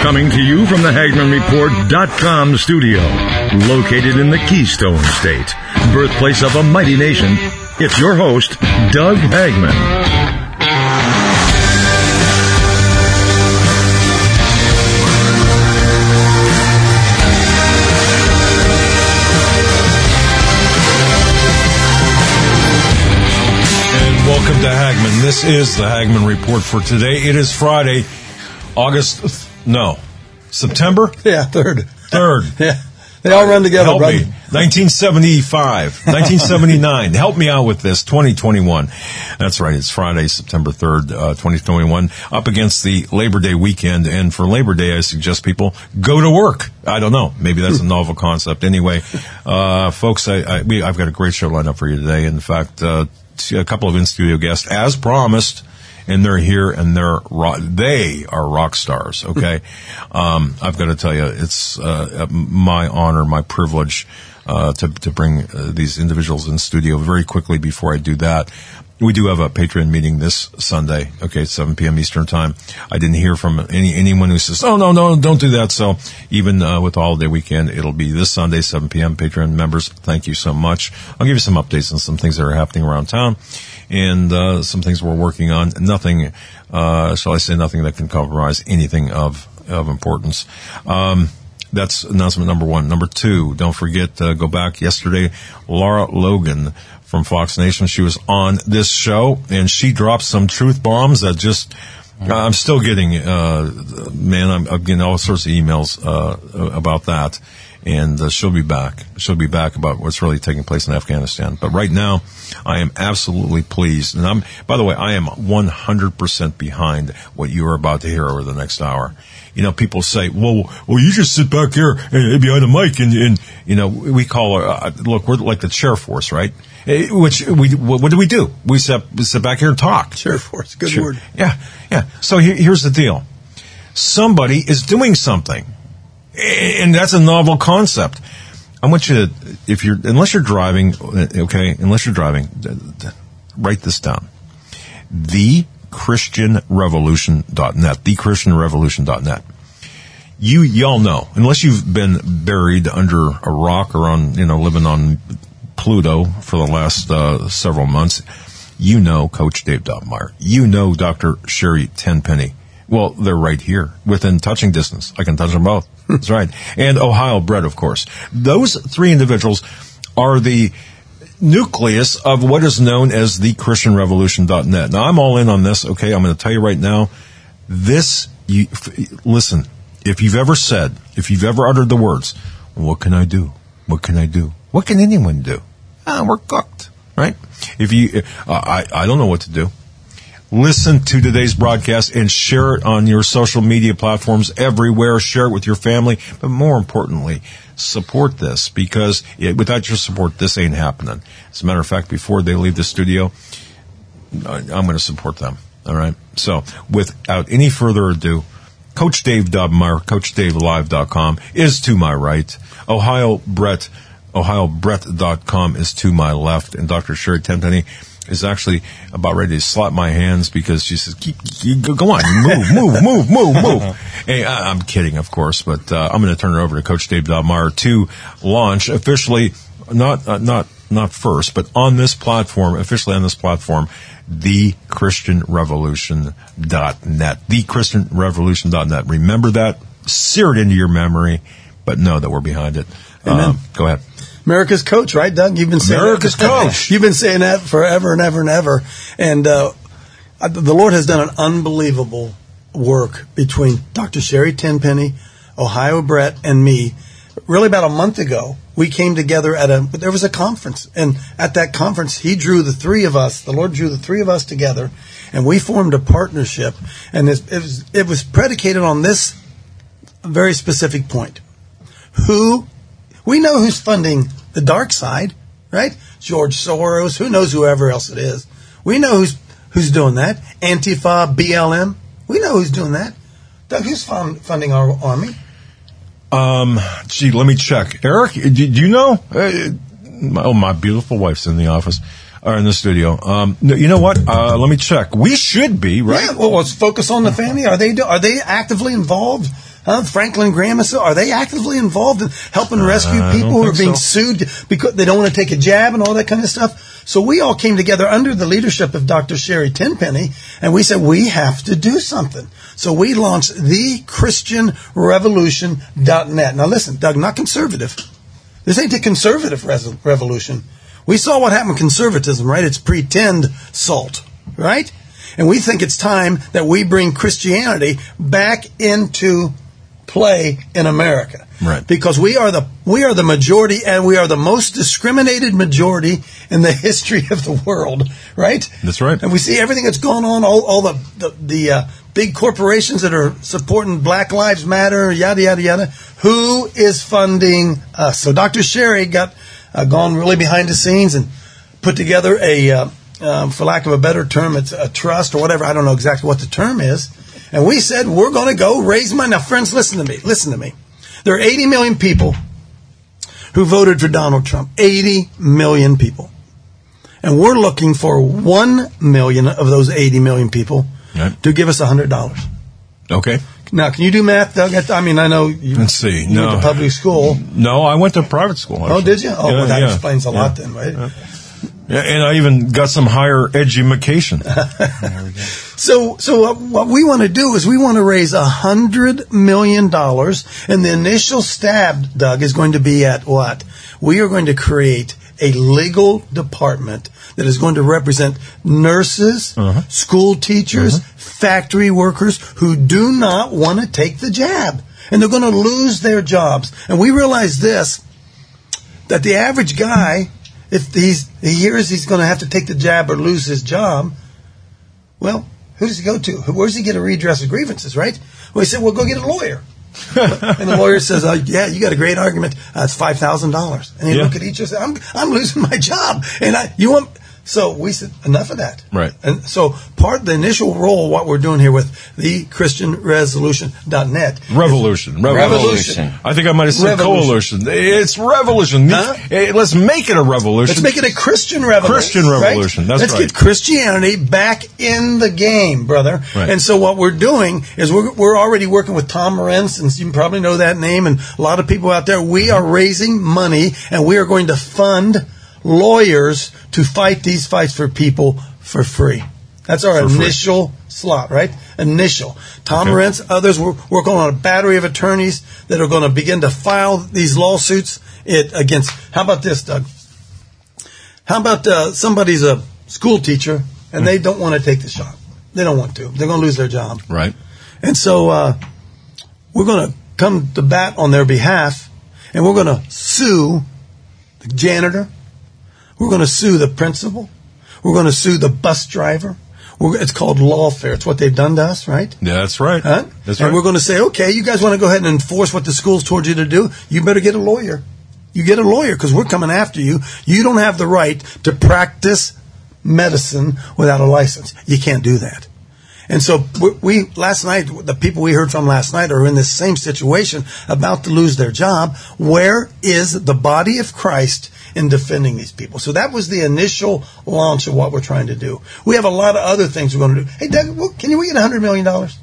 Coming to you from the HagmannReport.com studio, located in the Keystone State, birthplace of a mighty nation, it's your host, Doug Hagmann. Welcome to Hagmann. This is the Hagmann Report for today. It is Friday, September? Yeah, 3rd. 3rd. Yeah. They all run together, Help brother. me. 1975, 1979. Help me out with this. 2021. That's right. It's Friday, September 3rd, 2021, up against the Labor Day weekend. And for Labor Day, I suggest people go to work. I don't know. Maybe that's a novel concept. Anyway, folks, I've got a great show lined up for you today. In fact, a couple of in-studio guests, as promised, and they're here, and they are rock stars, okay? I've got to tell you, it's my honor, my privilege to bring these individuals in studio. Very quickly before I do that, we do have a Patreon meeting this Sunday, okay, 7 p.m. Eastern Time. I didn't hear from anyone who says, oh, no, don't do that. So even with the holiday weekend, it'll be this Sunday, 7 p.m. Patreon members, thank you so much. I'll give you some updates on some things that are happening around town and some things we're working on. Nothing, shall I say, nothing that can compromise anything of importance. That's announcement number one. Number two, don't forget, go back yesterday, Laura Logan from Fox Nation. She was on this show, and she dropped some truth bombs that just, I'm still getting, I'm getting all sorts of emails about that. And she'll be back. She'll be back about what's really taking place in Afghanistan. But right now, I am absolutely pleased. And by the way, I am 100% behind what you are about to hear over the next hour. You know, people say, well, you just sit back here behind the mic and we call her, look, we're like the chair force, right? What do we do? We sit back here and talk. Chair force, good word. Yeah. So here's the deal. Somebody is doing something. And that's a novel concept. I want you to, unless you're driving, write this down. TheChristianRevolution.net. TheChristianRevolution.net. Y'all know, unless you've been buried under a rock or living on Pluto for the last several months, you know Coach Dave Dobmeyer. You know Dr. Sherry Tenpenny. Well, they're right here, within touching distance. I can touch them both. That's right. And Ohio Brett, of course. Those three individuals are the nucleus of what is known as TheChristianRevolution.net. Now, I'm all in on this, okay? I'm going to tell you right now, listen, if you've ever uttered the words, what can I do? What can I do? What can anyone do? We're cooked, right? I don't know what to do. Listen to today's broadcast and share it on your social media platforms everywhere. Share it with your family. But more importantly, support this, because without your support, this ain't happening. As a matter of fact, before they leave the studio, I'm going to support them. All right? So without any further ado, Coach Dave Dobmeyer, CoachDaveLive.com is to my right. OhioBrett.com is to my left. And Dr. Sherry Tenpenny is actually about ready to slap my hands because she says, go on, move. Hey, I'm kidding, of course, but I'm going to turn it over to Coach Dave Dobmeyer to launch officially, not first, but officially on this platform, TheChristianRevolution.net. TheChristianRevolution.net. Remember that, sear it into your memory, but know that we're behind it. Go ahead. America's coach, right, Doug? You've been saying America's coach. You've been saying that forever and ever and ever. And the Lord has done an unbelievable work between Dr. Sherry Tenpenny, Ohio Brett, and me. Really about a month ago, we came together there was a conference. And at that conference, the Lord drew the three of us together, and we formed a partnership. And it was predicated on this very specific point. We know who's funding the dark side, right? George Soros, who knows whoever else it is. We know who's doing that. Antifa, BLM. We know who's doing that. Doug, who's funding our army? Let me check. Eric, do you know? My beautiful wife's in the office. Or in the studio. You know what? Let me check. We should be, right? Yeah, well, let's focus on the family. Are they actively involved? Franklin Graham, are they actively involved in helping rescue people who are being sued because they don't want to take a jab and all that kind of stuff? So we all came together under the leadership of Dr. Sherry Tenpenny, and we said, we have to do something. So we launched thechristianrevolution.net. Now listen, Doug, not conservative. This ain't the conservative revolution. We saw what happened with conservatism, right? It's pretend salt, right? And we think it's time that we bring Christianity back into play in America. Right. Because we are the majority, and we are the most discriminated majority in the history of the world, right? That's right. And we see everything that's going on, all the big corporations that are supporting Black Lives Matter, yada, yada, yada. Who is funding us? So Dr. Sherry got gone really behind the scenes and put together for lack of a better term, it's a trust or whatever. I don't know exactly what the term is. And we said, we're going to go raise money. Now, friends, listen to me. There are 80 million people who voted for Donald Trump. 80 million people. And we're looking for 1 million of those 80 million people to give us $100. Okay. Now, can you do math, Doug? I mean, I know you, Let's see. you went to public school. No, I went to private school. Actually. Oh, did you? Oh, well, that explains a lot then, right? Yeah, and I even got some higher education. There we go. So what we want to do is we want to raise $100 million, and the initial stab, Doug, is going to be at what? We are going to create a legal department that is going to represent nurses, school teachers, factory workers who do not want to take the jab. And they're going to lose their jobs. And we realize this, that the average guy, if he hears he's going to have to take the jab or lose his job, well, who does he go to? Where does he get a redress of grievances, right? Well, he said, well, go get a lawyer. And the lawyer says, yeah, you got a great argument. It's $5,000. And he look at each other and say, I'm losing my job. And so we said, enough of that. Right. And so the initial role, what we're doing here with thechristianrevolution.net. Revolution. I think I might have said coalition. It's revolution. Hey, let's make it a revolution. Let's make it a Christian revolution. Christian revolution. Right? That's Let's right. get Christianity back in the game, brother. Right. And so what we're doing is we're already working with Tom Moran, since you probably know that name, and a lot of people out there. We are raising money, and we are going to fund lawyers to fight these fights for people for free. That's our initial slot, right? Initial. Tom Rentz, others, we're working on a battery of attorneys that are going to begin to file these lawsuits against. How about this, Doug? How about somebody's a school teacher and they don't want to take the shot? They don't want to. They're going to lose their job. Right. And so we're going to come to bat on their behalf, and we're going to sue the janitor. We're going to sue the principal. We're going to sue the bus driver. It's called lawfare. It's what they've done to us, right? Yeah, that's right. That's right. And we're going to say, okay, you guys want to go ahead and enforce what the school's told you to do? You better get a lawyer. You get a lawyer, because we're coming after you. You don't have the right to practice medicine without a license. You can't do that. And so we last night, the people we heard from last night are in this same situation, about to lose their job. Where is the body of Christ in defending these people? So that was the initial launch of what we're trying to do. We have a lot of other things we're going to do. Hey, Doug, can we get $100 million?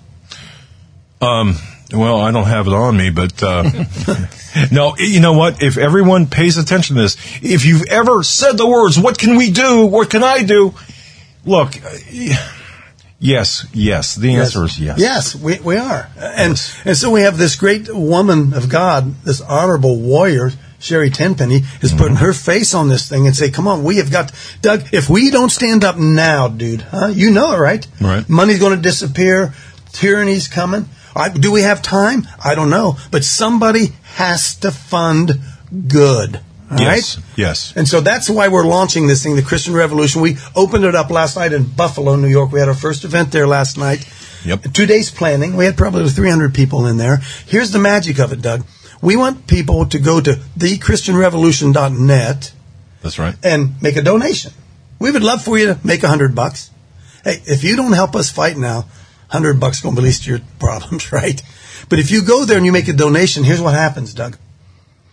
Well, I don't have it on me, but no, you know what? If everyone pays attention to this, if you've ever said the words, what can we do? What can I do? Look, yes. The answer is yes. Yes, we are. And so we have this great woman of God, this honorable warrior, Sherry Tenpenny, is putting her face on this thing and say, come on, we have got, Doug, if we don't stand up now, dude, you know it, right? Right. Money's going to disappear. Tyranny's coming. Do we have time? I don't know. But somebody has to fund good. Yes. Right? Yes. And so that's why we're launching this thing, the Christian Revolution. We opened it up last night in Buffalo, New York. We had our first event there last night. Yep. 2 days planning. We had probably 300 people in there. Here's the magic of it, Doug. We want people to go to thechristianrevolution.net. That's right. And make a donation. We would love for you to make $100. Hey, if you don't help us fight now, $100 going to be least your problems, right? But if you go there and you make a donation, here's what happens, Doug.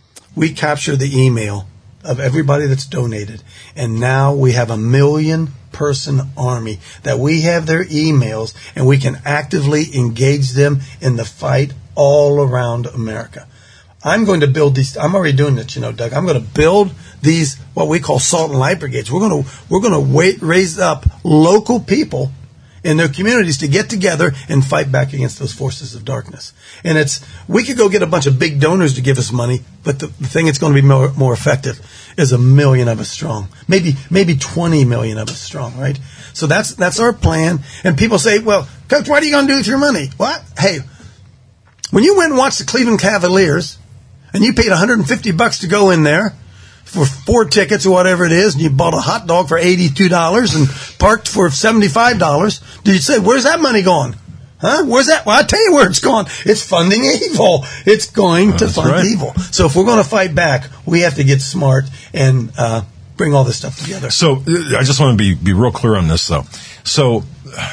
We capture the email of everybody that's donated. And now we have 1 million 100-person army, that we have their emails and we can actively engage them in the fight all around America. I'm going to build these. I'm already doing this, Doug. I'm going to build these, what we call salt and light brigades. We're going to raise up local people in their communities to get together and fight back against those forces of darkness. And we could go get a bunch of big donors to give us money, but the thing that's going to be more effective is 1 million of us strong. Maybe 20 million of us strong, right? So that's our plan. And people say, well, Coach, what are you going to do with your money? What? Hey, when you went and watched the Cleveland Cavaliers and you paid $150 to go in there for 4 tickets or whatever it is, and you bought a hot dog for $82 and parked for $75, did you say, where's that money going? Huh? Where's that? Well, I'll tell you where it's going. It's funding evil. It's going to fund evil. So if we're going to fight back, we have to get smart and bring all this stuff together. So I just want to be real clear on this, though. So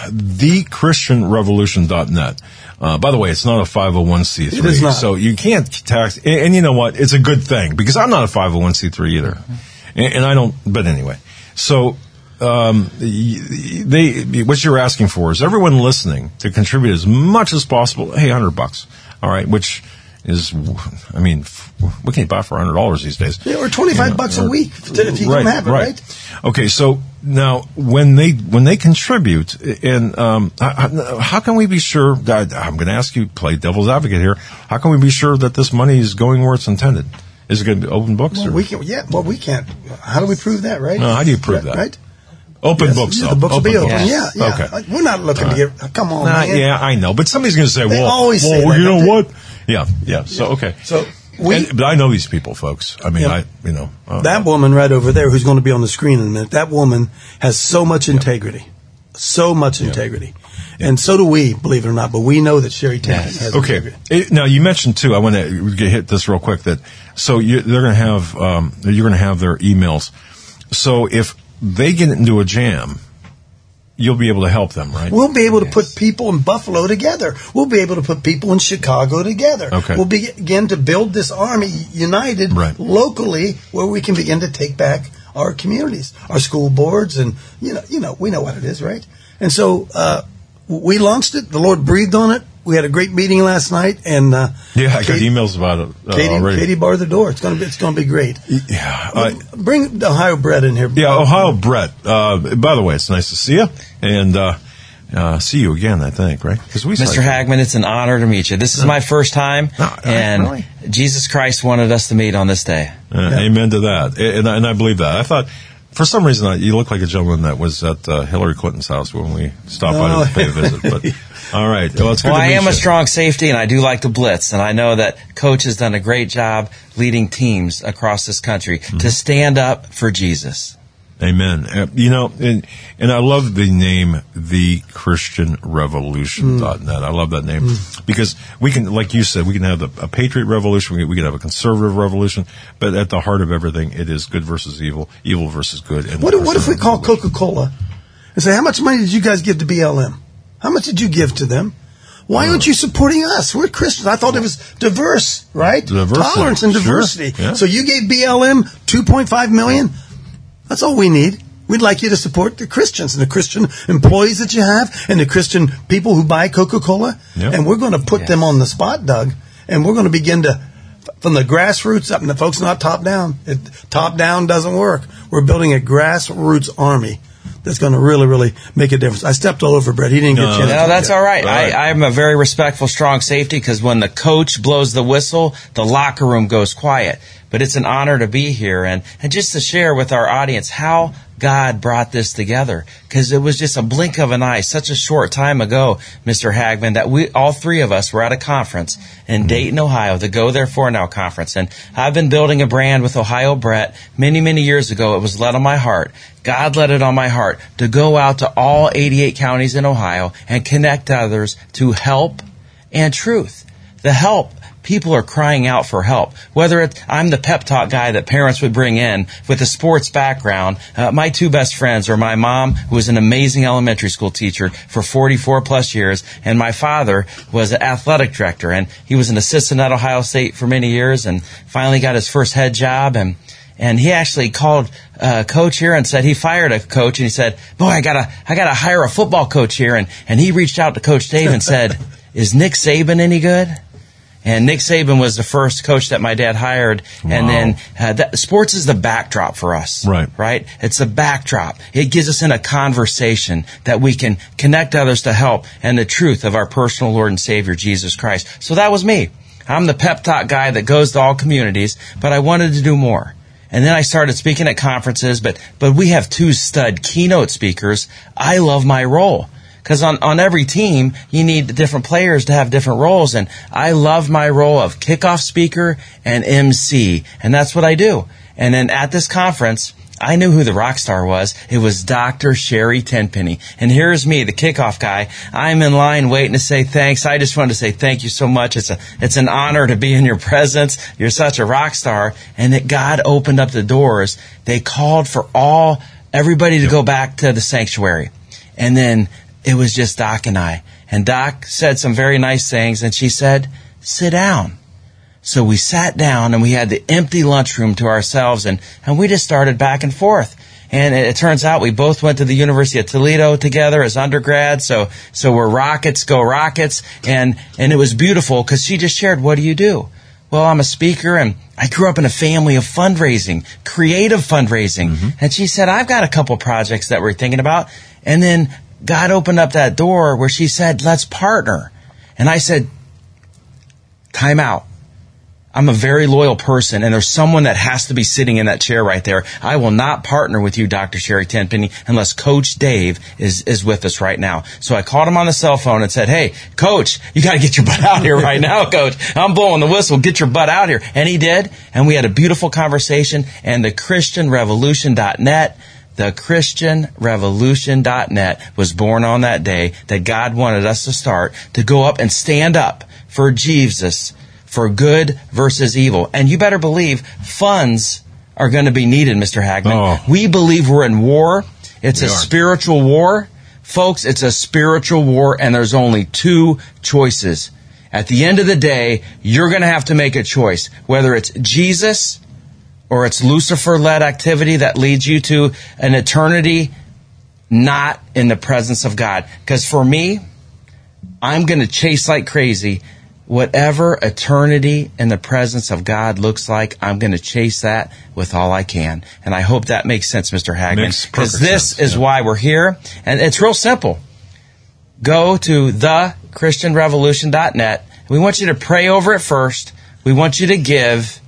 thechristianrevolution.net. By the way, it's not a 501c3. It is not. So you can't tax. And you know what? It's a good thing, because I'm not a 501c3 either. And I don't. But anyway. So what you're asking for is everyone listening to contribute as much as possible. Hey, $100. All right. Which is, I mean, what can you buy for $100 these days? Yeah, or $25 a week if you don't have it, right? Okay, so now when they contribute, and how can we be sure that, I'm going to ask you, play devil's advocate here, how can we be sure that this money is going where it's intended? Is it going to be open books? Well, we can't. How do we prove that, right? No, how do you prove that? Right? Open books, though. The books will be open. Yeah. Okay. We're not looking to get. Come on, man. Yeah, I know, but somebody's going to say, They "Well, always say that, you know don't they? what?" Yeah. So okay. So but I know these people, folks. I mean, that woman right over there, who's going to be on the screen in a minute. That woman has so much integrity, and so do we, believe it or not. But we know that Sherry Tenpenny has integrity. Now you mentioned too. I want to hit this real quick. That so they're going to have you're going to have their emails. So if they get into a jam, you'll be able to help them, right? We'll be able to put people in Buffalo together. We'll be able to put people in Chicago together. Okay. We'll begin to build this army united locally, where we can begin to take back our communities, our school boards, and we know what it is, right? And so we launched it. The Lord breathed on it. We had a great meeting last night, and I got emails about it already. Katie barred the door. It's going to be great. Yeah, bring Ohio Brett in here. Yeah, Ohio Brett. By the way, it's nice to see you, and see you again. I think, right? Mr. Hagman, it's an honor to meet you. This is my first time, and Jesus Christ wanted us to meet on this day. Amen to that, and I believe that. I thought, for some reason, you look like a gentleman that was at Hillary Clinton's house when we stopped by to pay a visit. But all right, well, it's good to meet you. I am a strong safety, and I do like to blitz, and I know that Coach has done a great job leading teams across this country to stand up for Jesus. Amen. And I love the name, thechristianrevolution.net. I love that name because we can, like you said, we can have a patriot revolution, we can have a conservative revolution, but at the heart of everything, it is good versus evil, evil versus good. And what if we call Coca-Cola and say, how much money did you guys give to BLM? How much did you give to them? Why aren't you supporting us? We're Christians. I thought it was diverse, right? Tolerance and diversity. Sure. Yeah. So you gave BLM $2.5 million. That's all we need. We'd like you to support the Christians and the Christian employees that you have and the Christian people who buy Coca-Cola. Yep. And we're going to put them on the spot, Doug. And we're going to begin to, from the grassroots up, and the folks not top down. Top down doesn't work. We're building a grassroots army that's going to really, really make a difference. I stepped all over Brett. He didn't get a chance. No, that's all right. I'm a very respectful, strong safety because when the coach blows the whistle, the locker room goes quiet. But it's an honor to be here and just to share with our audience how God brought this together. Because it was just a blink of an eye, such a short time ago, Mr. Hagman, that all three of us were at a conference in Dayton, Ohio, the Go Therefore Now conference. And I've been building a brand with Ohio Brett many, many years ago. It was led on my heart. God led it on my heart to go out to all 88 counties in Ohio and connect others to help and truth. The help. People are crying out for help. Whether I'm the pep talk guy that parents would bring in with a sports background. My two best friends are my mom, who was an amazing elementary school teacher for 44 plus years, and my father was an athletic director, and he was an assistant at Ohio State for many years, and finally got his first head job. And And he actually called a coach here and said he fired a coach, and he said, boy, I gotta hire a football coach here. And he reached out to Coach Dave and said, is Nick Saban any good? And Nick Saban was the first coach that my dad hired. Wow. And then sports is the backdrop for us. Right? It's a backdrop. It gives us in a conversation that we can connect others to help and the truth of our personal Lord and Savior, Jesus Christ. So that was me. I'm the pep talk guy that goes to all communities, but I wanted to do more. And then I started speaking at conferences, but we have 2 stud keynote speakers. I love my role. Because on every team, you need different players to have different roles. And I love my role of kickoff speaker and MC. And that's what I do. And then at this conference, I knew who the rock star was. It was Dr. Sherry Tenpenny. And here's me, the kickoff guy. I'm in line waiting to say thanks. I just wanted to say thank you so much. It's an honor to be in your presence. You're such a rock star. And that God opened up the doors. They called for everybody to go back to the sanctuary. And then it was just Doc and I. And Doc said some very nice things, and she said, sit down. So we sat down, and we had the empty lunchroom to ourselves, and we just started back and forth. And it turns out we both went to the University of Toledo together as undergrads, so we're Rockets, go Rockets. And it was beautiful because she just shared, what do you do? Well, I'm a speaker, and I grew up in a family of fundraising, creative fundraising. Mm-hmm. And she said, I've got a couple projects that we're thinking about. And then God opened up that door where she said, let's partner. And I said, time out. I'm a very loyal person, and there's someone that has to be sitting in that chair right there. I will not partner with you, Dr. Sherry Tenpenny, unless Coach Dave is with us right now. So I called him on the cell phone and said, hey, Coach, you got to get your butt out here right now, Coach. I'm blowing the whistle. Get your butt out here. And he did, and we had a beautiful conversation, and the ChristianRevolution.net, the ChristianRevolution.net was born on that day that God wanted us to start to go up and stand up for Jesus, for good versus evil. And you better believe funds are going to be needed, Mr. Hagman. Oh. We believe we're in war. It's a spiritual war. Folks, it's a spiritual war, and there's only 2 choices. At the end of the day, you're going to have to make a choice, whether it's Jesus or it's Lucifer-led activity that leads you to an eternity not in the presence of God. Because for me, I'm going to chase like crazy. Whatever eternity in the presence of God looks like, I'm going to chase that with all I can. And I hope that makes sense, Mr. Hagman. Because this is why we're here. And it's real simple. Go to thechristianrevolution.net. We want you to pray over it first. We want you to give.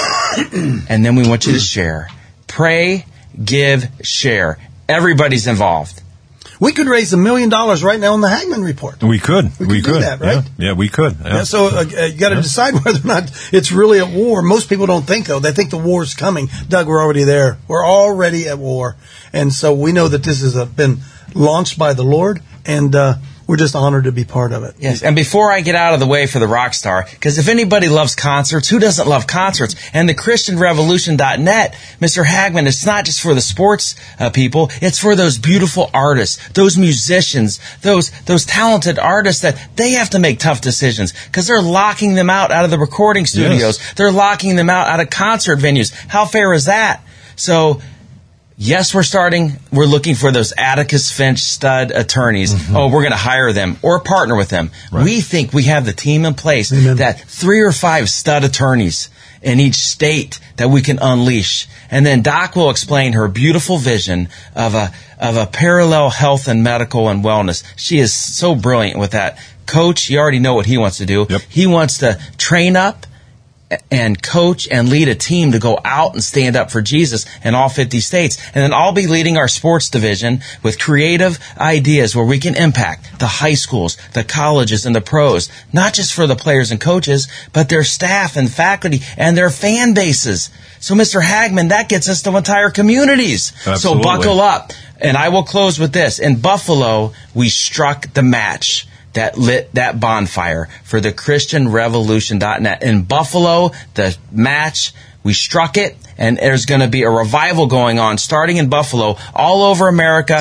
And then we want you to share. Pray, give, share. Everybody's involved. We could raise $1 million right now on the Hagman Report. We could. We could do that, right? Yeah, we could. Yeah. So you got to decide whether or not it's really at war. Most people don't think, though. They think the war's coming. Doug, we're already there. We're already at war. And so we know that this has been launched by the Lord, and we're just honored to be part of it. Yes, and before I get out of the way for the rock star, because if anybody loves concerts, who doesn't love concerts? And the ChristianRevolution.net, Mr. Hagman, it's not just for the sports people, it's for those beautiful artists, those musicians, those talented artists that they have to make tough decisions because they're locking them out of the recording studios. Yes. They're locking them out of concert venues. How fair is that? So, yes, we're looking for those Atticus Finch stud attorneys. Mm-hmm. Oh, we're going to hire them or partner with them. Right. We think we have the team in place that 3 or 5 stud attorneys in each state that we can unleash. And then Doc will explain her beautiful vision of a parallel health and medical and wellness. She is so brilliant with that. Coach, you already know what he wants to do. Yep. He wants to train up and coach and lead a team to go out and stand up for Jesus in all 50 states. And then I'll be leading our sports division with creative ideas where we can impact the high schools, the colleges, and the pros, not just for the players and coaches, but their staff and faculty and their fan bases. So, Mr. Hagman, that gets us to entire communities. Absolutely. So buckle up. And I will close with this. In Buffalo, we struck the match that lit that bonfire for the ChristianRevolution.net. In Buffalo, the match, we struck it, and there's going to be a revival going on starting in Buffalo, all over America,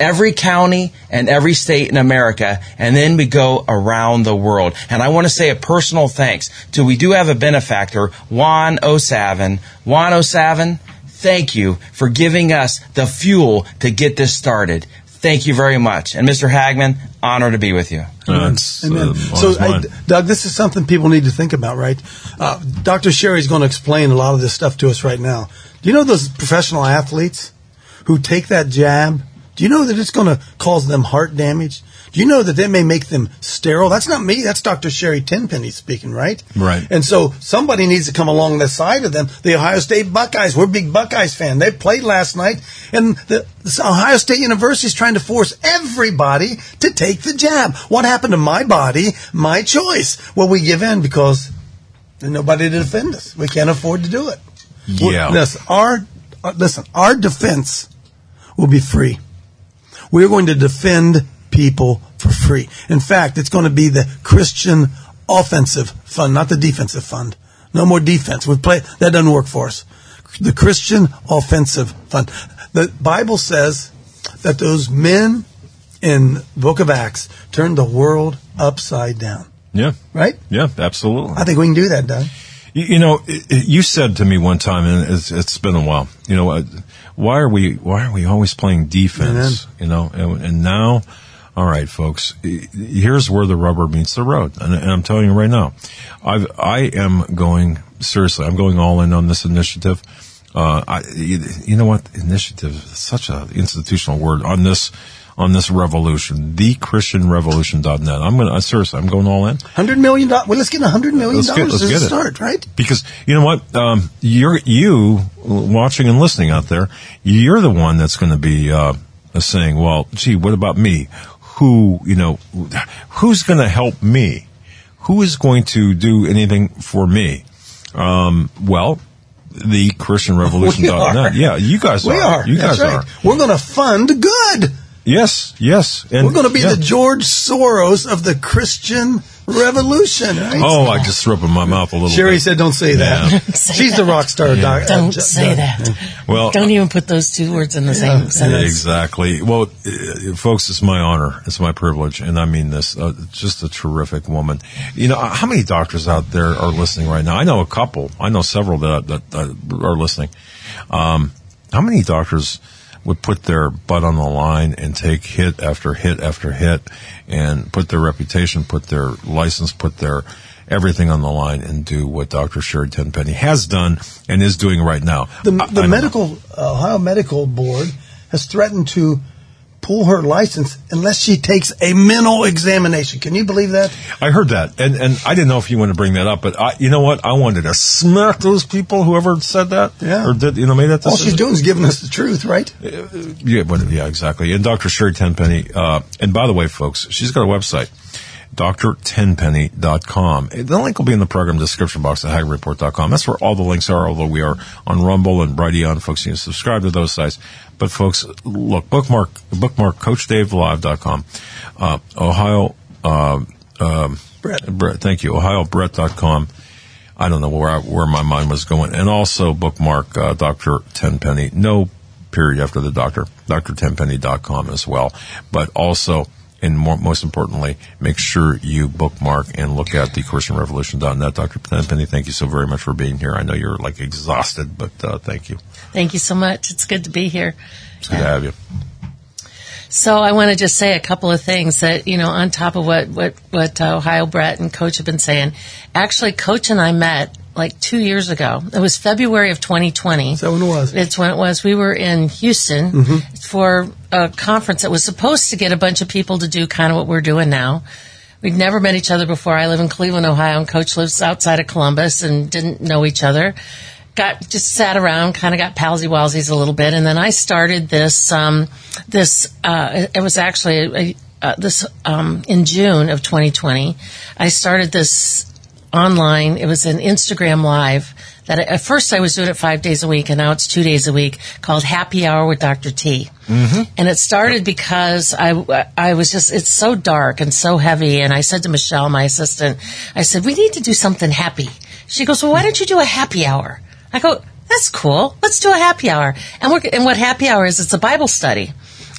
every county and every state in America, and then we go around the world. And I want to say a personal thanks to, we do have a benefactor, Juan O'Savin. Juan O'Savin, thank you for giving us the fuel to get this started. Thank you very much. And Mr. Hagman, honor to be with you. Amen. So, Doug, this is something people need to think about, right? Dr. Sherry is going to explain a lot of this stuff to us right now. Do you know those professional athletes who take that jab? Do you know that it's going to cause them heart damage? Do you know that they may make them sterile? That's not me. That's Dr. Sherry Tenpenny speaking, right? Right. And so somebody needs to come along the side of them. The Ohio State Buckeyes, we're big Buckeyes fan. They played last night, and the Ohio State University is trying to force everybody to take the jab. What happened to my body, my choice? Well, we give in because there's nobody to defend us. We can't afford to do it. Yeah. Listen, our defense will be free. We're going to defend people for free. In fact, it's going to be the Christian Offensive Fund, not the Defensive Fund. No more defense. That doesn't work for us. The Christian Offensive Fund. The Bible says that those men in the book of Acts turned the world upside down. Yeah. Right? Yeah, absolutely. I think we can do that, Doug. You know, you said to me one time, and it's been a while, you know, why are we always playing defense? Amen. You know, and now, all right, folks, here's where the rubber meets the road. And I'm telling you right now, I am going, seriously, I'm going all in on this initiative. You know what? Initiative is such an institutional word on this revolution, thechristianrevolution.net. I'm going all in. $100 million. Well, let's get $100 million Let's get to it. start, right? Because you know what, you watching and listening out there, you're the one that's going to be saying, "Well, gee, what about me? Who's going to help me? Who is going to do anything for me?" Well, the ChristianRevolution.net. Yeah, you guys we are. You guys right. are. We're going to fund good. Yes. And we're going to be the George Soros of the Christian revolution, right? Oh, I just threw up in my mouth a little Sherry bit. said, don't say that. Yeah. She's the rock star. Yeah. Don't say that. Well, don't even put those two words in the same sentence. Exactly. Well, folks, it's my honor. It's my privilege. And I mean this. Just a terrific woman. You know, how many doctors out there are listening right now? I know a couple. I know several that are listening. How many doctors would put their butt on the line and take hit after hit after hit and put their reputation, put their license, put their everything on the line and do what Dr. Sherry Tenpenny has done and is doing right now? The Ohio Medical Board has threatened to pull her license unless she takes a mental examination. Can you believe that? I heard that, and I didn't know if you wanted to bring that up, but you know what? I wanted to smack those people, whoever said that, or did made that decision. All she's doing is giving us the truth, right? Yeah, exactly. And Dr. Sherry Tenpenny, and by the way, folks, she's got a website, drtenpenny.com. The link will be in the program description box at HagReport.com. That's where all the links are, although we are on Rumble and Brighteon. Folks, you can subscribe to those sites. But folks, look, bookmark CoachDaveLive.com, Brett, thank you, OhioBrett.com. I don't know where my mind was going. And also bookmark Dr. Tenpenny, no period after the doctor, drtenpenny.com as well. But also, and most importantly, make sure you bookmark and look at thechristianrevolution.net. Dr. Tenpenny, thank you so very much for being here. I know you're exhausted, but thank you. Thank you so much. It's good to be here. It's good to have you. So I want to just say a couple of things that, on top of what Ohio Brett and Coach have been saying. Actually, Coach and I met like 2 years ago. It was February of 2020. Is that when it was? It's when it was. We were in Houston for a conference that was supposed to get a bunch of people to do kind of what we're doing now. We'd never met each other before. I live in Cleveland, Ohio, and Coach lives outside of Columbus and didn't know each other. Just sat around, kind of got palsy-walsies a little bit, and then I started this, it was actually in June of 2020, I started this online, it was an Instagram Live, that at first I was doing it 5 days a week, and now it's 2 days a week, called Happy Hour with Dr. T. And it started because I was just, it's so dark and so heavy, and I said to Michelle, my assistant, I said, we need to do something happy. She goes, well, why don't you do a happy hour? I go, that's cool. Let's do a happy hour. And what happy hour is, it's a Bible study.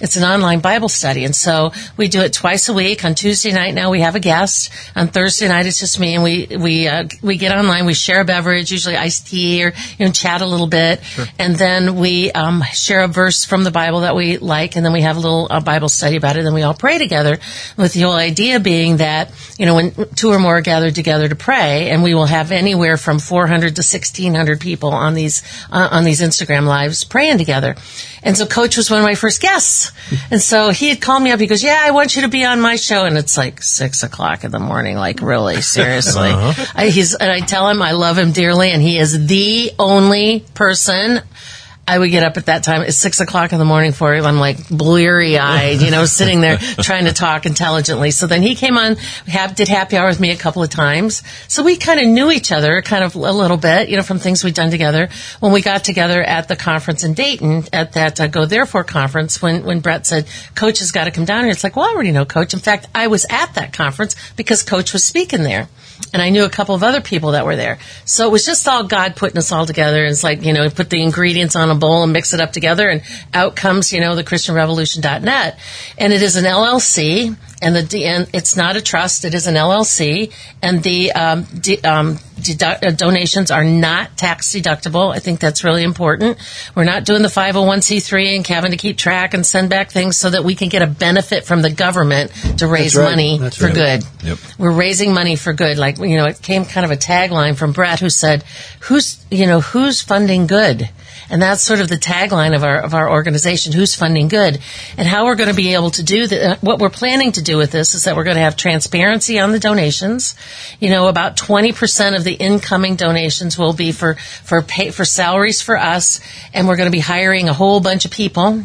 It's an online Bible study. And so we do it twice a week. On Tuesday night now we have a guest. On Thursday night it's just me, and we get online, we share a beverage, usually iced tea, or chat a little bit. Sure. And then we share a verse from the Bible that we like, and then we have a little Bible study about it, and then we all pray together, with the whole idea being that, when two or more are gathered together to pray, and we will have anywhere from 400 to 1,600 people on these Instagram lives praying together. And so Coach was one of my first guests. And so he had called me up. He goes, "Yeah, I want you to be on my show." And it's like 6 o'clock in the morning. Like, really? Seriously? And I tell him I love him dearly, and he is the only person I would get up at that time. It's 6 o'clock in the morning for him. I'm like bleary-eyed, sitting there trying to talk intelligently. So then he came on, did happy hour with me a couple of times. So we kind of knew each other kind of a little bit, from things we'd done together. When we got together at the conference in Dayton, at that Go Therefore conference, when Brett said, "Coach has got to come down here," it's like, well, I already know Coach. In fact, I was at that conference because Coach was speaking there. And I knew a couple of other people that were there. So it was just all God putting us all together. And it's like, put the ingredients on a bowl and mix it up together, and out comes, the ChristianRevolution.net. And it is an LLC, and it's not a trust. It is an LLC, and the donations are not tax deductible. I think that's really important. We're not doing the 501c3 and having to keep track and send back things so that we can get a benefit from the government to raise money for good. Yep. We're raising money for good. Like, it came kind of a tagline from Brett, who said, who's funding good? And that's sort of the tagline of our organization, who's funding good. And how we're going to be able to do that, what we're planning to do with this is that we're going to have transparency on the donations. About 20% of the incoming donations will be for salaries for us, and we're going to be hiring a whole bunch of people,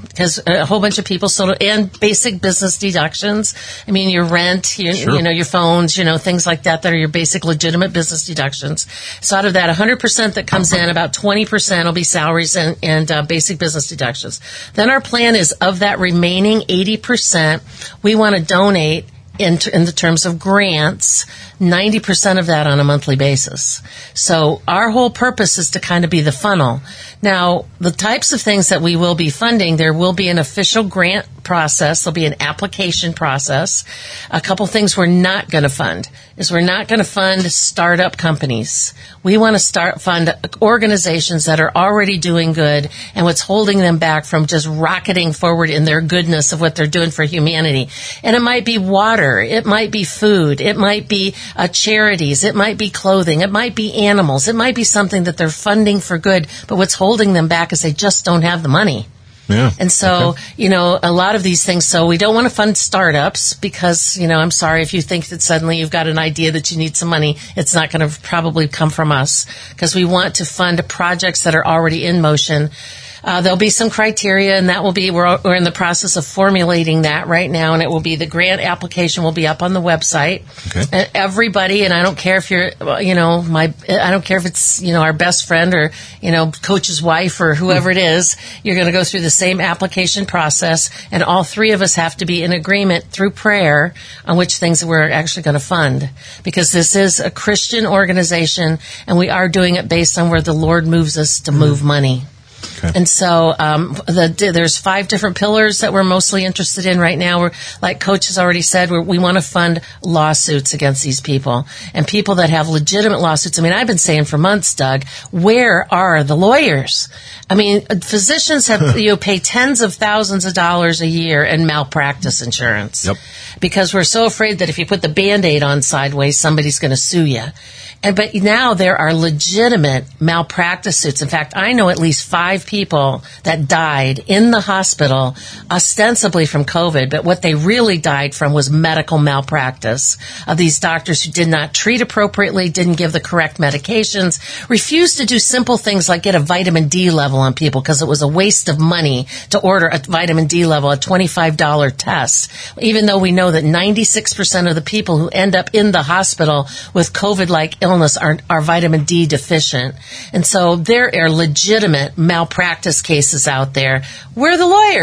and basic business deductions. I mean, your rent, your phones, things like that are your basic legitimate business deductions. So out of that 100% that comes in, about 20% will be salaries and basic business deductions. Then our plan is, of that remaining 80%, we want to donate in the terms of grants, 90% of that on a monthly basis. So our whole purpose is to kind of be the funnel. Now, the types of things that we will be funding, there will be an official grant process. There'll be an application process. A couple things we're not going to fund is we're not going to fund startup companies. We want to fund organizations that are already doing good, and what's holding them back from just rocketing forward in their goodness of what they're doing for humanity. And it might be water. It might be food. It might be charities. It might be clothing. It might be animals. It might be something that they're funding for good, but what's holding them back is they just don't have the money. Yeah. And so, a lot of these things, so we don't want to fund startups because, I'm sorry if you think that suddenly you've got an idea that you need some money, it's not going to probably come from us, because we want to fund projects that are already in motion. There'll be some criteria, and that will be, we're in the process of formulating that right now, and it will be, the grant application will be up on the website. Okay. And everybody, and I don't care if you're, I don't care if it's, our best friend or, Coach's wife or whoever it is, you're going to go through the same application process, and all three of us have to be in agreement through prayer on which things we're actually going to fund. Because this is a Christian organization, and we are doing it based on where the Lord moves us to move money. Okay. And so there's 5 different pillars that we're mostly interested in right now. We're, like Coach has already said, we want to fund lawsuits against these people, and people that have legitimate lawsuits. I mean, I've been saying for months, Doug, where are the lawyers? I mean, physicians have pay tens of thousands of dollars a year in malpractice insurance. Yep. Because we're so afraid that if you put the Band-Aid on sideways, somebody's going to sue you. But now there are legitimate malpractice suits. In fact, I know at least 5 people that died in the hospital ostensibly from COVID, but what they really died from was medical malpractice of these doctors who did not treat appropriately, didn't give the correct medications, refused to do simple things like get a vitamin D level on people because it was a waste of money to order a vitamin D level, a $25 test, even though we know that 96% of the people who end up in the hospital with COVID-like illness are vitamin D deficient. And so there are legitimate malpractice cases out there. We're the lawyers.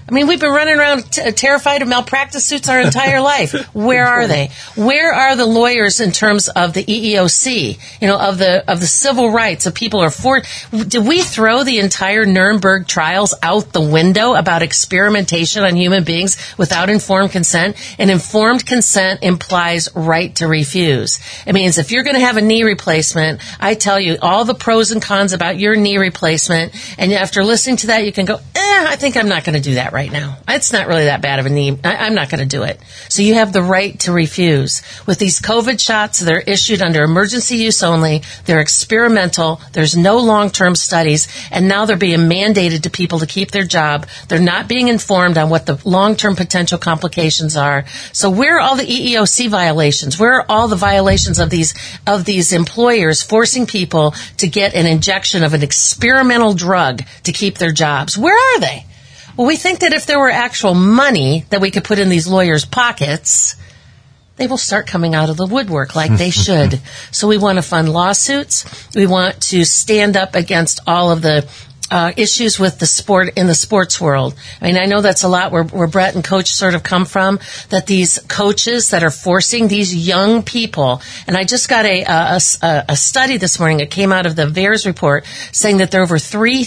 I mean, we've been running around terrified of malpractice suits our entire life. Where are they? Where are the lawyers in terms of the EEOC? Of the civil rights of people who are for? Did we throw the entire Nuremberg trials out the window about experimentation on human beings without informed consent? And informed consent implies right to refuse. It means if you're going to have a knee replacement, I tell you all the pros and cons about your knee replacement, and after listening to that, you can go, I think I'm not going to do that right now. It's not really that bad of a knee. I'm not going to do it. So you have the right to refuse. With these COVID shots, they're issued under emergency use only. They're experimental. There's no long-term studies. And now they're being mandated to people to keep their job. They're not being informed on what the long-term potential complications are. So where are all the EEOC violations? Where are all the violations of these employers forcing people to get an injection of an experimental drug to keep their jobs? Where are they? Well, we think that if there were actual money that we could put in these lawyers' pockets, they will start coming out of the woodwork like they should. So we want to fund lawsuits. We want to stand up against all of the issues with the sport in the sports world. I mean, I know that's a lot where Brett and Coach sort of come from, that these coaches that are forcing these young people, and I just got a study this morning. It came out of the VAERS report saying that there are over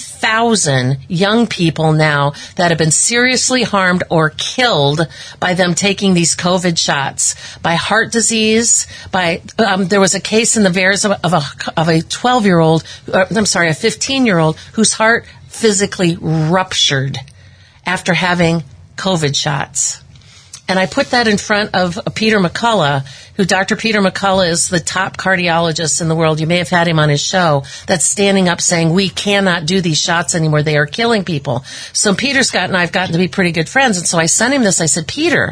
3,000 young people now that have been seriously harmed or killed by them taking these COVID shots, by heart disease, by, there was a case in the VAERS of a 12-year-old, a 15-year-old whose heart physically ruptured after having COVID shots. And I put that in front of Peter McCullough, who Dr. Peter McCullough is the top cardiologist in the world. You may have had him on his show. That's standing up saying, we cannot do these shots anymore. They are killing people. So Peter Scott and I have gotten to be pretty good friends. And so I sent him this. I said, Peter,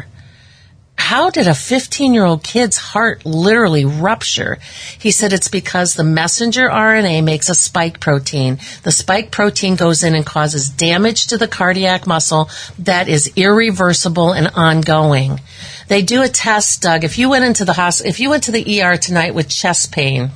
how did a 15-year-old kid's heart literally rupture? He said it's because the messenger RNA makes a spike protein. The spike protein goes in and causes damage to the cardiac muscle that is irreversible and ongoing. They do a test, Doug. If you went into the hospital, if you went to the ER tonight with chest pain,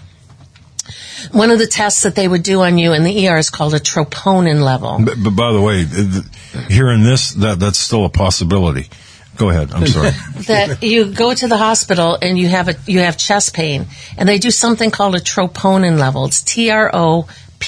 one of the tests that they would do on you in the ER is called a troponin level. But by the way, hearing this, that's still a possibility. Go ahead. I'm sorry. That you go to the hospital and you have chest pain, and they do something called a troponin level. It's TROPONIN,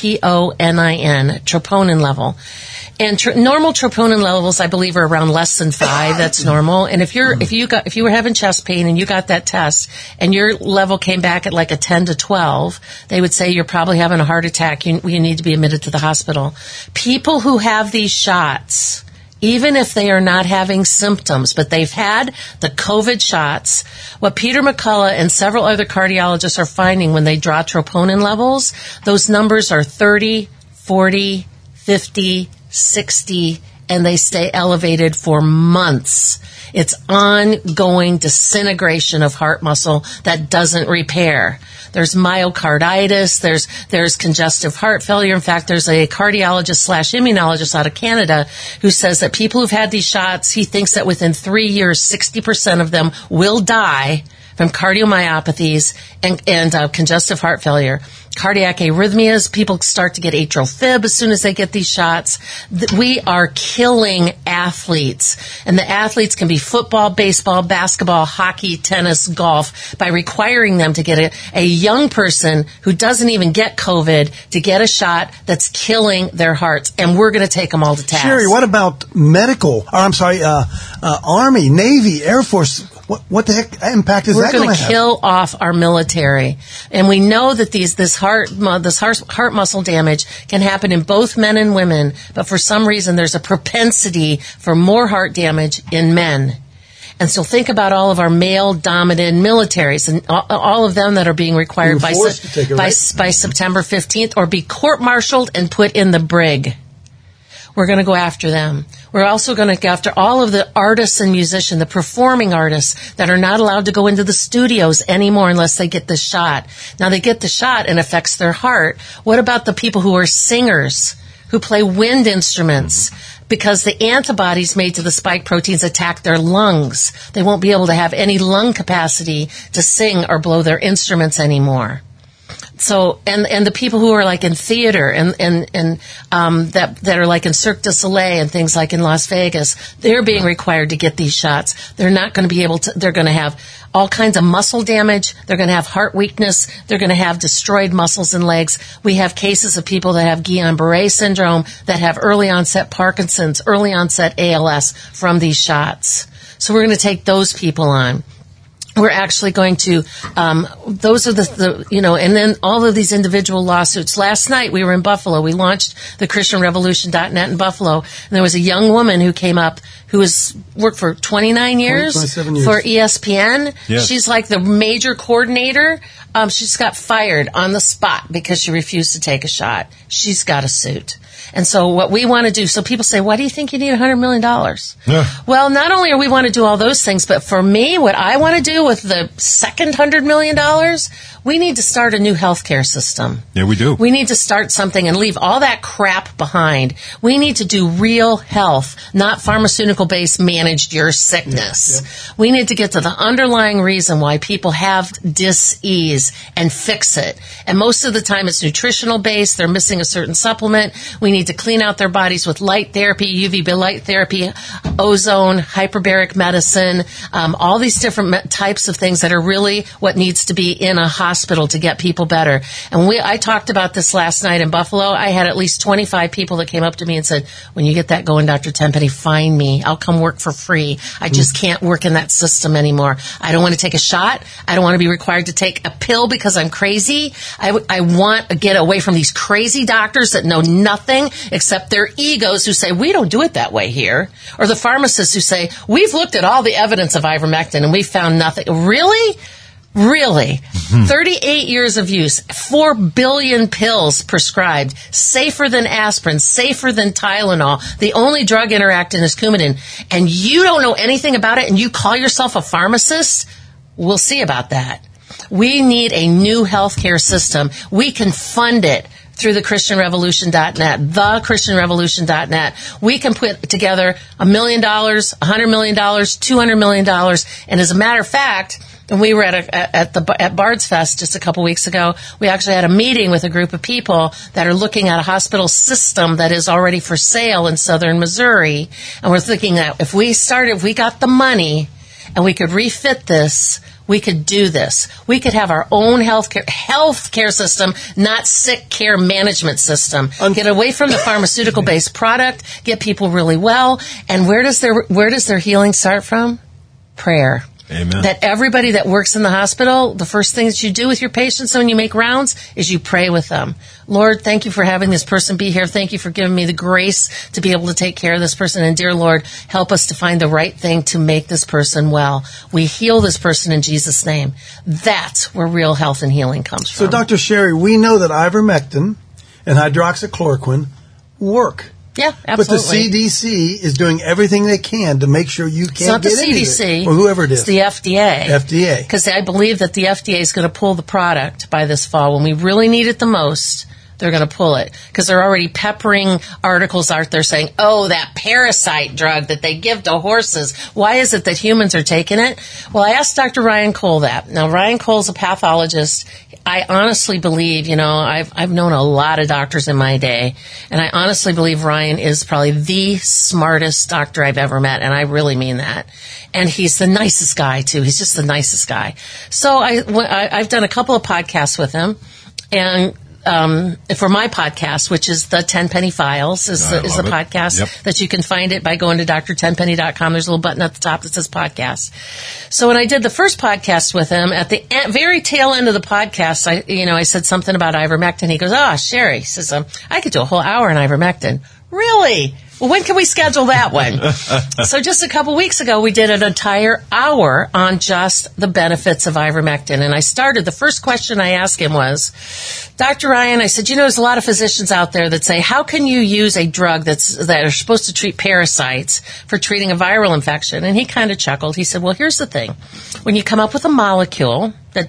troponin level. And normal troponin levels, I believe, are around less than 5. That's normal. And if you were having chest pain and you got that test and your level came back at like a 10 to 12, they would say you're probably having a heart attack. You need to be admitted to the hospital. People who have these shots, even if they are not having symptoms, but they've had the COVID shots, what Peter McCullough and several other cardiologists are finding when they draw troponin levels, those numbers are 30, 40, 50, 60, and they stay elevated for months. It's ongoing disintegration of heart muscle that doesn't repair. There's myocarditis. There's congestive heart failure. In fact, there's a cardiologist/immunologist out of Canada who says that people who've had these shots, he thinks that within 3 years, 60% of them will die from cardiomyopathies and congestive heart failure. Cardiac arrhythmias, people start to get atrial fib as soon as they get these shots. We are killing athletes. And the athletes can be football, baseball, basketball, hockey, tennis, golf, by requiring them to get a young person who doesn't even get COVID to get a shot that's killing their hearts. And we're going to take them all to task. Sherry, what about Army, Navy, Air Force? What the heck impact is that going to have? We're going to kill off our military. And we know that this heart muscle damage can happen in both men and women, but for some reason there's a propensity for more heart damage in men. And so think about all of our male-dominated militaries and all of them that are being required by September 15th or be court-martialed and put in the brig. We're going to go after them. We're also going to go after all of the artists and musicians, the performing artists that are not allowed to go into the studios anymore unless they get the shot. Now, they get the shot and it affects their heart. What about the people who are singers, who play wind instruments? Because the antibodies made to the spike proteins attack their lungs. They won't be able to have any lung capacity to sing or blow their instruments anymore. So, and the people who are like in theater and that are like in Cirque du Soleil and things like in Las Vegas, they're being required to get these shots. They're not going to be able to, they're going to have all kinds of muscle damage. They're going to have heart weakness. They're going to have destroyed muscles and legs. We have cases of people that have Guillain-Barré syndrome, that have early onset Parkinson's, early onset ALS from these shots. So we're going to take those people on. We're actually going to, those are and then all of these individual lawsuits. Last night we were in Buffalo. We launched the ChristianRevolution.net in Buffalo. And there was a young woman who came up who has worked for 27 years for ESPN. Yes. She's like the major coordinator. She just got fired on the spot because she refused to take a shot. She's got a suit. And so what we want to do, so people say, why do you think you need $100 million? Yeah. Well, not only are we want to do all those things, but for me, what I want to do with the second $100 million, we need to start a new healthcare system. Yeah, we do. We need to start something and leave all that crap behind. We need to do real health, not pharmaceutical-based managed your sickness. Yeah. We need to get to the underlying reason why people have dis-ease and fix it. And most of the time it's nutritional-based. They're missing a certain supplement. We need to clean out their bodies with light therapy, UVB light therapy, ozone, hyperbaric medicine, all these different types of things that are really what needs to be in a hospital to get people better. And I talked about this last night in Buffalo. I had at least 25 people that came up to me and said, when you get that going, Dr. Tenpenny, find me. I'll come work for free. I just can't work in that system anymore. I don't want to take a shot. I don't want to be required to take a pill because I'm crazy. I want to get away from these crazy doctors that know nothing except their egos who say, we don't do it that way here. Or the pharmacists who say, we've looked at all the evidence of ivermectin and we found nothing. Really? Really? 38 years of use, 4 billion pills prescribed, safer than aspirin, safer than Tylenol. The only drug interactant is Coumadin. And you don't know anything about it and you call yourself a pharmacist? We'll see about that. We need a new healthcare system. We can fund it through the ChristianRevolution.net, thechristianrevolution.net. We can put together $1 million, $100 million, $200 million. And as a matter of fact, when we were at Bard's Fest just a couple weeks ago, we actually had a meeting with a group of people that are looking at a hospital system that is already for sale in southern Missouri. And we're thinking that if we got the money and we could refit this, we could do this. We could have our own healthcare system, not sick care management system. Get away from the pharmaceutical-based product, get people really well. And where does their healing start from? Prayer. Amen. That everybody that works in the hospital, the first thing that you do with your patients when you make rounds is you pray with them. Lord, thank you for having this person be here. Thank you for giving me the grace to be able to take care of this person. And dear Lord, help us to find the right thing to make this person well. We heal this person in Jesus' name. That's where real health and healing comes from. So, Dr. Sherry, we know that ivermectin and hydroxychloroquine work. Yeah, absolutely. But the CDC is doing everything they can to make sure you can't get into it. It's not the CDC. Or whoever it is. It's the FDA. FDA. Because I believe that the FDA is going to pull the product by this fall. When we really need it the most, they're going to pull it. Because they're already peppering articles out there saying, oh, that parasite drug that they give to horses. Why is it that humans are taking it? Well, I asked Dr. Ryan Cole that. Now, Ryan Cole's a pathologist. I honestly believe, I've known a lot of doctors in my day, and I honestly believe Ryan is probably the smartest doctor I've ever met, and I really mean that. And he's the nicest guy, too. He's just the nicest guy. So I've done a couple of podcasts with him, and for my podcast, which is the Tenpenny Files, is the podcast that you can find it by going to drtenpenny.com. There's a little button at the top that says podcast. So when I did the first podcast with him, at the very tail end of the podcast, I said something about ivermectin. He goes, Sherry, he says, I could do a whole hour on ivermectin. Really? Well, when can we schedule that one? So just a couple weeks ago, we did an entire hour on just the benefits of ivermectin. And the first question I asked him was, Dr. Ryan, I said, there's a lot of physicians out there that say, how can you use a drug that are supposed to treat parasites for treating a viral infection? And he kind of chuckled. He said, well, here's the thing. When you come up with a molecule,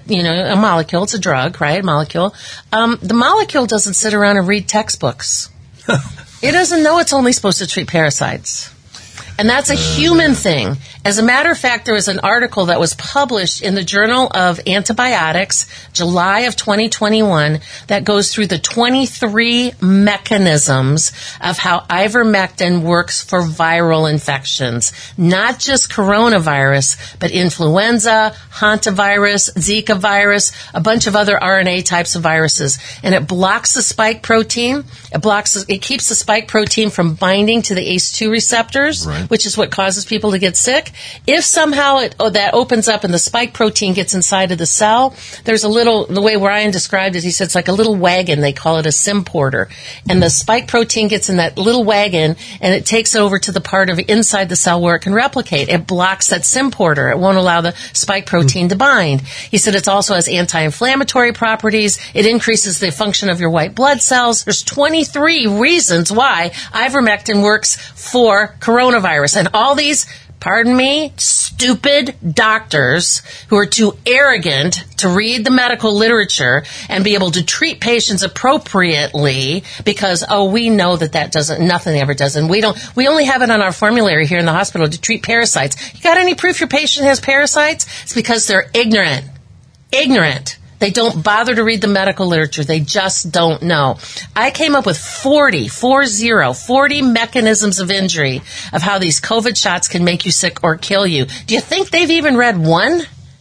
it's a drug, right? A molecule. The molecule doesn't sit around and read textbooks. It doesn't know it's only supposed to treat parasites. And that's a human thing. As a matter of fact, there was an article that was published in the Journal of Antibiotics, July of 2021, that goes through the 23 mechanisms of how ivermectin works for viral infections. Not just coronavirus, but influenza, hantavirus, Zika virus, a bunch of other RNA types of viruses. And it blocks the spike protein. It keeps the spike protein from binding to the ACE2 receptors, right, which is what causes people to get sick. If somehow that opens up and the spike protein gets inside of the cell, there's the way Ryan described it, he said it's like a little wagon. They call it a symporter. And the spike protein gets in that little wagon and it takes it over to the part of inside the cell where it can replicate. It blocks that symporter. It won't allow the spike protein to bind. He said it also has anti-inflammatory properties. It increases the function of your white blood cells. There's 23 reasons why ivermectin works for coronavirus. And all these, pardon me, stupid doctors who are too arrogant to read the medical literature and be able to treat patients appropriately because, we know that nothing ever does. And we only have it on our formulary here in the hospital to treat parasites. You got any proof your patient has parasites? It's because they're ignorant. Ignorant. They don't bother to read the medical literature. They just don't know. I came up with 40 mechanisms of injury of how these COVID shots can make you sick or kill you. Do you think they've even read one?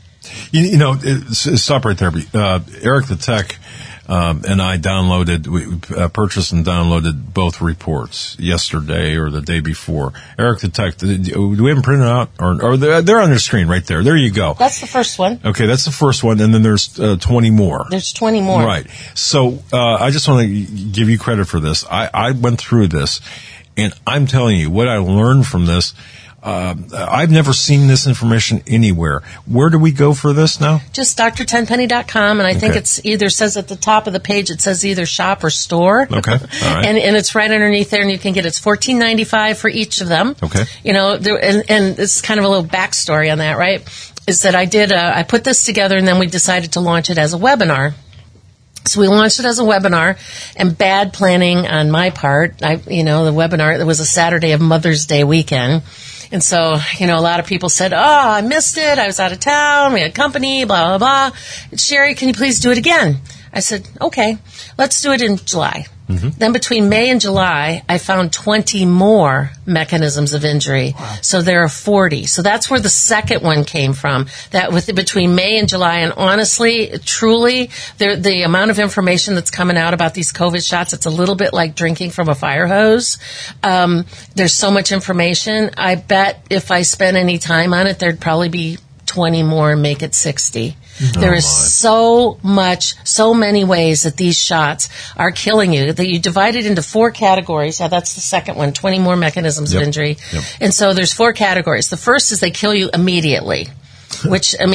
Stop right there. Eric the Tech and I purchased and downloaded both reports yesterday or the day before. Eric the Tech, do we have them printed out? Or they're on your screen right there. There you go. That's the first one. Okay, that's the first one, and then there's 20 more. There's 20 more. Right. So I just want to give you credit for this. I went through this, and I'm telling you, what I learned from this, I've never seen this information anywhere. Where do we go for this now? Just drtenpenny.com, and I think it's either says at the top of the page, it says either shop or store. Okay, all right. And it's right underneath there, and you can get it's $14.95 for each of them. Okay. And it's kind of a little backstory on that, right? Is that I put this together, and then we decided to launch it as a webinar. So we launched it as a webinar, and bad planning on my part. The webinar, it was a Saturday of Mother's Day weekend. And so, a lot of people said, I missed it. I was out of town. We had company, blah, blah, blah. Sherry, can you please do it again? I said, okay, let's do it in July. Mm-hmm. Then between May and July, I found 20 more mechanisms of injury. Wow. So there are 40. So that's where the second one came from. That between May and July, and honestly, truly, the amount of information that's coming out about these COVID shots, it's a little bit like drinking from a fire hose. There's so much information. I bet if I spent any time on it, there'd probably be 20 more and make it 60. There is so many ways that these shots are killing you, that you divide it into 4 categories. Yeah, that's the second one, 20 more mechanisms of injury. Yep. And so there's 4 categories. The first is they kill you immediately. Which, Tom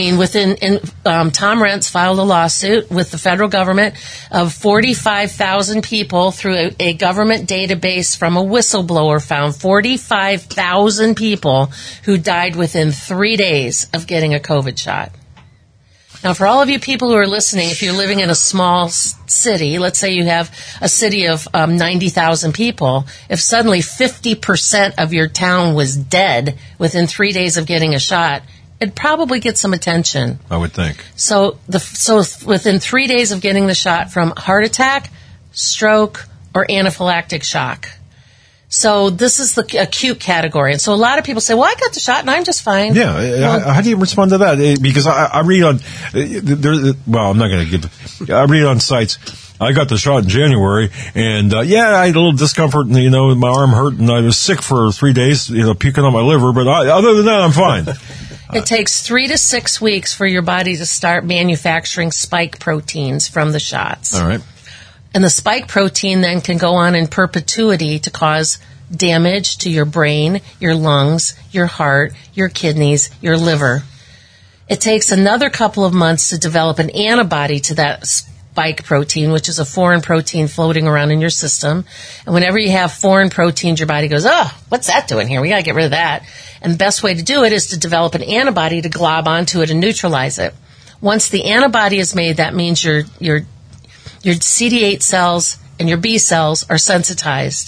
Rentz filed a lawsuit with the federal government of 45,000 people through a government database from a whistleblower found 45,000 people who died within 3 days of getting a COVID shot. Now, for all of you people who are listening, if you're living in a small city, let's say you have a city of 90,000 people, if suddenly 50% of your town was dead within 3 days of getting a shot, it'd probably get some attention. I would think. So within 3 days of getting the shot from heart attack, stroke, or anaphylactic shock. So this is the acute category. And so a lot of people say, well, I got the shot and I'm just fine. Yeah. How do you respond to that? Because I read on, I'm not going to give, I read on sites, I got the shot in January and, I had a little discomfort and, my arm hurt and I was sick for 3 days, puking on my liver, but other than that, I'm fine. It takes 3 to 6 weeks for your body to start manufacturing spike proteins from the shots. All right. And the spike protein then can go on in perpetuity to cause damage to your brain, your lungs, your heart, your kidneys, your liver. It takes another couple of months to develop an antibody to that spike protein, which is a foreign protein floating around in your system. And whenever you have foreign proteins, your body goes, what's that doing here? We got to get rid of that. And the best way to do it is to develop an antibody to glob onto it and neutralize it. Once the antibody is made, that means your CD8 cells and your B cells are sensitized.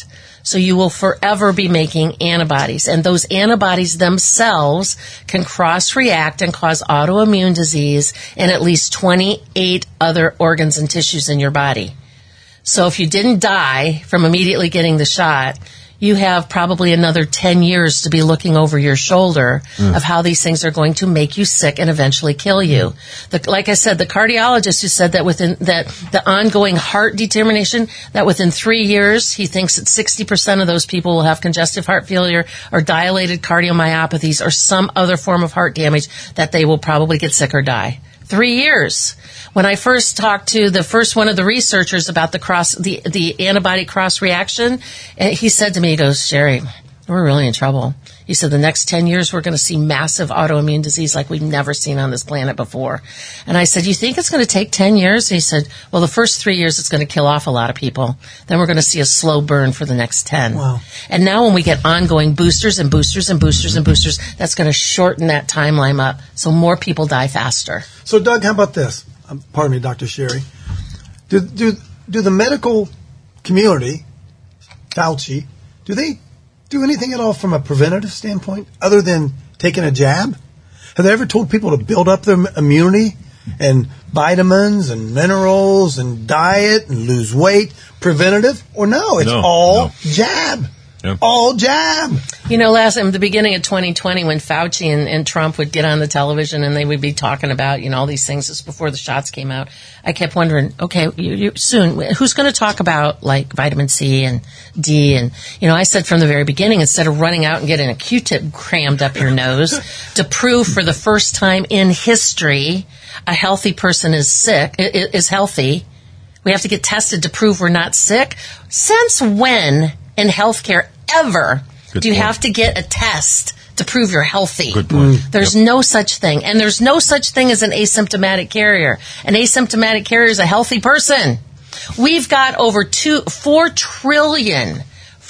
So you will forever be making antibodies. And those antibodies themselves can cross-react and cause autoimmune disease in at least 28 other organs and tissues in your body. So if you didn't die from immediately getting the shot, you have probably another 10 years to be looking over your shoulder of how these things are going to make you sick and eventually kill you. Like I said, the cardiologist who said that the ongoing heart determination, that within 3 years, he thinks that 60% of those people will have congestive heart failure or dilated cardiomyopathies or some other form of heart damage that they will probably get sick or die. 3 years. When I first talked to the first one of the researchers about the antibody cross reaction, he said to me, he goes, Sherry, we're really in trouble. He said, the next 10 years, we're going to see massive autoimmune disease like we've never seen on this planet before. And I said, you think it's going to take 10 years? And he said, well, the first 3 years, it's going to kill off a lot of people. Then we're going to see a slow burn for the next 10. Wow. And now when we get ongoing boosters and boosters and boosters and boosters, that's going to shorten that timeline up so more people die faster. So, Doug, how about this? Pardon me, Dr. Sherry. Do the medical community, Fauci, do they do anything at all from a preventative standpoint other than taking a jab? Have they ever told people to build up their immunity and vitamins and minerals and diet and lose weight? Preventative? Or no, it's all jab. Yep. All jab. You know, in the beginning of 2020, when Fauci and Trump would get on the television and they would be talking about, all these things just before the shots came out, I kept wondering, okay, soon, who's going to talk about, like, vitamin C and D? And, I said from the very beginning, instead of running out and getting a Q-tip crammed up your nose to prove for the first time in history a healthy person is healthy, we have to get tested to prove we're not sick. Since when in healthcare ever do you have to get a test to prove you're healthy? Good point. There's no such thing. And there's no such thing as an asymptomatic carrier. An asymptomatic carrier is a healthy person. We've got over 4 trillion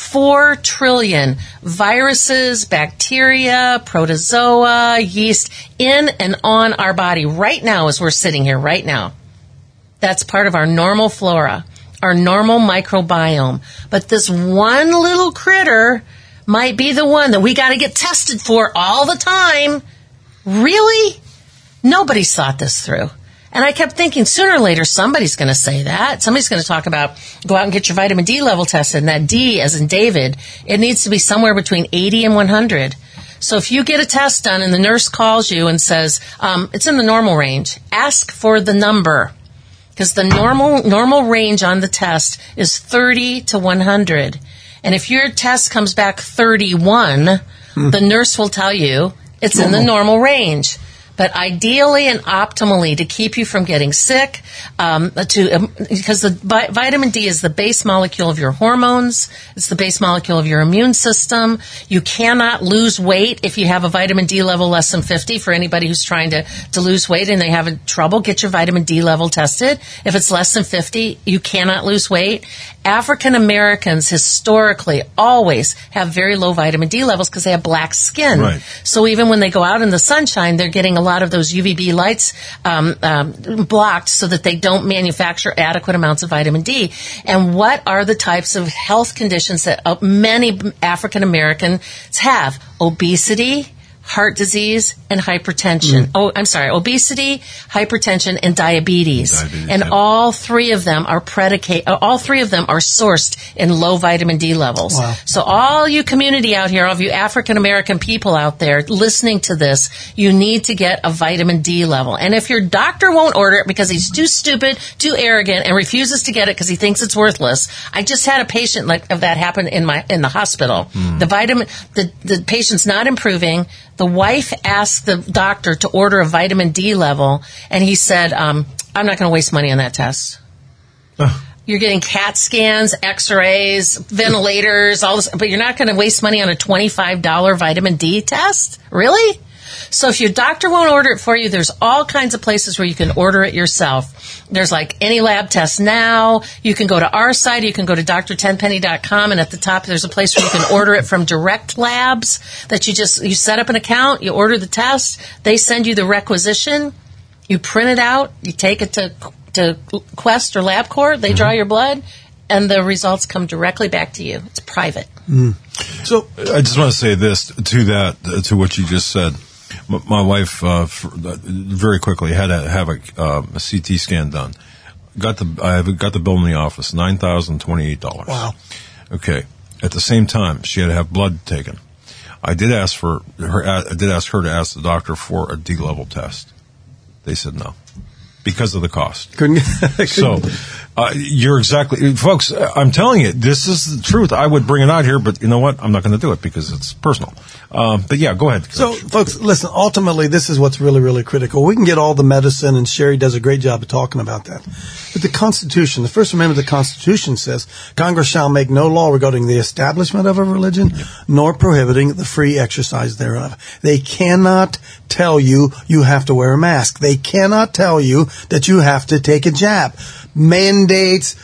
viruses, bacteria, protozoa, yeast in and on our body right now as we're sitting here right now. That's part of our normal flora, our normal microbiome. But this one little critter might be the one that we got to get tested for all the time. Really? Nobody's thought this through. And I kept thinking, sooner or later, somebody's going to say that. Somebody's going to talk about, go out and get your vitamin D level tested. And that D, as in David, it needs to be somewhere between 80 and 100. So if you get a test done and the nurse calls you and says, it's in the normal range, ask for the number. Because the normal range on the test is 30 to 100. And if your test comes back 31, the nurse will tell you it's in the normal range. But ideally and optimally, to keep you from getting sick, because the vitamin D is the base molecule of your hormones, it's the base molecule of your immune system. You cannot lose weight if you have a vitamin D level less than 50. For anybody who's trying to lose weight and they have trouble, get your vitamin D level tested. If it's less than 50, you cannot lose weight. African Americans historically always have very low vitamin D levels because they have black skin. Right. So even when they go out in the sunshine, they're getting a lot of those UVB lights blocked so that they don't manufacture adequate amounts of vitamin D. And what are the types of health conditions that many African Americans have? Obesity, heart disease, and hypertension. Obesity, hypertension, and diabetes. And all three of them are sourced in low vitamin D levels. Wow. So all you community out here, all of you African American people out there listening to this, you need to get a vitamin D level. And if your doctor won't order it because he's too stupid, too arrogant, and refuses to get it because he thinks it's worthless, I just had a patient of that happen in the hospital. The patient's not improving. The wife asked the doctor to order a vitamin D level, and he said, I'm not going to waste money on that test. You're getting CAT scans, X-rays, ventilators, all this, but you're not going to waste money on a $25 vitamin D test? Really? So if your doctor won't order it for you, there's all kinds of places where you can order it yourself. There's like Any Lab Test Now. You can go to our site. You can go to drtenpenny.com, and at the top there's a place where you can order it from Direct Labs. That you set up an account, you order the test, they send you the requisition, you print it out, you take it to Quest or LabCorp, they draw your blood, and the results come directly back to you. It's private. So I just want to say this to what you just said. My wife very quickly had to have a CT scan done. I got the bill in the office, $9,028. wow. Okay. At the same time, she had to have blood taken. I did ask her to ask the doctor for a D-level test. They said no because of the cost. So you're exactly, folks. I'm telling you, this is the truth. I would bring it out here, but you know what? I'm not going to do it because it's personal. But yeah, go ahead. So, folks, listen, ultimately, this is what's really, really critical. We can get all the medicine, and Sherry does a great job of talking about that. But the Constitution, the First Amendment of the Constitution says, Congress shall make no law regarding the establishment of a religion, nor prohibiting the free exercise thereof. They cannot tell you you have to wear a mask. They cannot tell you that you have to take a jab. Mandates,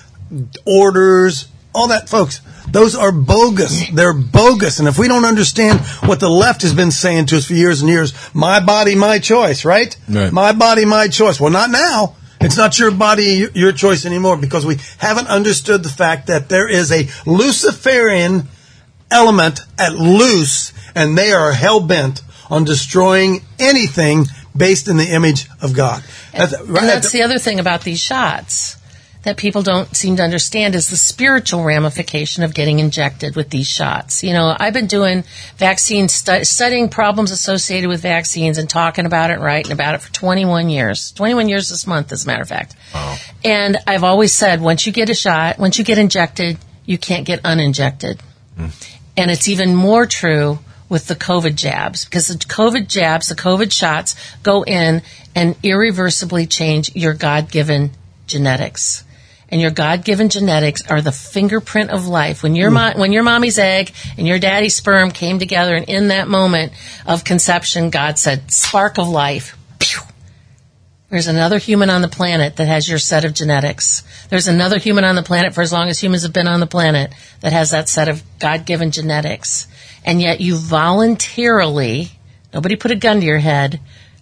orders, all that, folks. Those are bogus. They're bogus. And if we don't understand what the left has been saying to us for years and years, my body, my choice, right? My body, my choice. Well, not now. It's not your body, your choice anymore, because we haven't understood the fact that there is a Luciferian element at loose, and they are hell-bent on destroying anything based in the image of God. And that's the other thing about these shots that people don't seem to understand is the spiritual ramification of getting injected with these shots. You know, I've been doing vaccine studying problems associated with vaccines and talking about it, writing about it for 21 years. 21 years this month, as a matter of fact. Wow. And I've always said, once you get a shot, once you get injected, you can't get uninjected. And it's even more true with the COVID jabs, because the COVID jabs, the COVID shots go in and irreversibly change your God-given genetics. And your God-given genetics are the fingerprint of life. When your mommy's egg and your daddy's sperm came together, and in that moment of conception, God said, spark of life. Pew! There's another human on the planet that has your set of genetics. There's another human on the planet for as long as humans have been on the planet that has that set of God-given genetics. And yet you voluntarily, nobody put a gun to your head,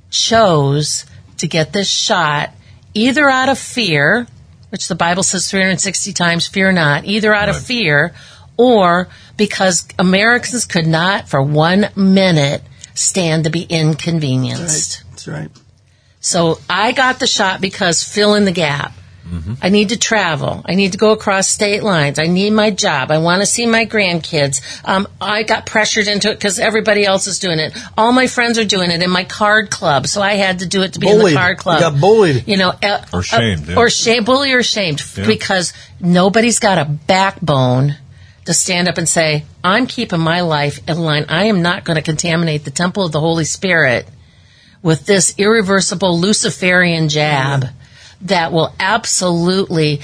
chose to get this shot either out of fear, which the Bible says 360 times, fear not, either out of fear or because Americans could not for 1 minute stand to be inconvenienced. That's right. So I got the shot because fill in the gap. I need to travel. I need to go across state lines. I need my job. I want to see my grandkids. I got pressured into it because everybody else is doing it. All my friends are doing it in my card club, so I had to do it to be in the card club. You got bullied. You know, or shamed. Bully or shamed, because nobody's got a backbone to stand up and say, I'm keeping my life in line. I am not going to contaminate the temple of the Holy Spirit with this irreversible Luciferian jab that will absolutely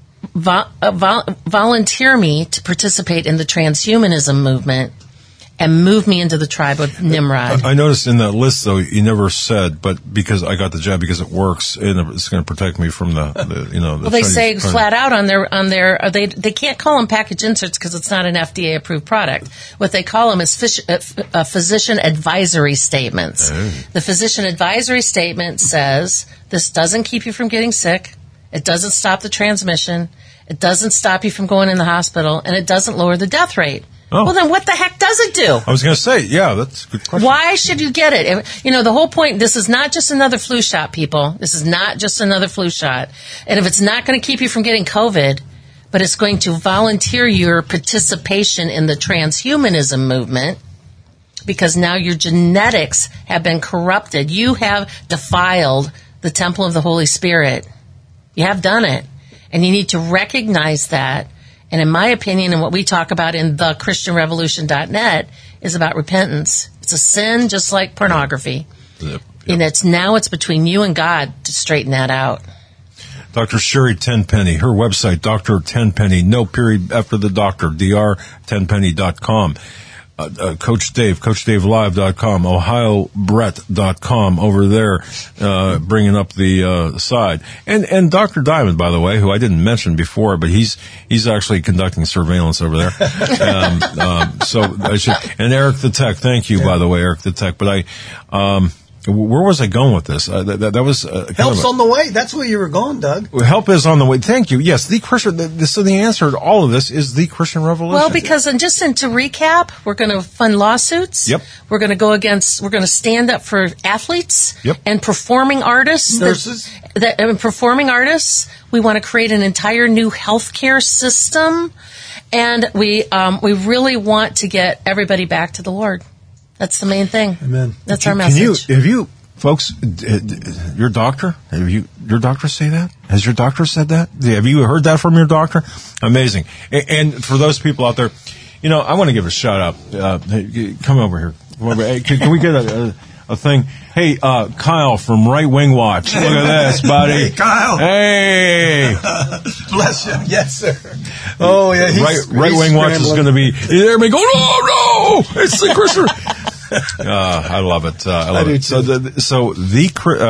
volunteer me to participate in the transhumanism movement and move me into the tribe of Nimrod. I noticed in that list, though, you never said, but because I got the jab because it works and it's going to protect me from the well, they say flat out on their they can't call them package inserts because it's not an FDA approved product. What they call them is physician advisory statements. The physician advisory statement says this doesn't keep you from getting sick. It doesn't stop the transmission. It doesn't stop you from going in the hospital, and it doesn't lower the death rate. Oh. Well, then what the heck does it do? I was going to say, yeah, that's a good question. Why should you get it? You know, the whole point, this is not just another flu shot, people. This is not just another flu shot. And if it's not going to keep you from getting COVID, but it's going to volunteer your participation in the transhumanism movement, because now your genetics have been corrupted. You have defiled the temple of the Holy Spirit. You have done it. And you need to recognize that. And in my opinion, and what we talk about in thechristianrevolution.net is about repentance. It's a sin just like pornography. Yep. And it's between you and God to straighten that out. Dr. Sherry Tenpenny, her website, Dr. Tenpenny, no period after the doctor, drtenpenny.com. Coach Dave, CoachDaveLive.com, OhioBrett.com over there, bringing up the side. And Dr. Diamond, by the way, who I didn't mention before, but he's actually conducting surveillance over there. So I should, and Eric the Tech, thank you, by the way, Eric the Tech. But where was I going with this? That was Help's on the way. That's where you were going, Doug. Help is on the way. Thank you. Yes, the Christian. So the answer to all of this is the Christian Revolution. Well, because to recap, we're going to fund lawsuits. Yep. We're going to stand up for athletes. Yep. And performing artists. Nurses. Performing artists. We want to create an entire new healthcare system, and we really want to get everybody back to the Lord. That's the main thing. Amen. That's our message. Have you, folks, your doctor say that? Has your doctor said that? Have you heard that from your doctor? Amazing. And for those people out there, I want to give a shout out. Come over here. Hey, can we get a thing? Hey, Kyle from Right Wing Watch. Look at this, buddy. Hey, Kyle. Hey. Bless you. Yes, sir. Oh, yeah. Right Wing Watch is going to be there. Going, oh, no, it's the Christian. I love it. I love it. So the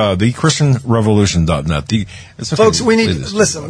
ChristianRevolution.net. Folks, we need listen.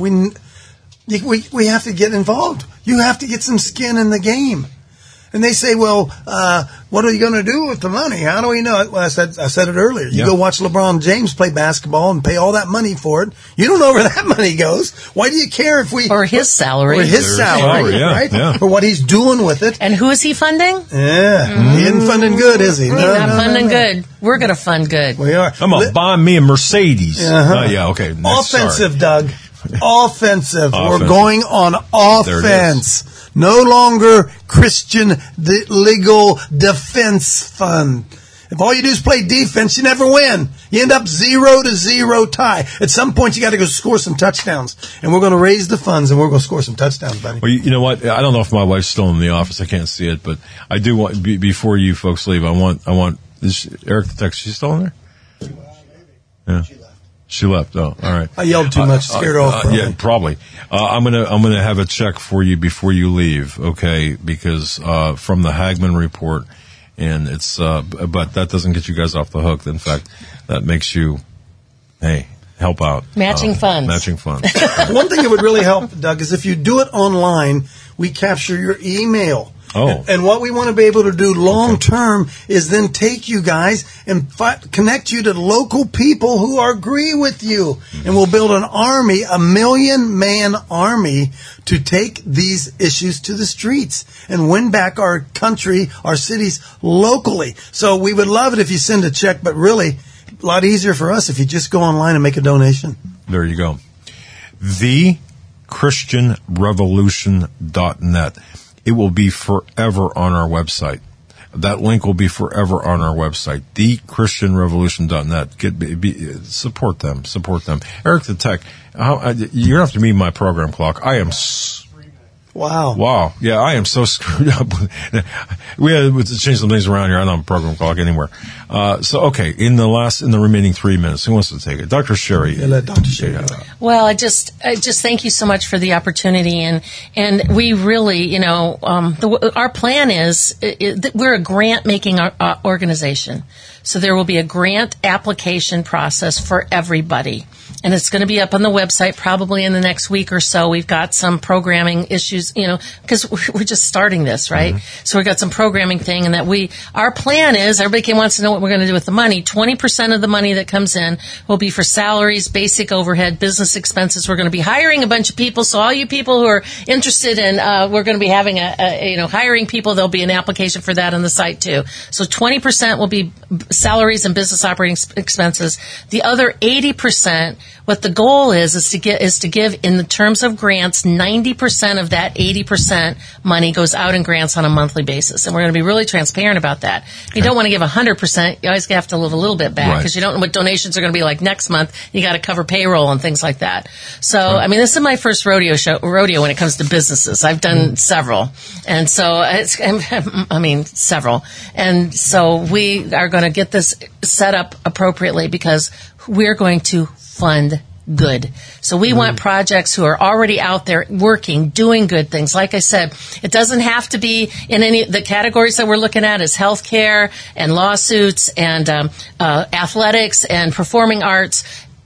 We have to get involved. You have to get some skin in the game. And they say, well, what are you going to do with the money? How do we know it? Well, I said it earlier. You go watch LeBron James play basketball and pay all that money for it. You don't know where that money goes. Why do you care if we... Or his salary. Or his salary, right? Yeah. Or what he's doing with it. And who is he funding? Yeah. He isn't funding good, is he? He's not funding good. We're going to fund good. We are. I'm going to buy me a Mercedes. Uh-huh. Okay. Offensive, Doug. Offensive. We're going on offense. No longer Christian legal defense fund. If all you do is play defense, you never win. You end up 0-0 tie. At some point, you got to go score some touchdowns. And we're going to raise the funds, and we're going to score some touchdowns, buddy. Well, you know what? I don't know if my wife's still in the office. I can't see it, but I do want, before you folks leave, I want, is Eric the text, she's still in there? Yeah. She left. Oh, all right. I yelled too much, scared her off. Yeah, probably. I'm gonna have a check for you before you leave, okay? Because from the Hagman report, and it's but that doesn't get you guys off the hook. In fact, that makes you, hey, help out. Matching funds. Matching funds. One thing that would really help, Doug, is if you do it online, we capture your email. Oh. And what we want to be able to do long term is then take you guys and connect you to local people who agree with you. And we'll build an army, a 1 million man army to take these issues to the streets and win back our country, our cities locally. So we would love it if you send a check, but really a lot easier for us if you just go online and make a donation. There you go. TheChristianRevolution.net. It will be forever on our website. That link will be forever on our website, TheChristianRevolution.net. Support them. Eric the Tech, you don't have to meet my program clock. I am... Wow. Yeah, I am so screwed up. We had to change some things around here. I don't have a program clock anywhere. Okay, in the remaining 3 minutes, who wants to take it? Dr. Sherry. Yeah, let Dr. Sherry. Well, I just thank you so much for the opportunity, and we really, our plan is we're a grant making organization, so there will be a grant application process for everybody. And it's going to be up on the website probably in the next week or so. We've got some programming issues, because we're just starting this, right? Mm-hmm. So we've got some programming thing, and our plan is, everybody wants to know what we're going to do with the money. 20% of the money that comes in will be for salaries, basic overhead, business expenses. We're going to be hiring a bunch of people. So all you people who are interested in, we're going to be having hiring people. There'll be an application for that on the site too. So 20% will be salaries and business operating expenses. The other 80%, what the goal is to give in the terms of grants, 90% of that 80% money goes out in grants on a monthly basis. And we're going to be really transparent about that. You don't want to give 100%. You always have to live a little bit back because you don't know what donations are going to be like next month. You got to cover payroll and things like that. So, this is my first rodeo when it comes to businesses. I've done several. And so several. And so we are going to get this set up appropriately because we're going to fund good. So we want projects who are already out there working, doing good things. Like I said, it doesn't have to be in any the categories that we're looking at is healthcare and lawsuits and athletics and performing arts.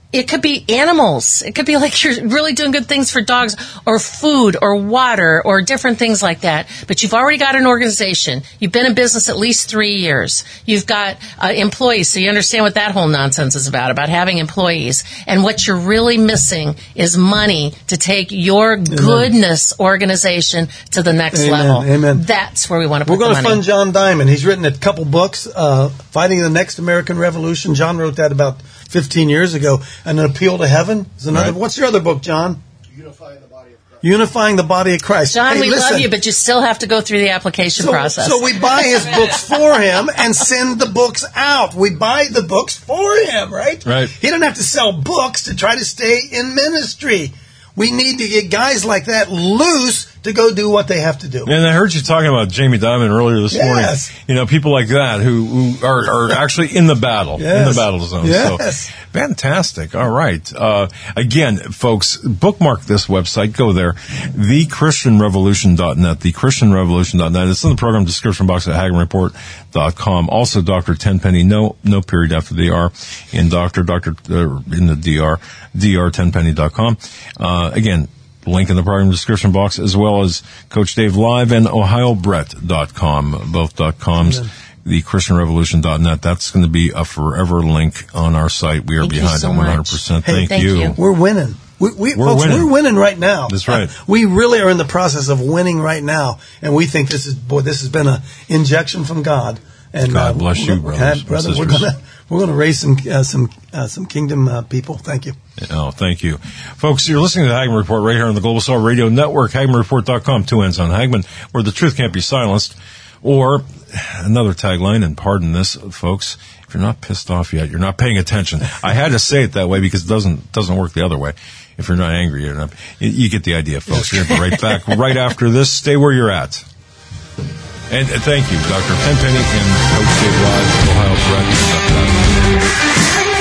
It could be animals. It could be like you're really doing good things for dogs or food or water or different things like that. But you've already got an organization. You've been in business at least 3 years. You've got employees, so you understand what that whole nonsense is about having employees. And what you're really missing is money to take your goodness organization to the next level. Amen. That's where we want to put the money. We're going to fund John Diamond. He's written a couple books, Fighting the Next American Revolution. John wrote that about 15 years ago. And An Appeal to Heaven is another. Right. What's your other book, John? Unifying the Body of Christ. John, we love you, but you still have to go through the application process. So we buy his books for him and send the books out. We buy the books for him, right? Right. He doesn't have to sell books to try to stay in ministry. We need to get guys like that loose to go do what they have to do. And I heard you talking about Jamie Dimon earlier this morning. You know, people like that who are actually in the battle, in the battle zone. Yes. So, fantastic. All right. Again, folks, bookmark this website. Go there, thechristianrevolution.net, thechristianrevolution.net. It's in the program description box at HagmannReport.com. Also, Dr. Tenpenny, no period after the R, in Dr. in the DR, drtenpenny.com. Again, link in the program description box, as well as Coach Dave Live and OhioBrett.com, both .coms. TheChristianRevolution.net. That's going to be a forever link on our site. We are behind it 100%. Hey, thank you. We're winning. We're winning right now. That's right. We really are in the process of winning right now, and we think this has been an injection from God. And God bless you, brothers. Brother, we're going to raise some kingdom people. Thank you. Oh, thank you. Folks, you're listening to the Hagmann Report right here on the Global Soul Radio Network, HagmannReport.com, 2 N's on Hagmann, where the truth can't be silenced. Or another tagline, and pardon this, folks, if you're not pissed off yet, you're not paying attention. I had to say it that way because it doesn't work the other way. If you're not angry, you're not. You get the idea, folks. We're going to be right back right after this. Stay where you're at. And thank you, Dr. Tenpenny and Coach Dave Live, Ohio Brett.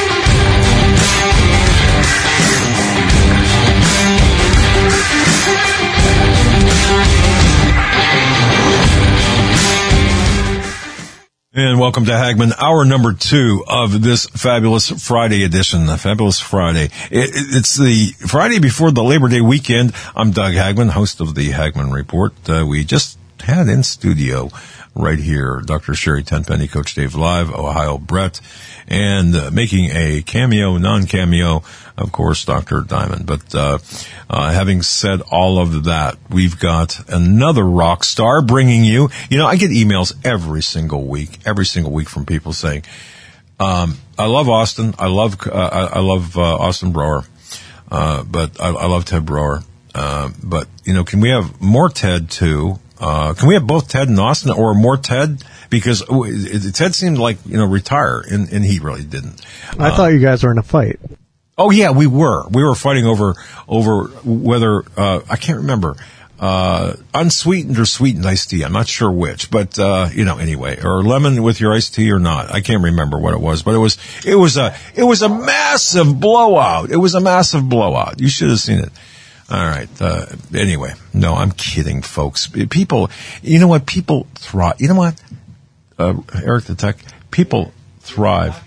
And welcome to Hagmann, hour number 2 of this fabulous Friday edition, the Fabulous Friday. It's the Friday before the Labor Day weekend. I'm Doug Hagmann, host of the Hagmann Report. We just had in studio right here Dr. Sherry Tenpenny, Coach Dave Live, Ohio Brett, and making a cameo, non-cameo, of course, Dr. Diamond. But having said all of that, we've got another rock star bringing you. You know, I get emails every single week from people saying, I love Austin. I love Austin Brower. But I love Ted Brower. But, you know, can we have more Ted too? Can we have both Ted and Austin, or more Ted? Because Ted seemed like, retire, and he really didn't. I thought you guys were in a fight. Oh yeah, we were. We were fighting over whether I can't remember unsweetened or sweetened iced tea. I'm not sure which, but anyway, or lemon with your iced tea or not. I can't remember what it was, but it was a massive blowout. It was a massive blowout. You should have seen it. All right. Anyway, no, I'm kidding, folks. People, you know what? People thrive. You know what? Eric the Tech, people thrive.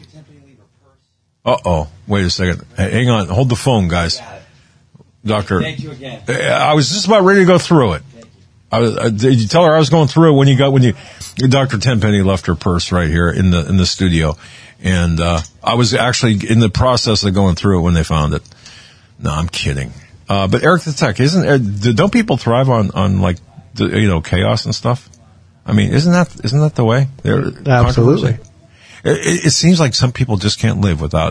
Uh-oh. Wait a second. Hey, hang on. Hold the phone, guys. Doctor. Thank you again. I was just about ready to go through it. Did you tell her I was going through it when Dr. Tenpenny left her purse right here in the studio, and I was actually in the process of going through it when they found it. No, I'm kidding. But Eric the Tech, don't people thrive on like chaos and stuff? I mean, isn't that the way? Absolutely. It seems like some people just can't live without,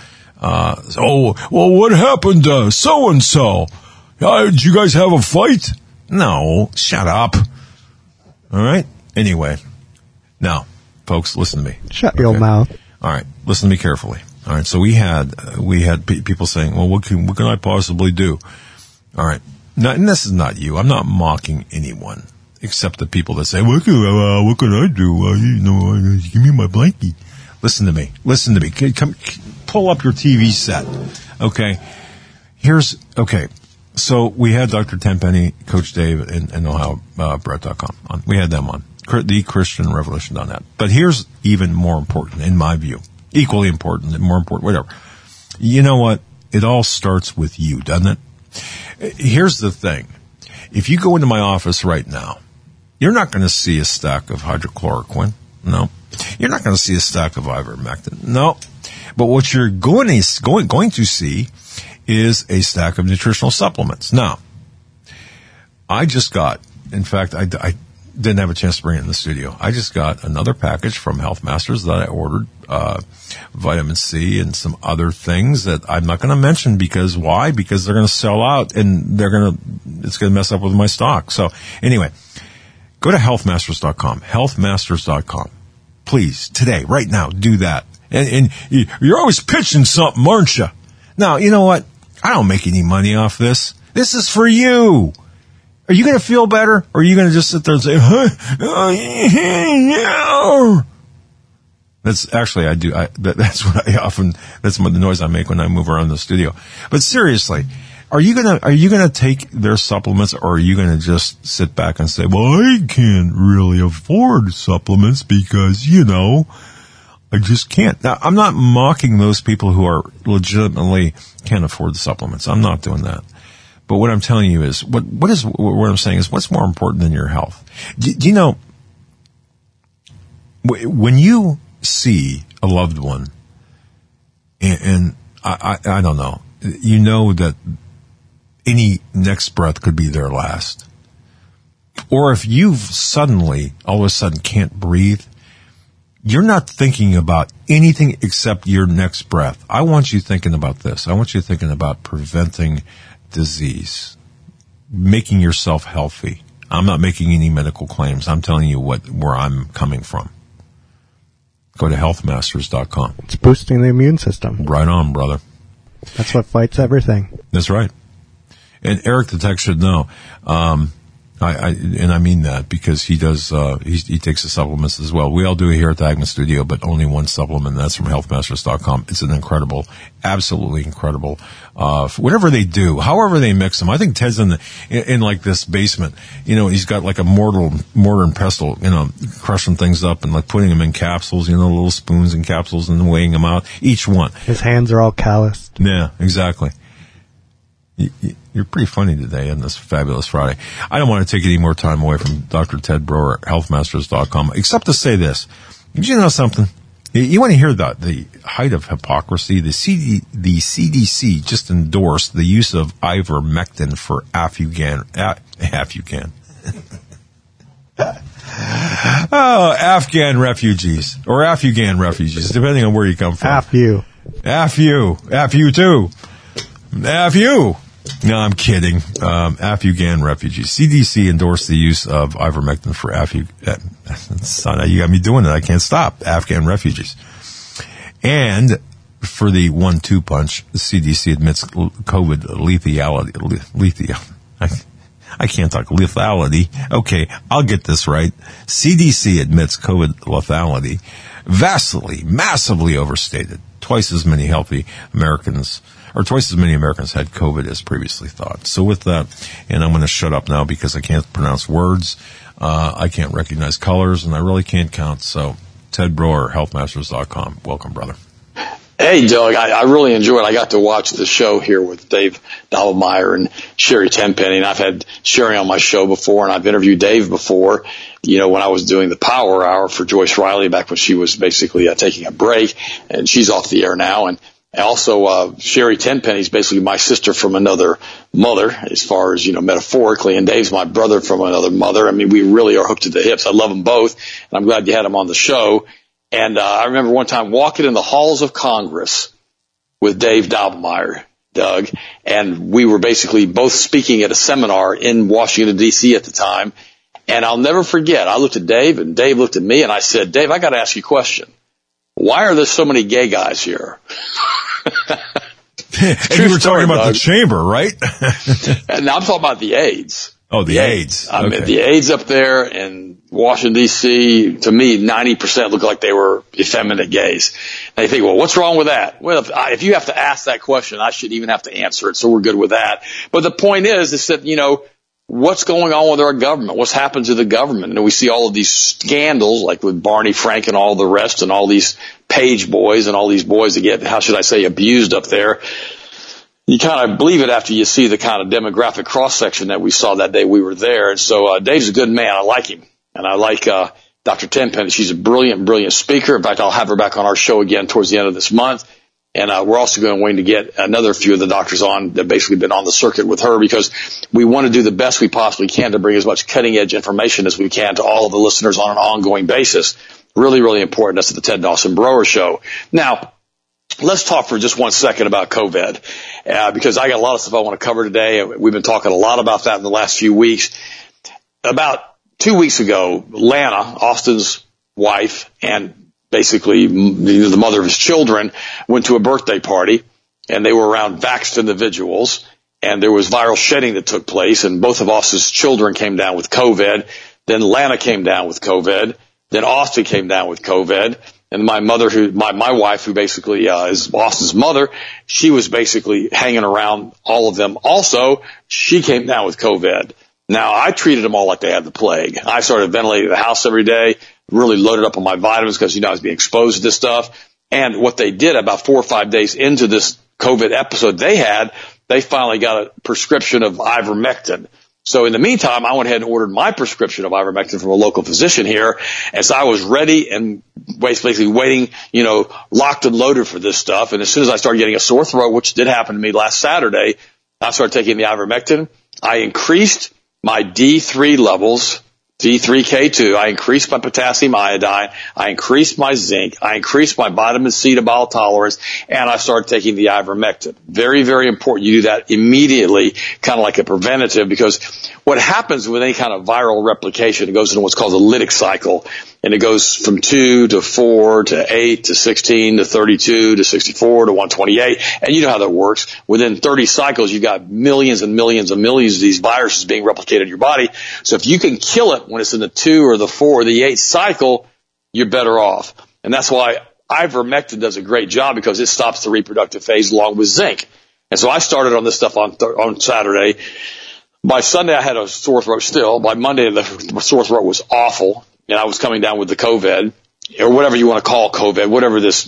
what happened to so and so? Did you guys have a fight? No, shut up. All right. Anyway, now, folks, listen to me. Shut your mouth. All right, listen to me carefully. All right, so we had people saying, well, what can I possibly do? All right, now, and this is not you. I'm not mocking anyone except the people that say, what can I do? Give me my blankie. Listen to me. Come, pull up your TV set. Okay. So we had Dr. Tenpenny, Coach Dave, and OhioBrett.com on. We had them on. TheChristianRevolution.net. But here's even more important, in my view. Equally important, more important, whatever. You know what? It all starts with you, doesn't it? Here's the thing. If you go into my office right now, you're not going to see a stack of hydrochloroquine. No. You're not going to see a stack of ivermectin. No. But what you're going to see is a stack of nutritional supplements. Now, I just got, in fact, I didn't have a chance to bring it in the studio. I just got another package from Health Masters that I ordered, vitamin C and some other things that I'm not going to mention because why? Because they're going to sell out and it's going to mess up with my stock. So anyway, go to healthmasters.com, healthmasters.com. Please, today, right now, do that. And you're always pitching something, aren't you? Now, you know what? I don't make any money off this. This is for you. Are you going to feel better? Or are you going to just sit there and say, That's actually, that's what I often, that's the noise I make when I move around the studio. But seriously, are you going to take their supplements, or are you going to just sit back and say, well, I can't really afford supplements because, I just can't. Now, I'm not mocking those people who are legitimately can't afford the supplements. I'm not doing that. But what I'm telling you is, what I'm saying is, what's more important than your health? Do you know, when you see a loved one, and I don't know, you know that any next breath could be their last. Or if you've suddenly, all of a sudden can't breathe, you're not thinking about anything except your next breath. I want you thinking about this. I want you thinking about preventing disease, making yourself healthy. I'm not making any medical claims. I'm telling you where I'm coming from. Go to healthmasters.com. It's boosting the immune system. Right on, brother. That's what fights everything. That's right. And Eric the Tech should know. I mean that because he does, he takes the supplements as well. We all do it here at the Hagman Studio, but only one supplement. That's from healthmasters.com. It's an incredible, absolutely incredible, whatever they do, however they mix them. I think Ted's in like this basement, he's got like a mortar and pestle, crushing things up and like putting them in capsules, little spoons and capsules and weighing them out, each one. His hands are all calloused. Yeah, exactly. You're pretty funny today on this fabulous Friday. I don't want to take any more time away from Dr. Ted Broer at healthmasters.com, except to say this. Did you know something? You want to hear the height of hypocrisy? The CDC just endorsed the use of ivermectin for Afghan. Afghan refugees, or Afghan refugees, depending on where you come from. F you. F you too. F you. No, I'm kidding. Afghan refugees. CDC endorsed the use of ivermectin for Son, you got me doing it. I can't stop. Afghan refugees. And for the 1-2 punch, the CDC admits COVID lethality. I can't talk. Lethality. Okay, I'll get this right. CDC admits COVID lethality massively overstated. Twice as many Americans had COVID as previously thought. So with that, and I'm going to shut up now because I can't pronounce words, I can't recognize colors, and I really can't count. So Ted Broer, healthmasters.com. Welcome, brother. Hey, Doug, I really enjoyed it. I got to watch the show here with Dave Dahlmeyer and Sherry Tenpenny, and I've had Sherry on my show before, and I've interviewed Dave before, when I was doing the Power Hour for Joyce Riley back when she was basically taking a break, and she's off the air now. And also, Sherry Tenpenny is basically my sister from another mother, as far as, metaphorically, and Dave's my brother from another mother. I mean, we really are hooked to the hips. I love them both, and I'm glad you had them on the show. And I remember one time walking in the halls of Congress with Dave Dahlmeyer, Doug, and we were basically both speaking at a seminar in Washington, D.C. at the time. And I'll never forget, I looked at Dave, and Dave looked at me, and I said, Dave, I got to ask you a question. Why are there so many gay guys here? And you were talking about Doug. The chamber, right? And I'm talking about the AIDS. Oh, the AIDS. I mean, the AIDS up there in Washington, D.C., to me, 90% look like they were effeminate gays. And you think, well, what's wrong with that? Well, if you have to ask that question, I shouldn't even have to answer it, so we're good with that. But the point is that, what's going on with our government? What's happened to the government? And we see all of these scandals, like with Barney Frank and all the rest, and all these page boys and all these boys that get, how should I say, abused up there. You kind of believe it after you see the kind of demographic cross-section that we saw that day we were there. And so Dave's a good man. I like him. And I like Dr. Tenpenny. She's a brilliant, brilliant speaker. In fact, I'll have her back on our show again towards the end of this month. And we're also going to get another few of the doctors on that basically been on the circuit with her, because we want to do the best we possibly can to bring as much cutting-edge information as we can to all of the listeners on an ongoing basis. Really, really important. That's at the Ted Dawson Brower Show. Now, let's talk for just 1 second about COVID, because I got a lot of stuff I want to cover today. We've been talking a lot about that in the last few weeks. About 2 weeks ago, Lana, Austin's wife, and basically the mother of his children, went to a birthday party, and they were around vaxxed individuals, and there was viral shedding that took place, and both of Austin's children came down with COVID. Then Lana came down with COVID. Then Austin came down with COVID. And my mother, my wife, who basically is Austin's mother, she was basically hanging around all of them. Also, she came down with COVID. Now, I treated them all like they had the plague. I started ventilating the house every day, really loaded up on my vitamins because, I was being exposed to this stuff. And what they did about 4 or 5 days into this COVID episode they finally got a prescription of ivermectin. So in the meantime, I went ahead and ordered my prescription of ivermectin from a local physician here. And so I was ready and basically waiting, locked and loaded for this stuff. And as soon as I started getting a sore throat, which did happen to me last Saturday, I started taking the ivermectin. I increased my D3 levels, D3K2. I increased my potassium iodine. I increased my zinc. I increased my vitamin C to bile tolerance, and I started taking the ivermectin. Very, very important. You do that immediately, kind of like a preventative, because what happens with any kind of viral replication, it goes into what's called a lytic cycle, and it goes from 2 to 4 to 8 to 16 to 32 to 64 to 128, and you know how that works. Within 30 cycles, you've got millions and millions and millions of these viruses being replicated in your body. So if you can kill it when it's in the 2 or the 4 or the 8 cycle, you're better off. And that's why ivermectin does a great job, because it stops the reproductive phase along with zinc. And so I started on this stuff on Saturday. By Sunday, I had a sore throat still. By Monday, the sore throat was awful, and I was coming down with the COVID, or whatever you want to call COVID, whatever this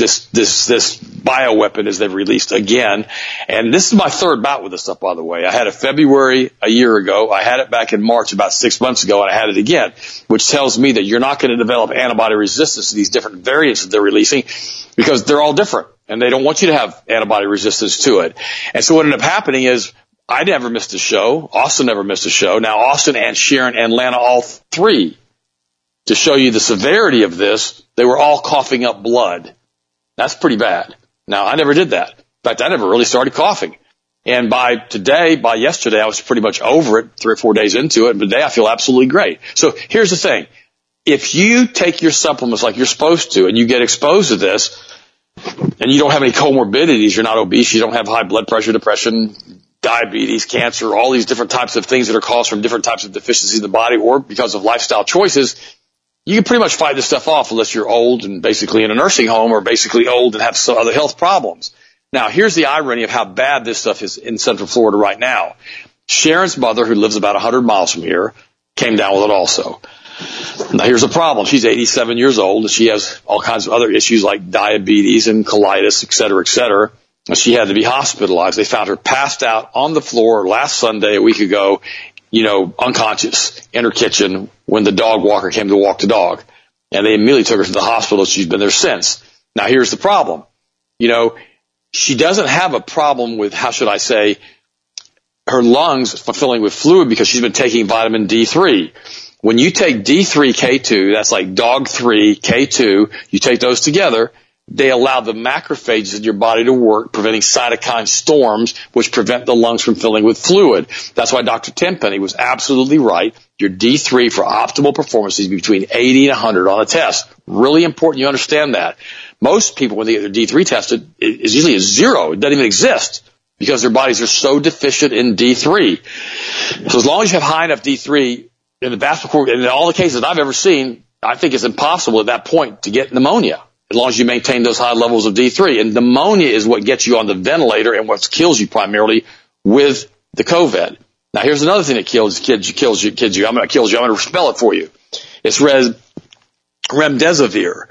bioweapon is they've released again. And this is my third bout with this stuff, by the way. I had it February a year ago. I had it back in March about 6 months ago, and I had it again, which tells me that you're not going to develop antibody resistance to these different variants that they're releasing, because they're all different, and they don't want you to have antibody resistance to it. And so what ended up happening is I never missed a show. Austin never missed a show. Now, Austin and Sharon and Lana, all three, to show you the severity of this, they were all coughing up blood. That's pretty bad. Now, I never did that. In fact, I never really started coughing. And by yesterday, I was pretty much over it, 3 or 4 days into it. And today, I feel absolutely great. So here's the thing. If you take your supplements like you're supposed to, and you get exposed to this, and you don't have any comorbidities, you're not obese, you don't have high blood pressure, depression, diabetes, cancer, all these different types of things that are caused from different types of deficiencies in the body or because of lifestyle choices, you can pretty much fight this stuff off unless you're old and basically in a nursing home, or basically old and have some other health problems. Now, here's the irony of how bad this stuff is in Central Florida right now. Sharon's mother, who lives about 100 miles from here, came down with it also. Now, here's the problem. She's 87 years old, and she has all kinds of other issues like diabetes and colitis, et cetera, et cetera. And she had to be hospitalized. They found her passed out on the floor last Sunday, a week ago, unconscious in her kitchen when the dog walker came to walk the dog. And they immediately took her to the hospital. She's been there since. Now, here's the problem. She doesn't have a problem with, how should I say, her lungs filling with fluid, because she's been taking vitamin D3. When you take D3K2, that's like dog 3, K2, you take those together, they allow the macrophages in your body to work, preventing cytokine storms, which prevent the lungs from filling with fluid. That's why Dr. Tenpenny was absolutely right. Your D3 for optimal performance is between 80 and 100 on a test. Really important you understand that. Most people, when they get their D3 tested, it's usually a 0. It doesn't even exist, because their bodies are so deficient in D3. So as long as you have high enough D3, in all the cases I've ever seen, I think it's impossible at that point to get pneumonia, as long as you maintain those high levels of D3. And pneumonia is what gets you on the ventilator and what kills you primarily with the COVID. Now, here's another thing that kills you. I'm going to spell it for you. It's remdesivir.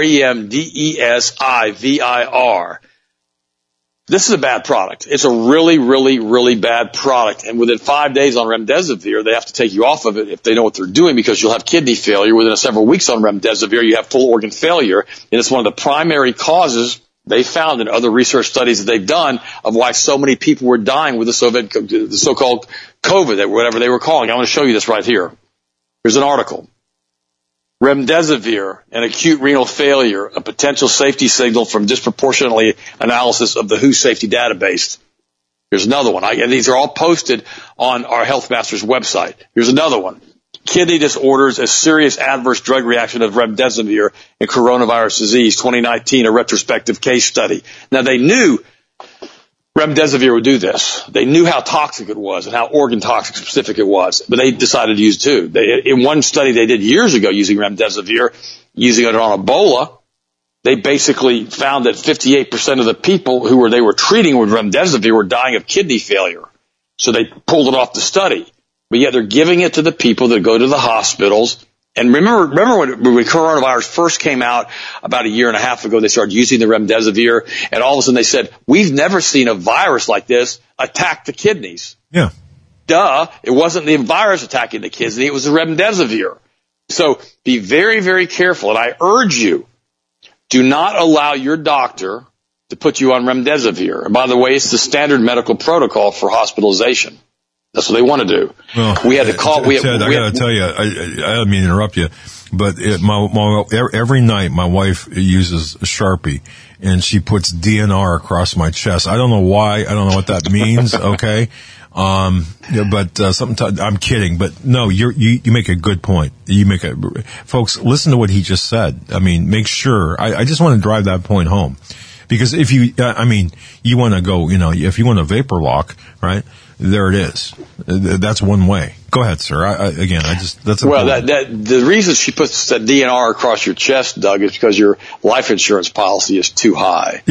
Remdesivir. This is a bad product. It's a really, really, really bad product. And within 5 days on remdesivir, they have to take you off of it if they know what they're doing, because you'll have kidney failure. Within several weeks on remdesivir, you have full organ failure. And it's one of the primary causes they found in other research studies that they've done of why so many people were dying with the so-called COVID, whatever they were calling. I want to show you this right here. Here's an article. Remdesivir and acute renal failure, a potential safety signal from disproportionately analysis of the WHO safety database. Here's another one. And these are all posted on our Health Masters website. Here's another one. Kidney disorders, a serious adverse drug reaction of remdesivir in coronavirus disease, 2019, a retrospective case study. Now, they knew remdesivir would do this. They knew how toxic it was and how organ toxic specific it was, but they decided to use it too. In one study they did years ago using remdesivir, using it on Ebola, they basically found that 58% of the people they were treating with remdesivir were dying of kidney failure. So they pulled it off the study. But yet they're giving it to the people that go to the hospitals. And remember when coronavirus first came out about a year and a half ago, they started using the remdesivir, and all of a sudden they said, we've never seen a virus like this attack the kidneys. Yeah. Duh. It wasn't the virus attacking the kidney, it was the remdesivir. So be very, very careful. And I urge you, do not allow your doctor to put you on remdesivir. And by the way, it's the standard medical protocol for hospitalization. That's what they want to do. Well, we had to call. Ted, I got to tell you, I don't mean to interrupt you, but every night my wife uses a Sharpie and she puts DNR across my chest. I don't know why. I don't know what that means. Okay. But sometimes I'm kidding, but no, you make a good point. Folks, listen to what he just said. I mean, make sure, I just want to drive that point home, because if you want to go, if you want a vapor lock, right? There it is. That's one way. Go ahead, sir. The reason she puts that DNR across your chest, Doug, is because your life insurance policy is too high.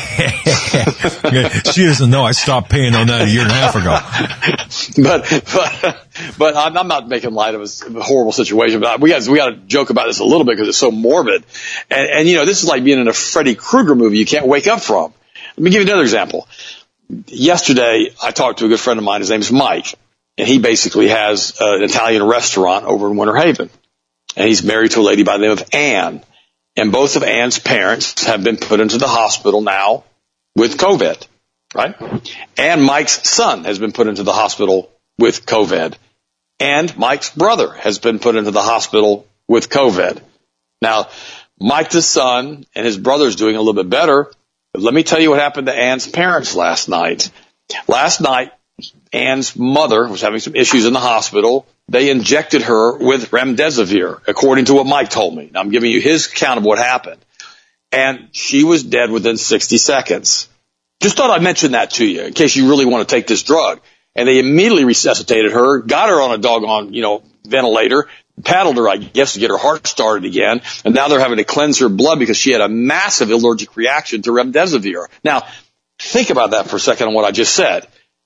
She doesn't know. I stopped paying on that a year and a half ago. But I'm not making light of a horrible situation. But we got to joke about this a little bit because it's so morbid. And this is like being in a Freddy Krueger movie you can't wake up from. Let me give you another example. Yesterday, I talked to a good friend of mine. His name is Mike, and he basically has an Italian restaurant over in Winter Haven. And he's married to a lady by the name of Ann. And both of Ann's parents have been put into the hospital now with COVID, right? And Mike's son has been put into the hospital with COVID. And Mike's brother has been put into the hospital with COVID. Now, Mike the son and his brother's doing a little bit better. But let me tell you what happened to Ann's parents last night. Last night, Ann's mother was having some issues in the hospital. They injected her with remdesivir, according to what Mike told me. Now, I'm giving you his account of what happened. And she was dead within 60 seconds. Just thought I'd mention that to you in case you really want to take this drug. And they immediately resuscitated her, got her on a doggone, ventilator, paddled her, I guess, to get her heart started again. And now they're having to cleanse her blood because she had a massive allergic reaction to remdesivir. Now, think about that for a second on what I just said.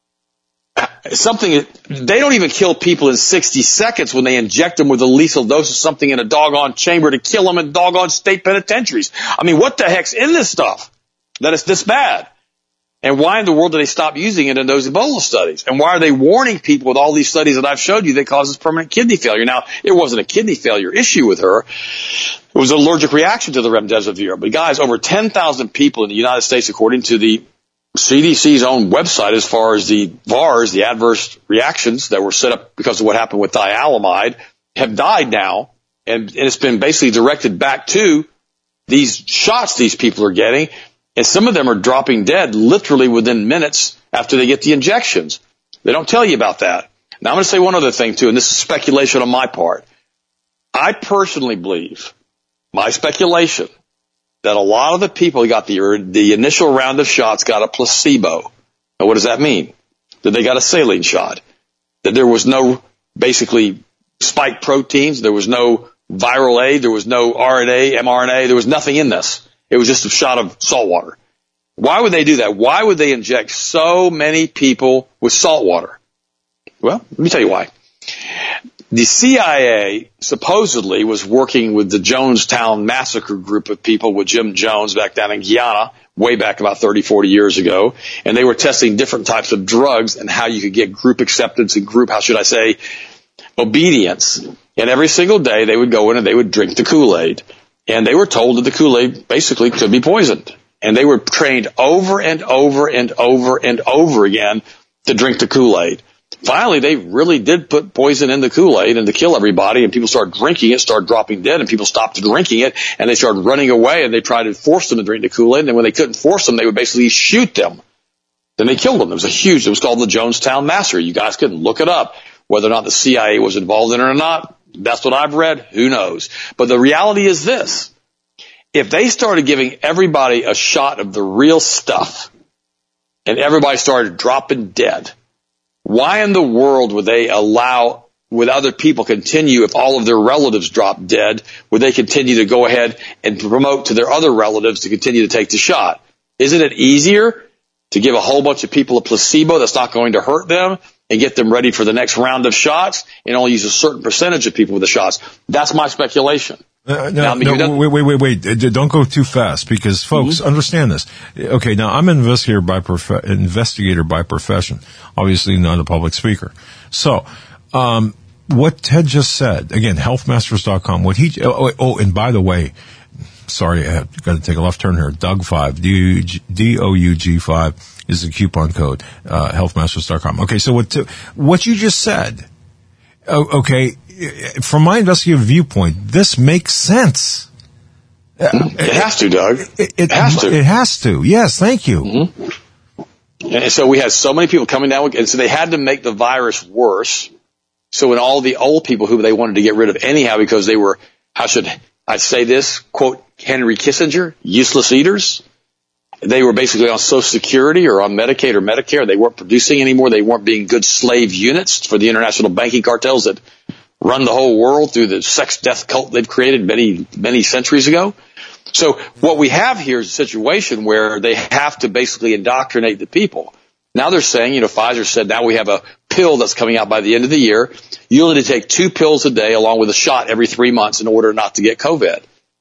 They don't even kill people in 60 seconds when they inject them with a lethal dose of something in a doggone chamber to kill them in doggone state penitentiaries. I mean, what the heck's in this stuff that it's this bad? And why in the world do they stop using it in those Ebola studies? And why are they warning people with all these studies that I've showed you that causes permanent kidney failure? Now, it wasn't a kidney failure issue with her. It was an allergic reaction to the remdesivir. But guys, over 10,000 people in the United States, according to the CDC's own website, as far as the VARs, the adverse reactions that were set up because of what happened with thialamide, have died now. And it's been basically directed back to these shots these people are getting. And some of them are dropping dead literally within minutes after they get the injections. They don't tell you about that. Now, I'm going to say one other thing, too, and this is speculation on my part. I personally believe, my speculation, that a lot of the people who got the initial round of shots got a placebo. Now, what does that mean? That they got a saline shot. That there was no, basically, spike proteins. There was no viral A. There was no RNA, mRNA. There was nothing in this. It was just a shot of salt water. Why would they do that? Why would they inject so many people with salt water? Well, let me tell you why. The CIA supposedly was working with the Jonestown Massacre group of people with Jim Jones back down in Guyana, way back about 30, 40 years ago. And they were testing different types of drugs and how you could get group acceptance and group, obedience. And every single day they would go in and they would drink the Kool-Aid. And they were told that the Kool-Aid basically could be poisoned. And they were trained over and over and over and over again to drink the Kool-Aid. Finally, they really did put poison in the Kool-Aid and to kill everybody, and people started drinking it, started dropping dead, and people stopped drinking it, and they started running away, and they tried to force them to drink the Kool-Aid, and then when they couldn't force them, they would basically shoot them. Then they killed them. It was called the Jonestown Massacre. You guys can look it up. Whether or not the CIA was involved in it or not, that's what I've read. Who knows? But the reality is this. If they started giving everybody a shot of the real stuff, and everybody started dropping dead, why in the world would they allow, would other people continue, if all of their relatives drop dead, would they continue to go ahead and promote to their other relatives to continue to take the shot? Isn't it easier to give a whole bunch of people a placebo that's not going to hurt them and get them ready for the next round of shots and only use a certain percentage of people with the shots? That's my speculation. Wait. Don't go too fast because, folks, understand this. Okay, now I'm an investigator by profession, obviously not a public speaker. So, what Ted just said, again, healthmasters.com, and by the way, sorry, I have got to take a left turn here. Doug5, DOUG5 is the coupon code, healthmasters.com. Okay, so what you just said, okay, from my investigative viewpoint, this makes sense. It has to, Doug. It has to. It has to. Yes, thank you. Mm-hmm. And so we had so many people coming down, and so they had to make the virus worse. So when all the old people who they wanted to get rid of anyhow because they were, how should I say this, quote, Henry Kissinger, useless eaters, they were basically on Social Security or on Medicaid or Medicare. They weren't producing anymore. They weren't being good slave units for the international banking cartels that run the whole world through the sex death cult they've created many, many centuries ago. So what we have here is a situation where they have to basically indoctrinate the people. Now they're saying, Pfizer said now we have a pill that's coming out by the end of the year. You only need to take 2 pills a day along with a shot every 3 months in order not to get COVID.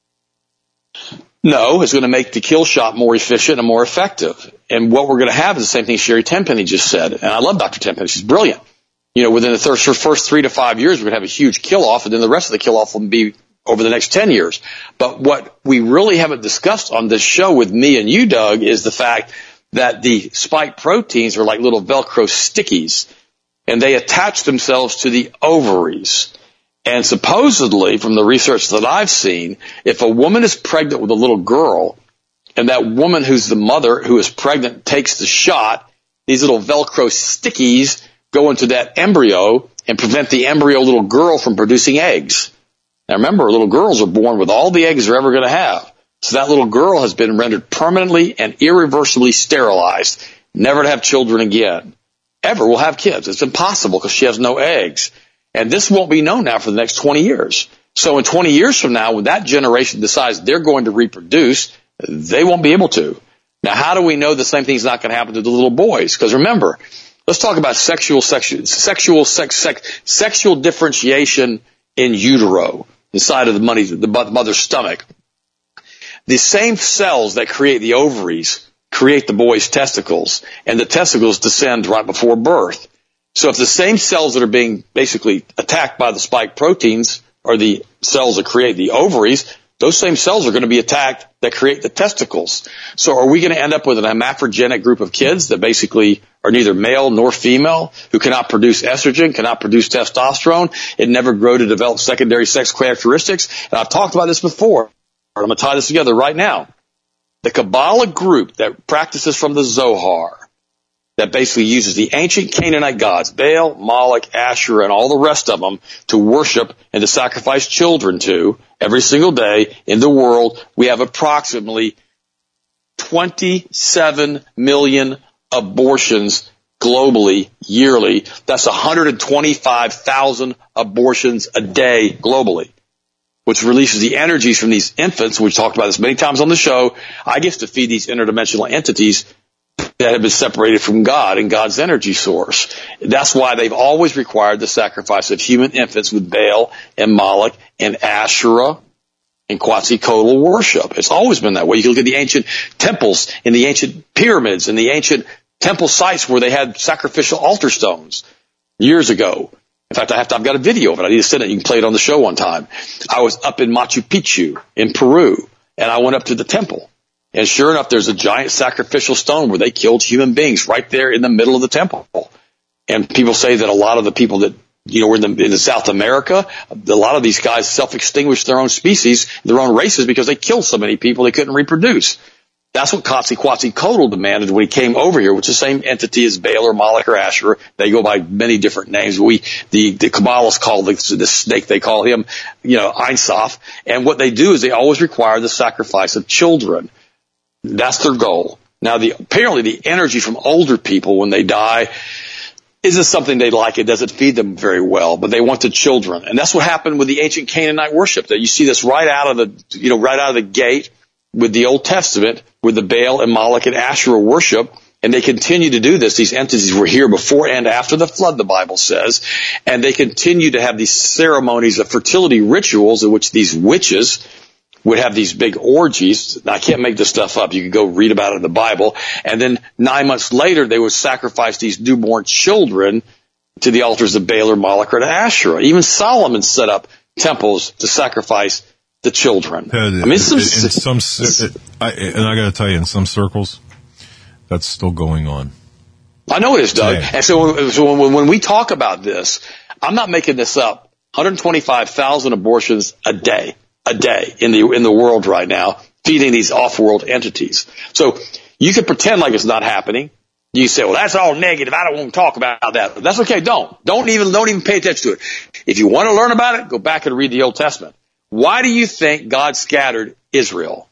No, it's going to make the kill shot more efficient and more effective. And what we're going to have is the same thing Sherry Tenpenny just said. And I love Dr. Tenpenny. She's brilliant. Within the first 3 to 5 years, we're going to have a huge kill-off, and then the rest of the kill-off will be over the next 10 years. But what we really haven't discussed on this show with me and you, Doug, is the fact that the spike proteins are like little Velcro stickies, and they attach themselves to the ovaries. And supposedly, from the research that I've seen, if a woman is pregnant with a little girl, and that woman who's the mother who is pregnant takes the shot, these little Velcro stickies go into that embryo and prevent the embryo little girl from producing eggs. Now remember, little girls are born with all the eggs they're ever going to have. So that little girl has been rendered permanently and irreversibly sterilized, never to have children again. Ever will have kids. It's impossible because she has no eggs. And this won't be known now for the next 20 years. So in 20 years from now, when that generation decides they're going to reproduce, they won't be able to. Now, how do we know the same thing's not going to happen to the little boys? Because remember, let's talk about sexual differentiation in utero, inside of the mother's stomach. The same cells that create the ovaries create the boy's testicles, and the testicles descend right before birth. So if the same cells that are being basically attacked by the spike proteins are the cells that create the ovaries, those same cells are going to be attacked that create the testicles. So are we going to end up with an hermaphrodite group of kids that basically are neither male nor female, who cannot produce estrogen, cannot produce testosterone, and never grow to develop secondary sex characteristics? And I've talked about this before. I'm going to tie this together right now. The Kabbalah group that practices from the Zohar, that basically uses the ancient Canaanite gods, Baal, Moloch, Asherah, and all the rest of them, to worship and to sacrifice children to every single day in the world. We have approximately 27 million abortions globally yearly. That's 125,000 abortions a day globally, which releases the energies from these infants. We've talked about this many times on the show. I get to feed these interdimensional entities that had been separated from God and God's energy source. That's why they've always required the sacrifice of human infants with Baal and Moloch and Asherah and Quetzalcoatl worship. It's always been that way. You can look at the ancient temples and the ancient pyramids and the ancient temple sites where they had sacrificial altar stones years ago. In fact, I've got a video of it. I need to send it. You can play it on the show one time. I was up in Machu Picchu in Peru, and I went up to the temple. And sure enough, there's a giant sacrificial stone where they killed human beings right there in the middle of the temple. And people say that a lot of the people that, were in South America, a lot of these guys self-extinguished their own species, their own races, because they killed so many people they couldn't reproduce. That's what Quetzalcoatl demanded when he came over here, which is the same entity as Baal or Moloch or Asherah. They go by many different names. The Kabbalists call the snake, they call him, Ein Sof. And what they do is they always require the sacrifice of children. That's their goal. Now, apparently the energy from older people when they die isn't something they like. It doesn't feed them very well, but they want the children. And that's what happened with the ancient Canaanite worship. That you see this right out of the gate with the Old Testament, with the Baal and Moloch and Asherah worship. And they continue to do this. These entities were here before and after the flood, the Bible says. And they continue to have these ceremonies of fertility rituals in which these witches would have these big orgies. Now, I can't make this stuff up. You can go read about it in the Bible. And then 9 months later, they would sacrifice these newborn children to the altars of Baal or Moloch or to Asherah. Even Solomon set up temples to sacrifice the children. And I got to tell you, in some circles, that's still going on. I know it is, Doug. Today. And so when we talk about this, I'm not making this up. 125,000 abortions a day in the world right now, feeding these off-world entities. So you can pretend like it's not happening. You say, well, that's all negative. I don't want to talk about that. That's okay. Don't even pay attention to it. If you want to learn about it, go back and read the Old Testament. Why do you think God scattered Israel?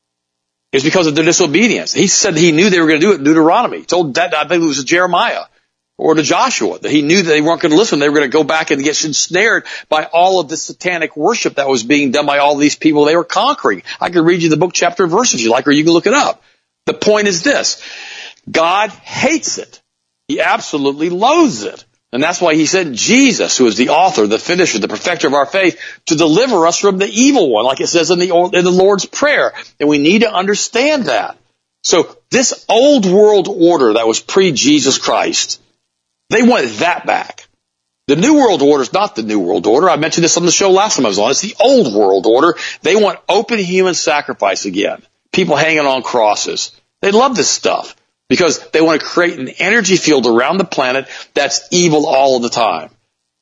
It's because of their disobedience. He said he knew they were going to do it in Deuteronomy. He told that, I think it was to Jeremiah or to Joshua, that he knew that they weren't going to listen. They were going to go back and get ensnared by all of the satanic worship that was being done by all these people they were conquering. I could read you the book, chapter, and verse if you like, or you can look it up. The point is this. God hates it. He absolutely loathes it. And that's why he sent Jesus, who is the author, the finisher, the perfecter of our faith, to deliver us from the evil one, like it says in the Lord's Prayer. And we need to understand that. So this old world order that was pre-Jesus Christ, they want that back. The New World Order is not the New World Order. I mentioned this on the show last time I was on. It's the Old World Order. They want open human sacrifice again. People hanging on crosses. They love this stuff because they want to create an energy field around the planet that's evil all of the time.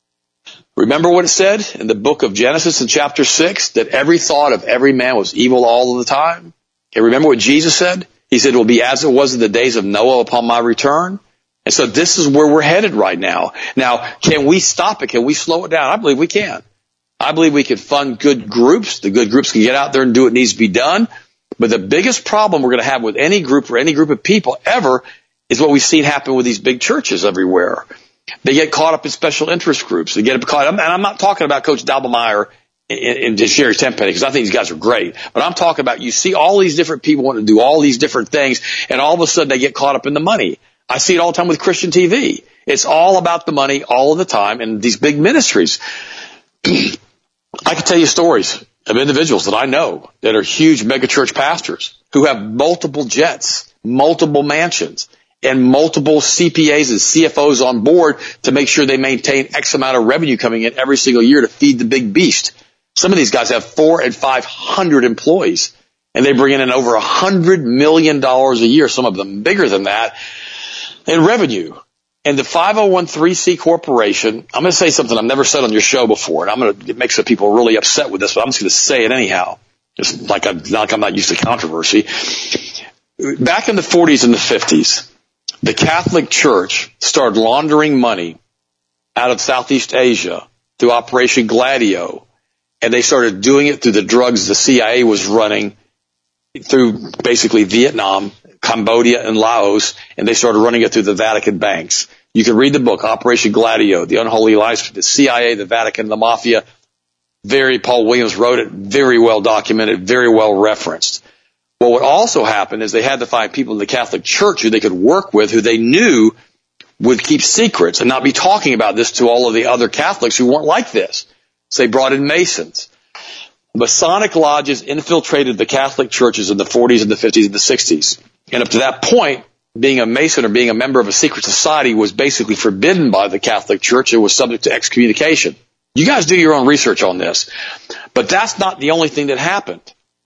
Remember what it said in the book of Genesis in chapter 6, that every thought of every man was evil all of the time? Okay, remember what Jesus said? He said, it will be as it was in the days of Noah upon my return. And so this is where we're headed right now. Now, can we stop it? Can we slow it down? I believe we can. I believe we can fund good groups. The good groups can get out there and do what needs to be done. But the biggest problem we're going to have with any group or any group of people ever is what we've seen happen with these big churches everywhere. They get caught up in special interest groups. They get caught up, and I'm not talking about Coach Dalbemeyer and Sherry Tenpenny, because I think these guys are great. But I'm talking about, you see all these different people wanting to do all these different things, and all of a sudden they get caught up in the money. I see it all the time with Christian TV. It's all about the money all of the time in these big ministries. I can tell you stories of individuals that I know that are huge megachurch pastors who have multiple jets, multiple mansions, and multiple CPAs and CFOs on board to make sure they maintain X amount of revenue coming in every single year to feed the big beast. Some of these guys have 400 and 500 employees, and they bring in over $100 million a year, some of them bigger than that, in revenue. And the 501(c)(3) corporation, I'm going to say something I've never said on your show before, and it makes some people really upset with this, but I'm just going to say it anyhow. It's like I'm not used to controversy. Back in the 40s and the 50s, the Catholic Church started laundering money out of Southeast Asia through Operation Gladio, and they started doing it through the drugs the CIA was running through basically Vietnam, Cambodia, and Laos, and they started running it through the Vatican banks. You can read the book, Operation Gladio, The Unholy Alliance, the CIA, the Vatican, the Mafia. Paul Williams wrote it, very well documented, very well referenced. Well, what also happened is they had to find people in the Catholic Church who they could work with, who they knew would keep secrets and not be talking about this to all of the other Catholics who weren't like this. So they brought in Masons. Masonic lodges infiltrated the Catholic churches in the 40s and the 50s and the 60s. And up to that point, being a Mason or being a member of a secret society was basically forbidden by the Catholic Church. It was subject to excommunication. You guys do your own research on this. But that's not the only thing that happened.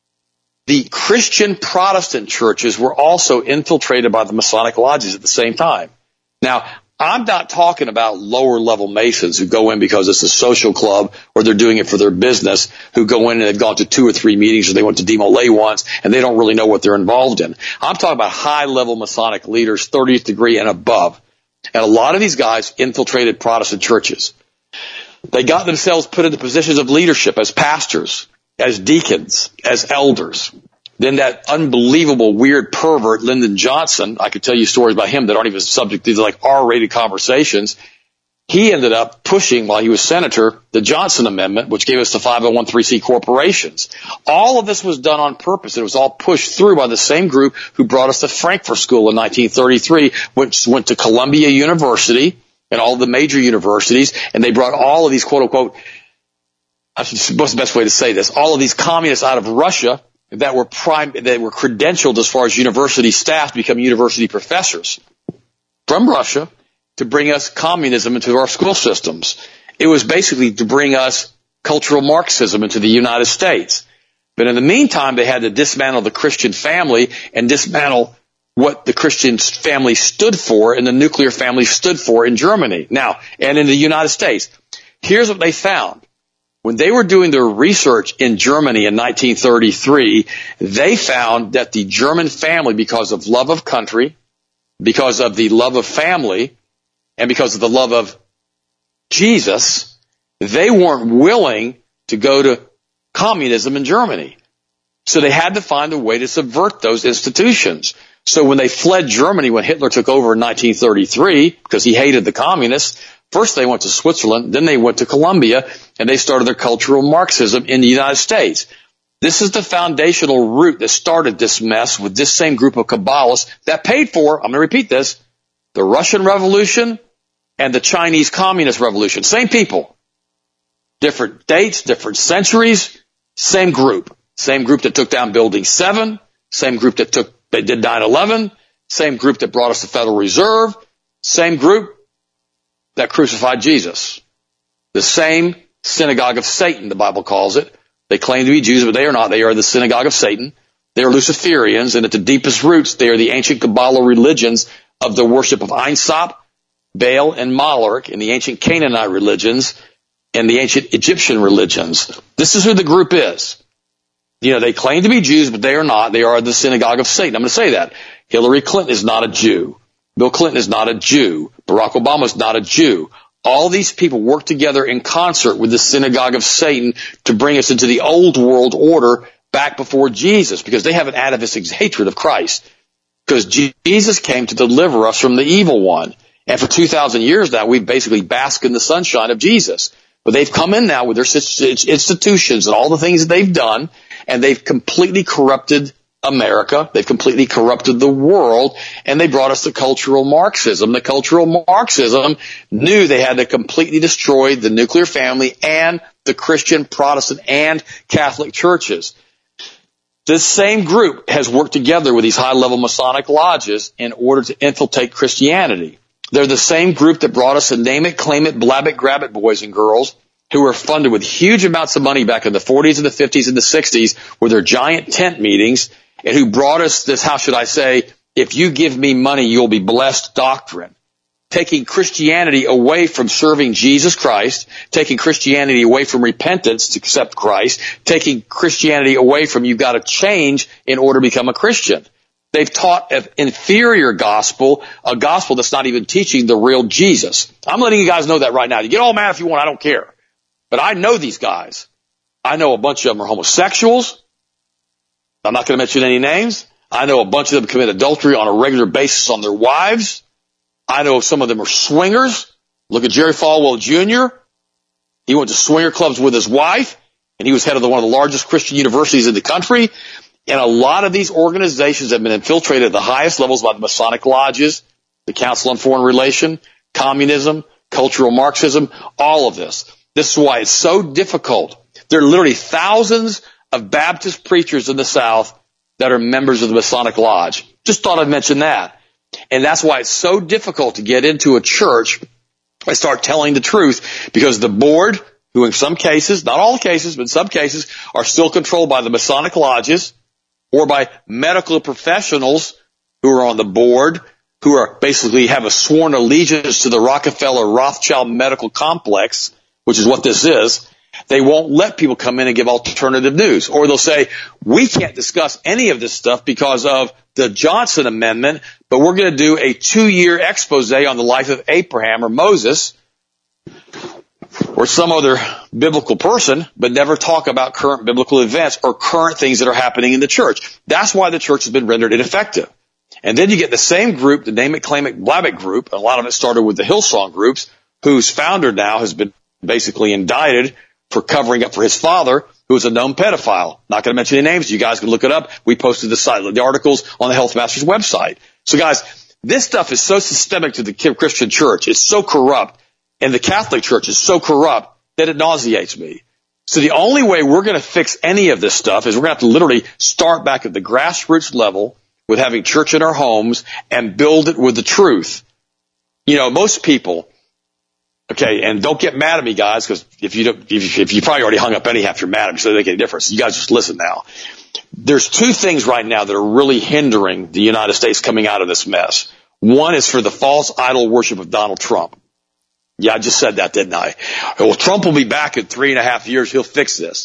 The Christian Protestant churches were also infiltrated by the Masonic lodges at the same time. Now, I'm not talking about lower level Masons who go in because it's a social club or they're doing it for their business, who go in and have gone to 2 or 3 meetings or they went to Demolay once and they don't really know what they're involved in. I'm talking about high level Masonic leaders, 30th degree and above. And a lot of these guys infiltrated Protestant churches. They got themselves put into positions of leadership as pastors, as deacons, as elders. Then that unbelievable weird pervert, Lyndon Johnson, I could tell you stories about him that aren't even subject to like R-rated conversations. He ended up pushing, while he was senator, the Johnson Amendment, which gave us the 501(c)(3) corporations. All of this was done on purpose. It was all pushed through by the same group who brought us to Frankfurt School in 1933, which went to Columbia University and all the major universities, and they brought all of these quote-unquote, what's the best way to say this, all of these communists out of Russia that were credentialed as far as university staff to become university professors from Russia to bring us communism into our school systems. It was basically to bring us cultural Marxism into the United States. But in the meantime, they had to dismantle the Christian family and dismantle what the Christian family stood for and the nuclear family stood for in Germany. Now, and in the United States. Here's what they found. When they were doing their research in Germany in 1933, they found that the German family, because of love of country, because of the love of family, and because of the love of Jesus, they weren't willing to go to communism in Germany. So they had to find a way to subvert those institutions. So when they fled Germany, when Hitler took over in 1933, because he hated the communists, first they went to Switzerland, then they went to Colombia, and they started their cultural Marxism in the United States. This is the foundational root that started this mess with this same group of Kabbalists that paid for, I'm going to repeat this, the Russian Revolution and the Chinese Communist Revolution. Same people. Different dates, different centuries, same group. Same group that took down Building 7, same group that did 9/11, same group that brought us the Federal Reserve, same group that crucified Jesus. The same synagogue of Satan, the Bible calls it. They claim to be Jews, but they are not. They are the synagogue of Satan. They are Luciferians, and at the deepest roots, they are the ancient Kabbalah religions of the worship of Ein Sop, Baal, and Moloch, and the ancient Canaanite religions, and the ancient Egyptian religions. This is who the group is. You know, they claim to be Jews, but they are not. They are the synagogue of Satan. I'm going to say that. Hillary Clinton is not a Jew. Bill Clinton is not a Jew. Barack Obama is not a Jew. All these people work together in concert with the synagogue of Satan to bring us into the old world order back before Jesus, because they have an atavistic hatred of Christ. Because Jesus came to deliver us from the evil one. And for 2,000 years now, we've basically basked in the sunshine of Jesus. But they've come in now with their institutions and all the things that they've done, and they've completely corrupted America. They've completely corrupted the world, and they brought us to cultural Marxism. The cultural Marxism knew they had to completely destroy the nuclear family and the Christian, Protestant, and Catholic churches. This same group has worked together with these high-level Masonic lodges in order to infiltrate Christianity. They're the same group that brought us the name it, claim it, blab it, grab it boys and girls who were funded with huge amounts of money back in the 40s and the 50s and the 60s with their giant tent meetings, and who brought us this, how should I say, if you give me money, you'll be blessed doctrine. Taking Christianity away from serving Jesus Christ, taking Christianity away from repentance to accept Christ, taking Christianity away from you've got to change in order to become a Christian. They've taught an inferior gospel, a gospel that's not even teaching the real Jesus. I'm letting you guys know that right now. You get all mad if you want, I don't care. But I know these guys. I know a bunch of them are homosexuals. I'm not going to mention any names. I know a bunch of them commit adultery on a regular basis on their wives. I know some of them are swingers. Look at Jerry Falwell Jr. He went to swinger clubs with his wife, and he was head of one of the largest Christian universities in the country. And a lot of these organizations have been infiltrated at the highest levels by the Masonic lodges, the Council on Foreign Relations, communism, cultural Marxism, all of this. This is why it's so difficult. There are literally thousands of Baptist preachers in the South that are members of the Masonic Lodge. Just thought I'd mention that. And that's why it's so difficult to get into a church and start telling the truth, because the board, who in some cases, not all cases, but in some cases, are still controlled by the Masonic lodges or by medical professionals who are on the board, who are basically have a sworn allegiance to the Rockefeller Rothschild medical complex, which is what this is. They won't let people come in and give alternative news. Or they'll say, we can't discuss any of this stuff because of the Johnson Amendment, but we're going to do a 2-year expose on the life of Abraham or Moses or some other biblical person, but never talk about current biblical events or current things that are happening in the church. That's why the church has been rendered ineffective. And then you get the same group, the Name It, Claim It, Blab It group. A lot of it started with the Hillsong groups, whose founder now has been basically indicted for covering up for his father, who was a known pedophile. Not going to mention any names. You guys can look it up. We posted the articles on the Health Masters website. So guys, this stuff is so systemic to the Christian church. It's so corrupt. And the Catholic Church is so corrupt that it nauseates me. So the only way we're going to fix any of this stuff is we're going to have to literally start back at the grassroots level with having church in our homes and build it with the truth. You know, most people, okay, and don't get mad at me, guys, because if you probably already hung up anyhow if you're mad at me, so it doesn't make any difference. You guys just listen now. There's two things right now that are really hindering the United States coming out of this mess. One is for the false idol worship of Donald Trump. Yeah, I just said that, didn't I? Well, Trump will be back in 3.5 years. He'll fix this.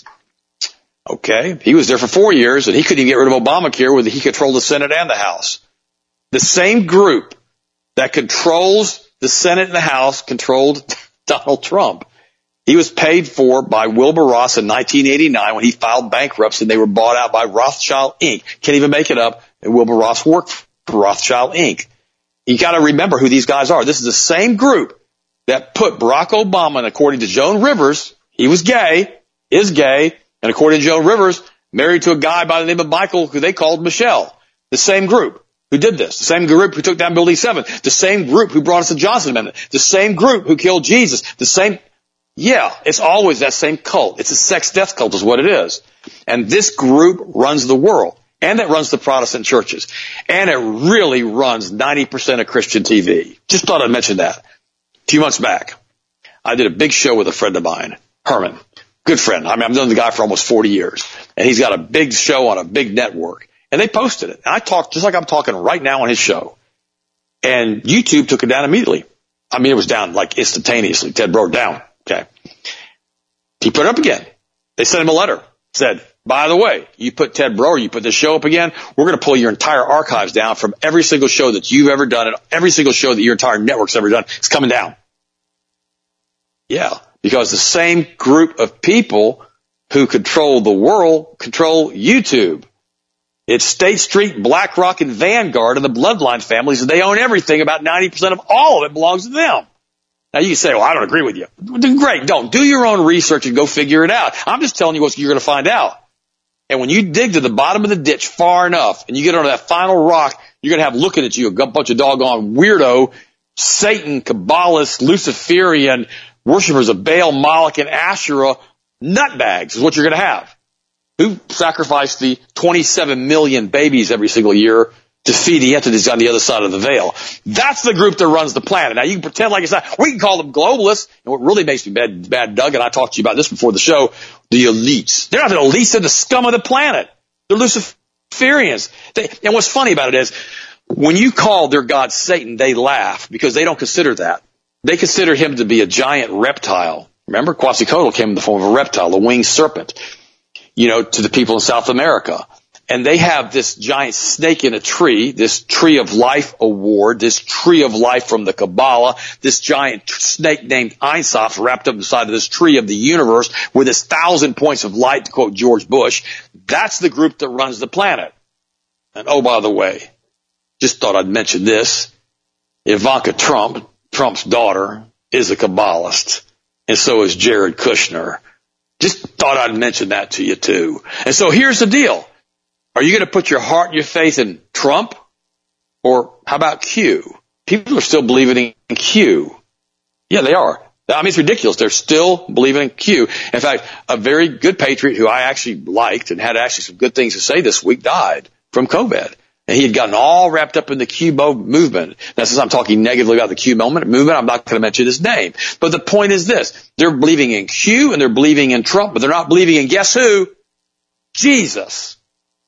Okay. He was there for 4 years, and he couldn't even get rid of Obamacare where he controlled the Senate and the House. The same group that controls the Senate and the House controlled Donald Trump. He was paid for by Wilbur Ross in 1989 when he filed bankruptcy, and they were bought out by Rothschild, Inc. Can't even make it up. And Wilbur Ross worked for Rothschild, Inc. You got to remember who these guys are. This is the same group that put Barack Obama, and according to Joan Rivers, he was gay, is gay, and according to Joan Rivers, married to a guy by the name of Michael, who they called Michelle. The same group who did this. The same group who took down Building 7. The same group who brought us the Johnson Amendment. The same group who killed Jesus. The same, yeah, it's always that same cult. It's a sex death cult is what it is. And this group runs the world. And it runs the Protestant churches. And it really runs 90% of Christian TV. Just thought I'd mention that. A few months back, I did a big show with a friend of mine, Herman. Good friend. I mean, I've known the guy for almost 40 years. And he's got a big show on a big network. And they posted it. And I talked just like I'm talking right now on his show. And YouTube took it down immediately. I mean, it was down like instantaneously. Ted Broer down. Okay. He put it up again. They sent him a letter. Said, by the way, you put Ted Broer, you put this show up again, we're going to pull your entire archives down from every single show that you've ever done and every single show that your entire network's ever done. It's coming down. Yeah, because the same group of people who control the world control YouTube. It's State Street, BlackRock, and Vanguard and the Bloodline families, and they own everything. About 90% of all of it belongs to them. Now, you can say, well, I don't agree with you. Great, don't. Do your own research and go figure it out. I'm just telling you what you're going to find out. And when you dig to the bottom of the ditch far enough and you get onto that final rock, you're going to have looking at you a bunch of doggone weirdo, Satan, Kabbalists, Luciferian, worshipers of Baal, Moloch, and Asherah nutbags is what you're going to have. Who sacrificed the 27 million babies every single year to feed the entities on the other side of the veil? That's the group that runs the planet. Now, you can pretend like it's not. We can call them globalists. And what really makes me bad, Doug, and I talked to you about this before the show, the elites. They're not the elites. They're the scum of the planet. They're Luciferians. And what's funny about it is, when you call their god Satan, they laugh because they don't consider that. They consider him to be a giant reptile. Remember, Quetzalcoatl came in the form of a reptile, a winged serpent, to the people in South America. And they have this giant snake in a tree, this tree of life award, this tree of life from the Kabbalah, this giant snake named Ein Sof wrapped up inside of this tree of the universe with its 1,000 points of light, to quote George Bush. That's the group that runs the planet. And oh, by the way, just thought I'd mention this. Ivanka Trump, Trump's daughter, is a Kabbalist. And so is Jared Kushner. Just thought I'd mention that to you too. And so here's the deal. Are you going to put your heart and your faith in Trump? Or how about Q? People are still believing in Q. Yeah, they are. I mean, it's ridiculous. They're still believing in Q. In fact, a very good patriot who I actually liked and had actually some good things to say this week died from COVID. And he had gotten all wrapped up in the Q movement. Now, since I'm talking negatively about the Q movement, I'm not going to mention his name. But the point is this. They're believing in Q and they're believing in Trump, but they're not believing in guess who? Jesus.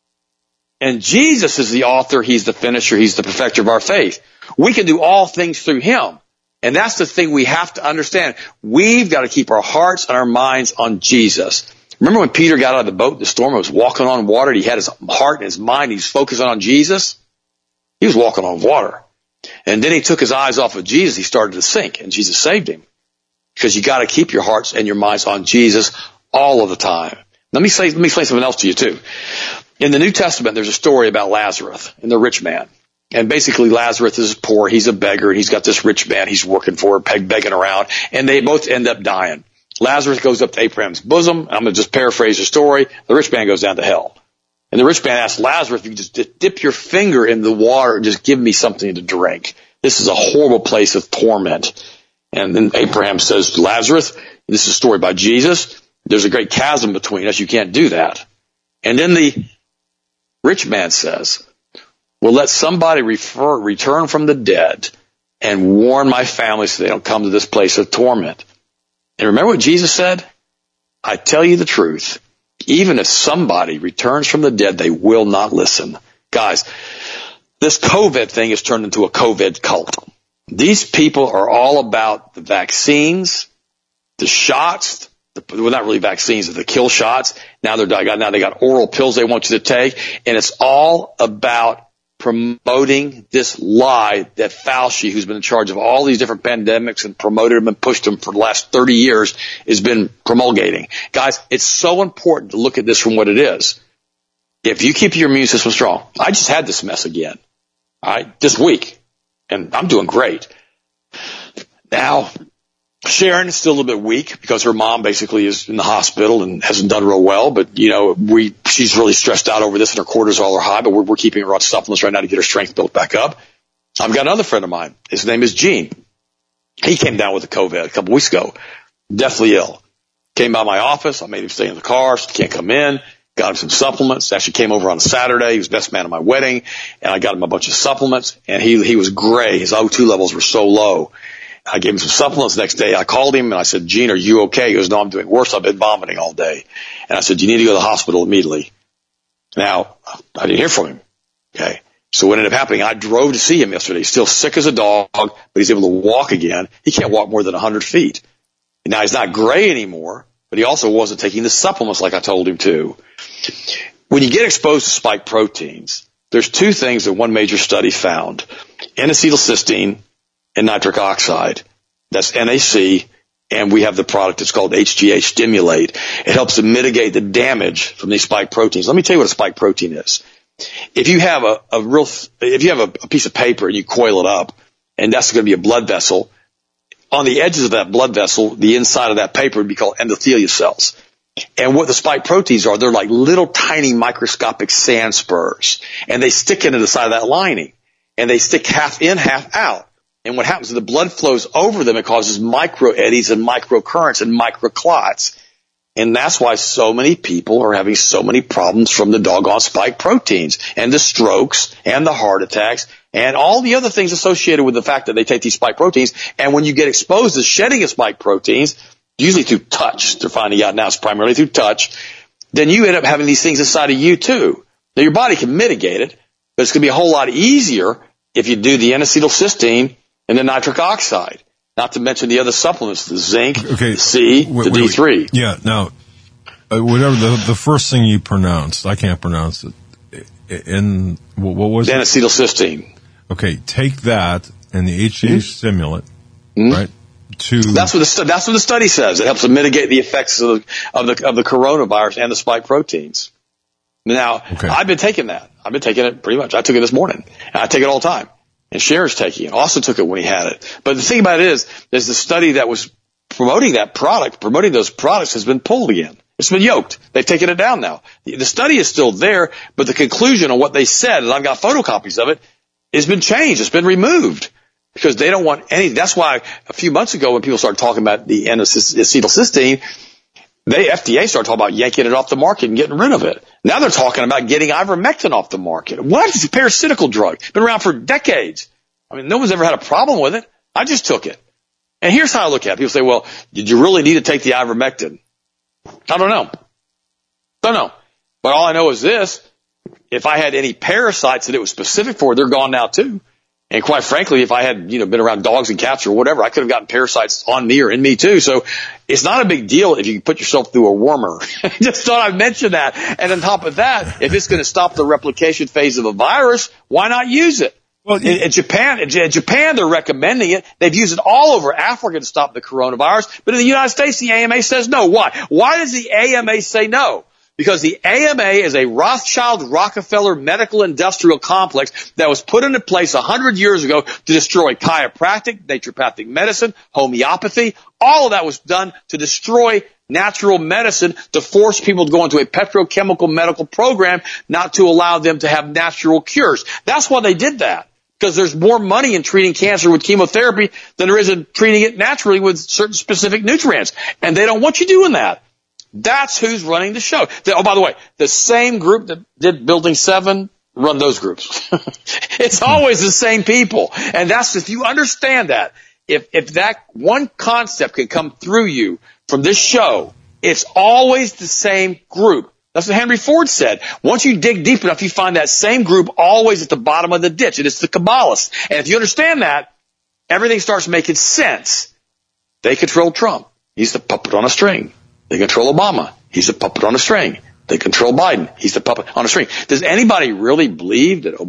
And Jesus is the author. He's the finisher. He's the perfecter of our faith. We can do all things through him. And that's the thing we have to understand. We've got to keep our hearts and our minds on Jesus. Remember when Peter got out of the boat, the storm, was walking on water, and he had his heart and his mind, he's focusing on Jesus? He was walking on water. And then he took his eyes off of Jesus, he started to sink, and Jesus saved him. Because you got to keep your hearts and your minds on Jesus all of the time. Let me explain something else to you too. In the New Testament, there's a story about Lazarus and the rich man. And basically Lazarus is poor, he's a beggar, and he's got this rich man he's working for, begging around, and they both end up dying. Lazarus goes up to Abraham's bosom. I'm going to just paraphrase the story. The rich man goes down to hell. And the rich man asks Lazarus, if you just dip your finger in the water and just give me something to drink. This is a horrible place of torment. And then Abraham says, Lazarus, this is a story about Jesus. There's a great chasm between us. You can't do that. And then the rich man says, well, let somebody return from the dead and warn my family so they don't come to this place of torment. And remember what Jesus said? I tell you the truth. Even if somebody returns from the dead, they will not listen. Guys, this COVID thing has turned into a COVID cult. These people are all about the vaccines, the shots, well, not really vaccines, the kill shots. Now they got oral pills they want you to take. And it's all about promoting this lie that Fauci, who's been in charge of all these different pandemics and promoted them and pushed them for the last 30 years, has been promulgating. Guys, it's so important to look at this from what it is. If you keep your immune system strong, I just had this mess again, all right, this week, and I'm doing great. Now, Sharon is still a little bit weak because her mom basically is in the hospital and hasn't done real well. But, she's really stressed out over this and her cortisol are high, but we're keeping her on supplements right now to get her strength built back up. I've got another friend of mine. His name is Gene. He came down with the COVID a couple weeks ago, deathly ill. Came by my office. I made him stay in the car so he can't come in. Got him some supplements. Actually came over on a Saturday. He was best man at my wedding. And I got him a bunch of supplements. And he was gray. His O2 levels were so low. I gave him some supplements. The next day I called him and I said, Gene, are you okay? He goes, no, I'm doing worse. I've been vomiting all day. And I said, you need to go to the hospital immediately. Now, I didn't hear from him. Okay. So what ended up happening, I drove to see him yesterday. He's still sick as a dog, but he's able to walk again. He can't walk more than 100 feet. Now he's not gray anymore, but he also wasn't taking the supplements like I told him to. When you get exposed to spike proteins, there's two things that one major study found. N-acetylcysteine and nitric oxide. That's NAC, and we have the product that's called HGH Stimulate. It helps to mitigate the damage from these spike proteins. Let me tell you what a spike protein is. If you have a piece of paper and you coil it up, and that's going to be a blood vessel, on the edges of that blood vessel, the inside of that paper would be called endothelial cells. And what the spike proteins are, they're like little tiny microscopic sand spurs, and they stick into the side of that lining, and they stick half in, half out. And what happens is the blood flows over them. It causes micro eddies and micro currents and micro clots. And that's why so many people are having so many problems from the doggone spike proteins and the strokes and the heart attacks and all the other things associated with the fact that they take these spike proteins. And when you get exposed to shedding of spike proteins, usually through touch, they're finding out now it's primarily through touch, then you end up having these things inside of you too. Now your body can mitigate it, but it's going to be a whole lot easier if you do the N-acetylcysteine and the nitric oxide, not to mention the other supplements, the zinc, the C, the D3. Yeah, now, whatever the first thing you pronounced, I can't pronounce it. What was it? N-acetylcysteine. Okay, take that and the HGH stimulant, right? That's what the study says. It helps to mitigate the effects of the coronavirus and the spike proteins. Now, I've been taking that. I've been taking it pretty much. I took it this morning, and I take it all the time. And Sharon's taking it. Austin took it when he had it. But the thing about it is, there's the study that was promoting that product, promoting those products has been pulled again. It's been yoked. They've taken it down now. The study is still there, but the conclusion on what they said, and I've got photocopies of it, has been changed. It's been removed because they don't want any. That's why a few months ago when people started talking about the N-acetylcysteine, FDA started talking about yanking it off the market and getting rid of it. Now they're talking about getting ivermectin off the market. What? It's a parasitical drug. Been around for decades. I mean, no one's ever had a problem with it. I just took it. And here's how I look at it. People say, well, did you really need to take the ivermectin? I don't know. But all I know is this. If I had any parasites that it was specific for, they're gone now too. And quite frankly, if I had, been around dogs and cats or whatever, I could have gotten parasites on me or in me too. So it's not a big deal if you put yourself through a wormer. Just thought I'd mention that. And on top of that, if it's going to stop the replication phase of a virus, why not use it? Well, in Japan, they're recommending it. They've used it all over Africa to stop the coronavirus. But in the United States, the AMA says no. Why? Why does the AMA say no? Because the AMA is a Rothschild-Rockefeller medical industrial complex that was put into place 100 years ago to destroy chiropractic, naturopathic medicine, homeopathy. All of that was done to destroy natural medicine, to force people to go into a petrochemical medical program, not to allow them to have natural cures. That's why they did that. Because there's more money in treating cancer with chemotherapy than there is in treating it naturally with certain specific nutrients. And they don't want you doing that. That's who's running the show. Oh, by the way, the same group that did Building 7 run those groups. It's always the same people. And that's, if you understand that, if that one concept can come through you from this show, it's always the same group. That's what Henry Ford said. Once you dig deep enough, you find that same group always at the bottom of the ditch, and it's the Kabbalists. And if you understand that, everything starts making sense. They control Trump. He's the puppet on a string. They control Obama. He's the puppet on a string. They control Biden. He's the puppet on a string. Does anybody really believe that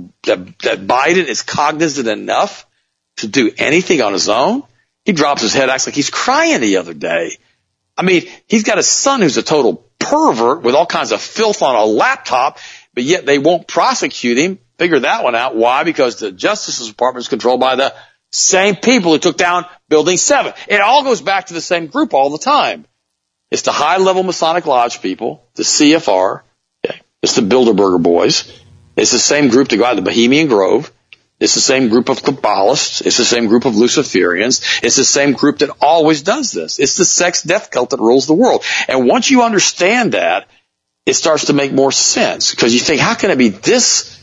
Biden is cognizant enough to do anything on his own? He drops his head, acts like he's crying the other day. I mean, he's got a son who's a total pervert with all kinds of filth on a laptop, but yet they won't prosecute him. Figure that one out. Why? Because the Justice Department is controlled by the same people who took down Building 7. It all goes back to the same group all the time. It's the high-level Masonic Lodge people, the CFR. Okay. It's the Bilderberger boys. It's the same group that go out to Bohemian Grove. It's the same group of Kabbalists. It's the same group of Luciferians. It's the same group that always does this. It's the sex death cult that rules the world. And once you understand that, it starts to make more sense. Because you think, how can it be this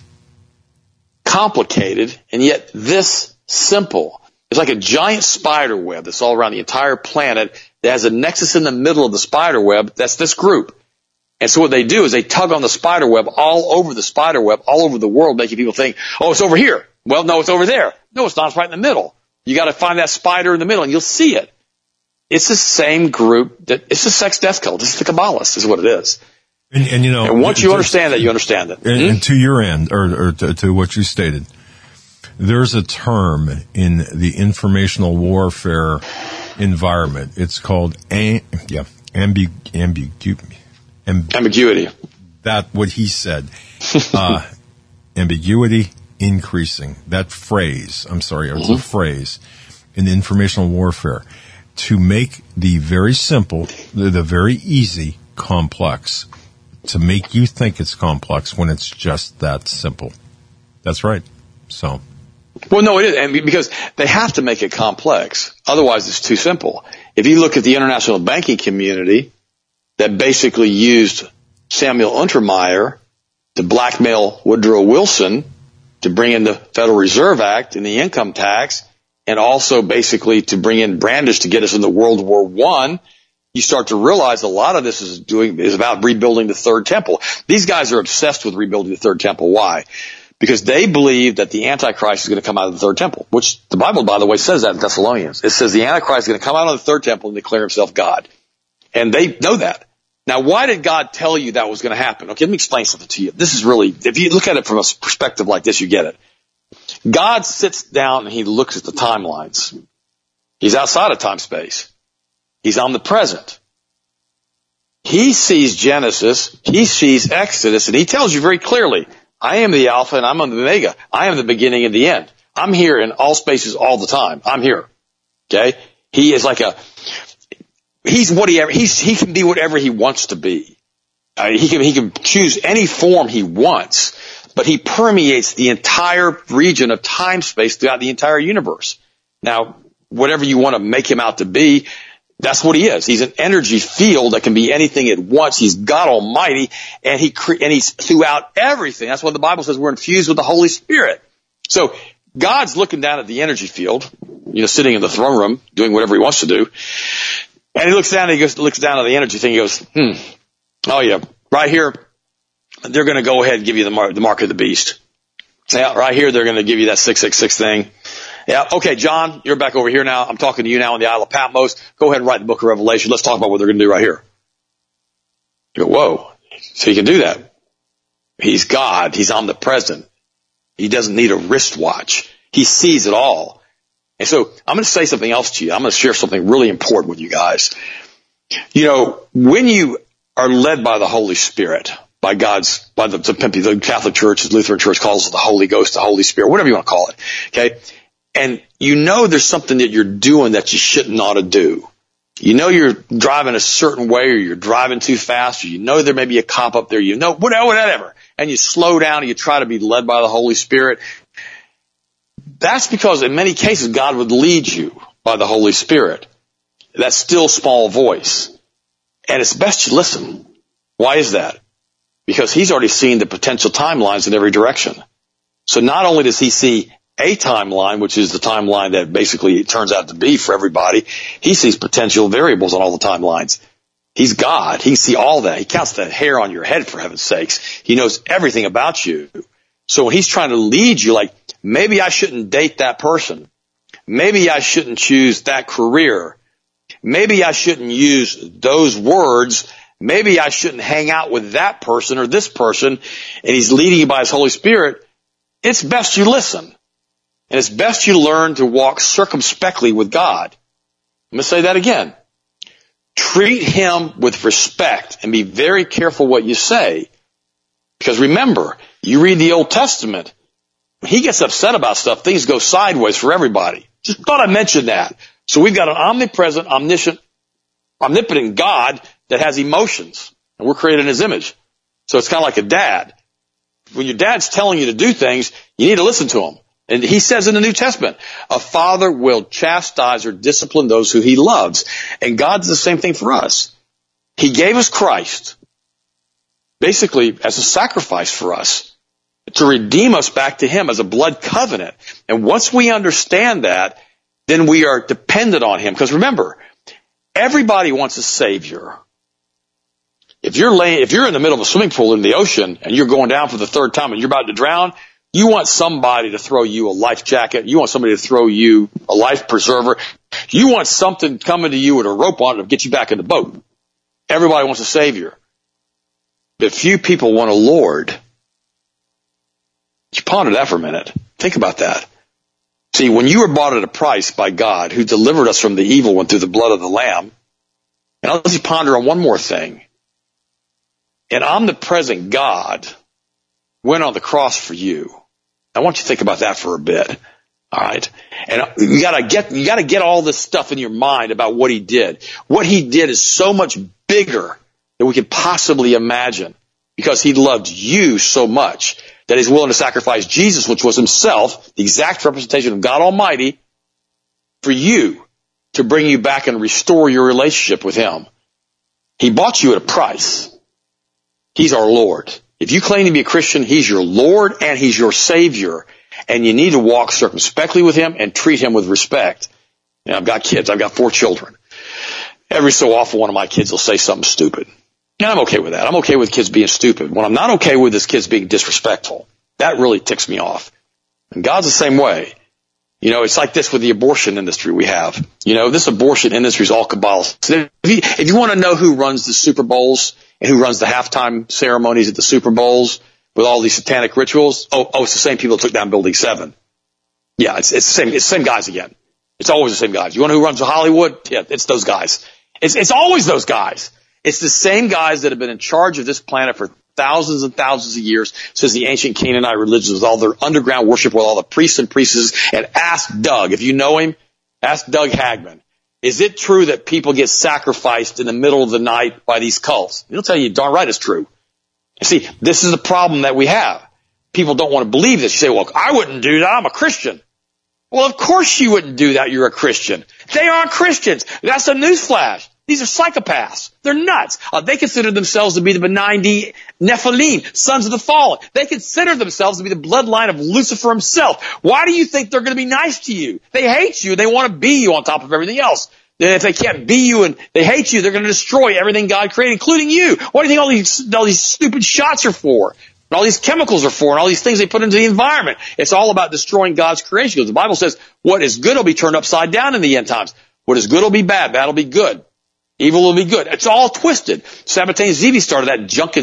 complicated and yet this simple? It's like a giant spider web that's all around the entire planet that has a nexus in the middle of the spider web. That's this group. And so what they do is they tug on the spider web all over the spider web, all over the world, making people think, oh, it's over here. Well, no, it's over there. No, it's not. It's right in the middle. You got to find that spider in the middle, and you'll see it. It's the same group it's the sex death cult. It's the Kabbalists, is what it is. And once you understand that, you understand it. And to your end, or to what you stated, there's a term in the informational warfare environment. It's called ambiguity. That what he said. Ambiguity increasing. That phrase, it's a phrase in informational warfare, to make the very simple, the very easy, complex, to make you think it's complex when it's just that simple. That's right. So. Well, no, it is, and because they have to make it complex. Otherwise, it's too simple. If you look at the international banking community that basically used Samuel Untermyer to blackmail Woodrow Wilson to bring in the Federal Reserve Act and the income tax, and also basically to bring in Brandish to get us into World War I, you start to realize a lot of this is about rebuilding the Third Temple. These guys are obsessed with rebuilding the Third Temple. Why? Because they believe that the Antichrist is going to come out of the Third Temple, which the Bible, by the way, says that in Thessalonians. It says the Antichrist is going to come out of the Third Temple and declare himself God. And they know that. Now, why did God tell you that was going to happen? Okay, let me explain something to you. This is really, if you look at it from a perspective like this, you get it. God sits down and he looks at the timelines. He's outside of time-space. He's omnipresent. He sees Genesis, he sees Exodus, and he tells you very clearly, I am the Alpha and I'm the Omega. I am the beginning and the end. I'm here in all spaces all the time. I'm here. Okay? He is like he can be whatever he wants to be. He can choose any form he wants, but he permeates the entire region of time space throughout the entire universe. Now, whatever you want to make him out to be, that's what he is. He's an energy field that can be anything at once. He's God Almighty, and he's throughout everything. That's why the Bible says we're infused with the Holy Spirit. So God's looking down at the energy field, sitting in the throne room, doing whatever he wants to do. And he looks down and looks down at the energy thing. He goes, oh yeah, right here, they're going to go ahead and give you the mark of the beast. Yeah, right here, they're going to give you that 666 thing. Yeah, okay, John, you're back over here now. I'm talking to you now on the Isle of Patmos. Go ahead and write the book of Revelation. Let's talk about what they're going to do right here. You go, whoa. So he can do that. He's God. He's omnipresent. He doesn't need a wristwatch. He sees it all. And so I'm going to say something else to you. I'm going to share something really important with you guys. When you are led by the Holy Spirit, by the Catholic Church, the Lutheran Church calls it the Holy Ghost, the Holy Spirit, whatever you want to call it. Okay. And there's something that you're doing that you shouldn't ought to do. You're driving a certain way, or you're driving too fast, or there may be a cop up there, whatever. And you slow down and you try to be led by the Holy Spirit. That's because in many cases God would lead you by the Holy Spirit. That still small voice. And it's best you listen. Why is that? Because he's already seen the potential timelines in every direction. So not only does he see a timeline, which is the timeline that basically it turns out to be for everybody, he sees potential variables on all the timelines. He's God. He can see all that. He counts the hair on your head, for heaven's sakes. He knows everything about you. So when he's trying to lead you, like, maybe I shouldn't date that person. Maybe I shouldn't choose that career. Maybe I shouldn't use those words. Maybe I shouldn't hang out with that person or this person. And he's leading you by his Holy Spirit. It's best you listen. And it's best you learn to walk circumspectly with God. I'm going to say that again. Treat him with respect and be very careful what you say. Because remember, you read the Old Testament, when he gets upset about stuff, things go sideways for everybody. Just thought I'd mention that. So we've got an omnipresent, omnipotent God that has emotions. And we're created in his image. So it's kind of like a dad. When your dad's telling you to do things, you need to listen to him. And he says in the New Testament, a father will chastise or discipline those who he loves. And God's the same thing for us. He gave us Christ, basically as a sacrifice for us, to redeem us back to him as a blood covenant. And once we understand that, then we are dependent on him. Because remember, everybody wants a savior. If you're in the middle of a swimming pool in the ocean and you're going down for the third time and you're about to drown, you want somebody to throw you a life jacket. You want somebody to throw you a life preserver. You want something coming to you with a rope on it to get you back in the boat. Everybody wants a savior. But few people want a Lord. You ponder that for a minute. Think about that. See, when you were bought at a price by God, who delivered us from the evil one through the blood of the Lamb, and I'll let you ponder on one more thing. An omnipresent God went on the cross for you. I want you to think about that for a bit. All right. And you gotta get all this stuff in your mind about what he did. What he did is so much bigger than we could possibly imagine, because he loved you so much that he's willing to sacrifice Jesus, which was himself, the exact representation of God Almighty, for you, to bring you back and restore your relationship with him. He bought you at a price. He's our Lord. If you claim to be a Christian, he's your Lord and he's your Savior. And you need to walk circumspectly with him and treat him with respect. Now, I've got kids. I've got 4 children. Every so often, one of my kids will say something stupid. And I'm okay with that. I'm okay with kids being stupid. What I'm not okay with is kids being disrespectful. That really ticks me off. And God's the same way. It's like this with the abortion industry we have. This abortion industry is all Kabbalah. If you want to know who runs the Super Bowls and who runs the halftime ceremonies at the Super Bowls with all these satanic rituals, it's the same people that took down Building 7. Yeah, it's the same guys again. It's always the same guys. You want to know who runs Hollywood? Yeah, it's those guys. It's always those guys. It's the same guys that have been in charge of this planet for thousands and thousands of years since the ancient Canaanite religions, with all their underground worship, with all the priests and priestesses. And ask Doug, if you know him, ask Doug Hagman. is it true that people get sacrificed in the middle of the night by these cults? He'll tell you darn right it's true. You see, this is the problem that we have. People don't want to believe this. You say, well, I wouldn't do that. I'm a Christian. Well, of course you wouldn't do that. You're a Christian. They aren't Christians. That's a newsflash. These are psychopaths. They're nuts. They consider themselves to be the benign Nephilim, sons of the fallen. They consider themselves to be the bloodline of Lucifer himself. Why do you think they're going to be nice to you? They hate you. They want to be you on top of everything else. Then if they can't be you and they hate you, they're going to destroy everything God created, including you. What do you think all these stupid shots are for? And all these chemicals are for, and all these things they put into the environment. It's all about destroying God's creation. Because the Bible says what is good will be turned upside down in the end times. What is good will be bad. Bad will be good. Evil will be good. It's all twisted. Sabbatain Zevi started that junk in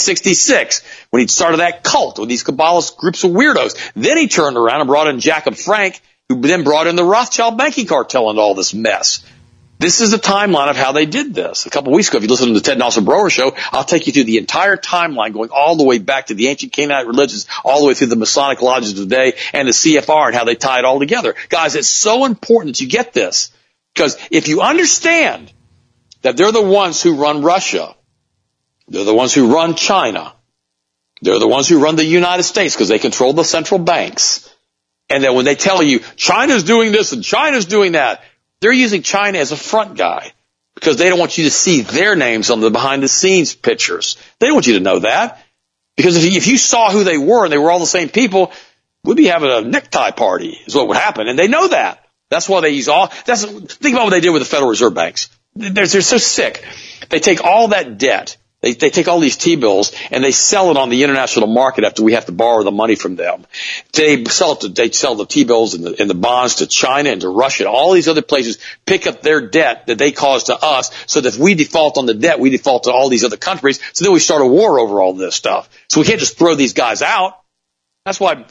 1666 when he started that cult with these Kabbalist groups of weirdos. Then he turned around and brought in Jacob Frank, who then brought in the Rothschild banking cartel and all this mess. This is the timeline of how they did this. A couple of weeks ago, if you listen to the Ted Nelson Brower Show, I'll take you through the entire timeline going all the way back to the ancient Canaanite religions, all the way through the Masonic lodges of today and the CFR and how they tie it all together. Guys, it's so important that you get this, because if you understand that they're the ones who run Russia, they're the ones who run China, they're the ones who run the United States because they control the central banks, and then when they tell you China's doing this and China's doing that, they're using China as a front guy because they don't want you to see their names on the behind-the-scenes pictures. They don't want you to know that, because if you saw who they were and they were all the same people, we'd be having a necktie party is what would happen, and they know that. That's why they use think about what they did with the Federal Reserve banks. They're so sick. They take all that debt. They take all these T-bills and they sell it on the international market after we have to borrow the money from them. They sell the T-bills and the bonds to China and to Russia and all these other places, pick up their debt that they caused to us, so that if we default on the debt, we default to all these other countries. So then we start a war over all this stuff. So we can't just throw these guys out. That's why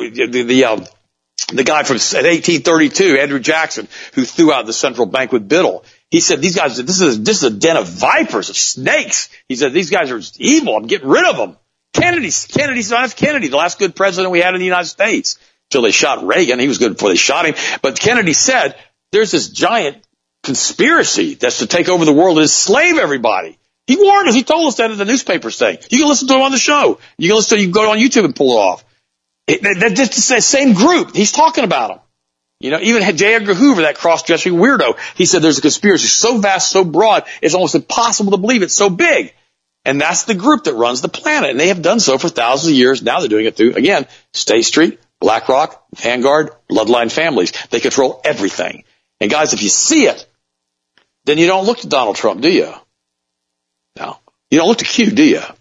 the guy from 1832, Andrew Jackson, who threw out the central bank with Biddle, he said, these guys, this is a den of vipers, of snakes. He said, these guys are evil. I'm getting rid of them. Kennedy's John F. Kennedy, the last good president we had in the United States, until they shot Reagan. He was good before they shot him. But Kennedy said, there's this giant conspiracy that's to take over the world and enslave everybody. He warned us. He told us that in the newspapers thing. You can listen to him on the show. You can go on YouTube and pull it off. That's just the same group. He's talking about them. You know, even J. Edgar Hoover, that cross-dressing weirdo, he said there's a conspiracy so vast, so broad, it's almost impossible to believe it's so big. And that's the group that runs the planet. And they have done so for thousands of years. Now they're doing it through, again, State Street, BlackRock, Vanguard, Bloodline families. They control everything. And guys, if you see it, then you don't look to Donald Trump, do you? No. You don't look to Q, do you?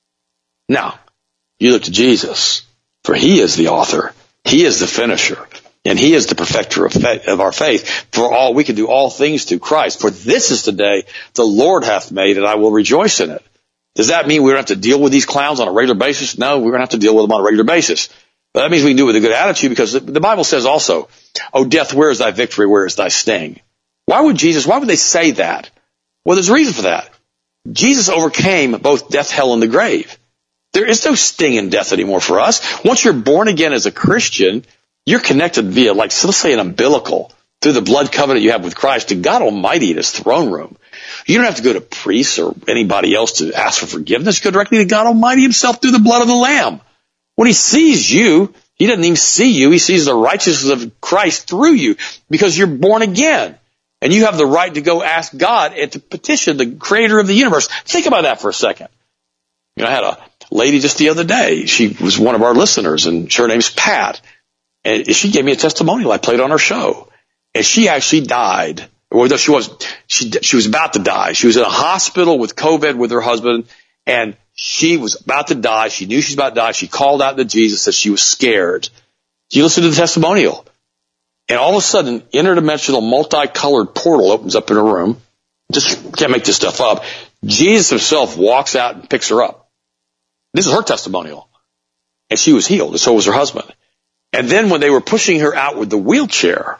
No. You look to Jesus, for he is the author. He is the finisher. And he is the perfecter of our faith. For all we can do all things through Christ. For this is the day the Lord hath made, and I will rejoice in it. Does that mean we don't have to deal with these clowns on a regular basis? No, we're going to have to deal with them on a regular basis. But that means we can do it with a good attitude, because the Bible says also, "O death, where is thy victory? Where is thy sting?" Why would they say that? Well, there's a reason for that. Jesus overcame both death, hell, and the grave. There is no sting in death anymore for us. Once you're born again as a Christian, you're connected via, let's say, an umbilical, through the blood covenant you have with Christ, to God Almighty in his throne room. You don't have to go to priests or anybody else to ask for forgiveness. You go directly to God Almighty himself through the blood of the Lamb. When he sees you, he doesn't even see you. He sees the righteousness of Christ through you, because you're born again. And you have the right to go ask God and to petition the creator of the universe. Think about that for a second. You know, I had a lady just the other day. She was one of our listeners, and her name's Pat. And she gave me a testimonial I played on her show. And she actually died. Well, she was about to die. She was in a hospital with COVID with her husband, and she was about to die. She knew she was about to die. She called out to Jesus, said she was scared. You listen to the testimonial. And all of a sudden, interdimensional, multicolored portal opens up in her room. Just can't make this stuff up. Jesus himself walks out and picks her up. This is her testimonial. And she was healed, and so was her husband. And then when they were pushing her out with the wheelchair,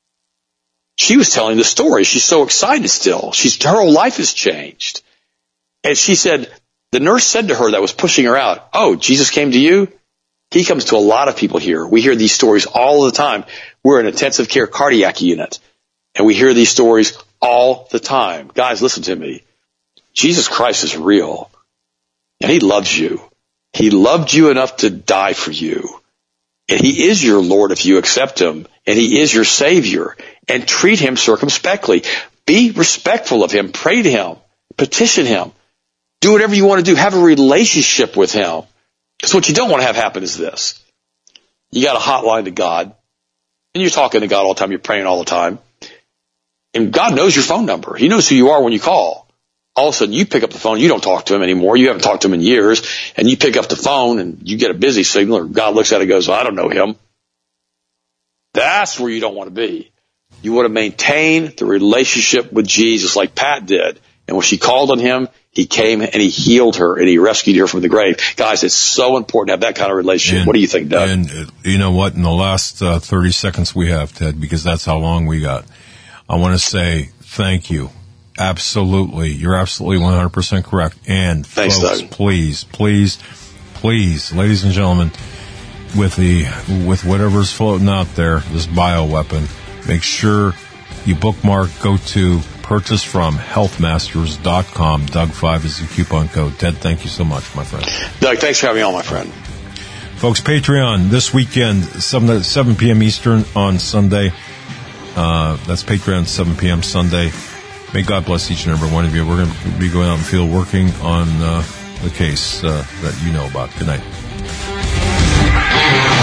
she was telling the story. She's so excited still. Her whole life has changed. And she said, the nurse said to her that was pushing her out, "Oh, Jesus came to you?" He comes to a lot of people here. We hear these stories all the time. We're an intensive care cardiac unit. And we hear these stories all the time. Guys, listen to me. Jesus Christ is real, and he loves you. He loved you enough to die for you. And he is your Lord if you accept him, and he is your Savior. And treat him circumspectly. Be respectful of him. Pray to him. Petition him. Do whatever you want to do. Have a relationship with him. Because what you don't want to have happen is this. You got a hotline to God, and you're talking to God all the time. You're praying all the time. And God knows your phone number. He knows who you are when you call. All of a sudden, you pick up the phone. You don't talk to him anymore. You haven't talked to him in years. And you pick up the phone, and you get a busy signal, or God looks at it and goes, I don't know him. That's where you don't want to be. You want to maintain the relationship with Jesus like Pat did. And when she called on him, he came and he healed her and he rescued her from the grave. Guys, it's so important to have that kind of relationship. What do you think, Doug? And you know what? In the last 30 seconds we have, Ted, because that's how long we got, I want to say thank you. Absolutely. You're absolutely 100% correct. And thanks, folks, Doug. please, ladies and gentlemen, with whatever's floating out there, this bioweapon, make sure you bookmark, go to purchase from healthmasters.com. Doug5 is the coupon code. Ted, thank you so much, my friend. Doug, thanks for having me on, my friend. Folks, Patreon this weekend, 7 p.m. Eastern on Sunday. That's Patreon, 7 p.m. Sunday. May God bless each and every one of you. We're going to be going out in the field working on the case that you know about. Good night.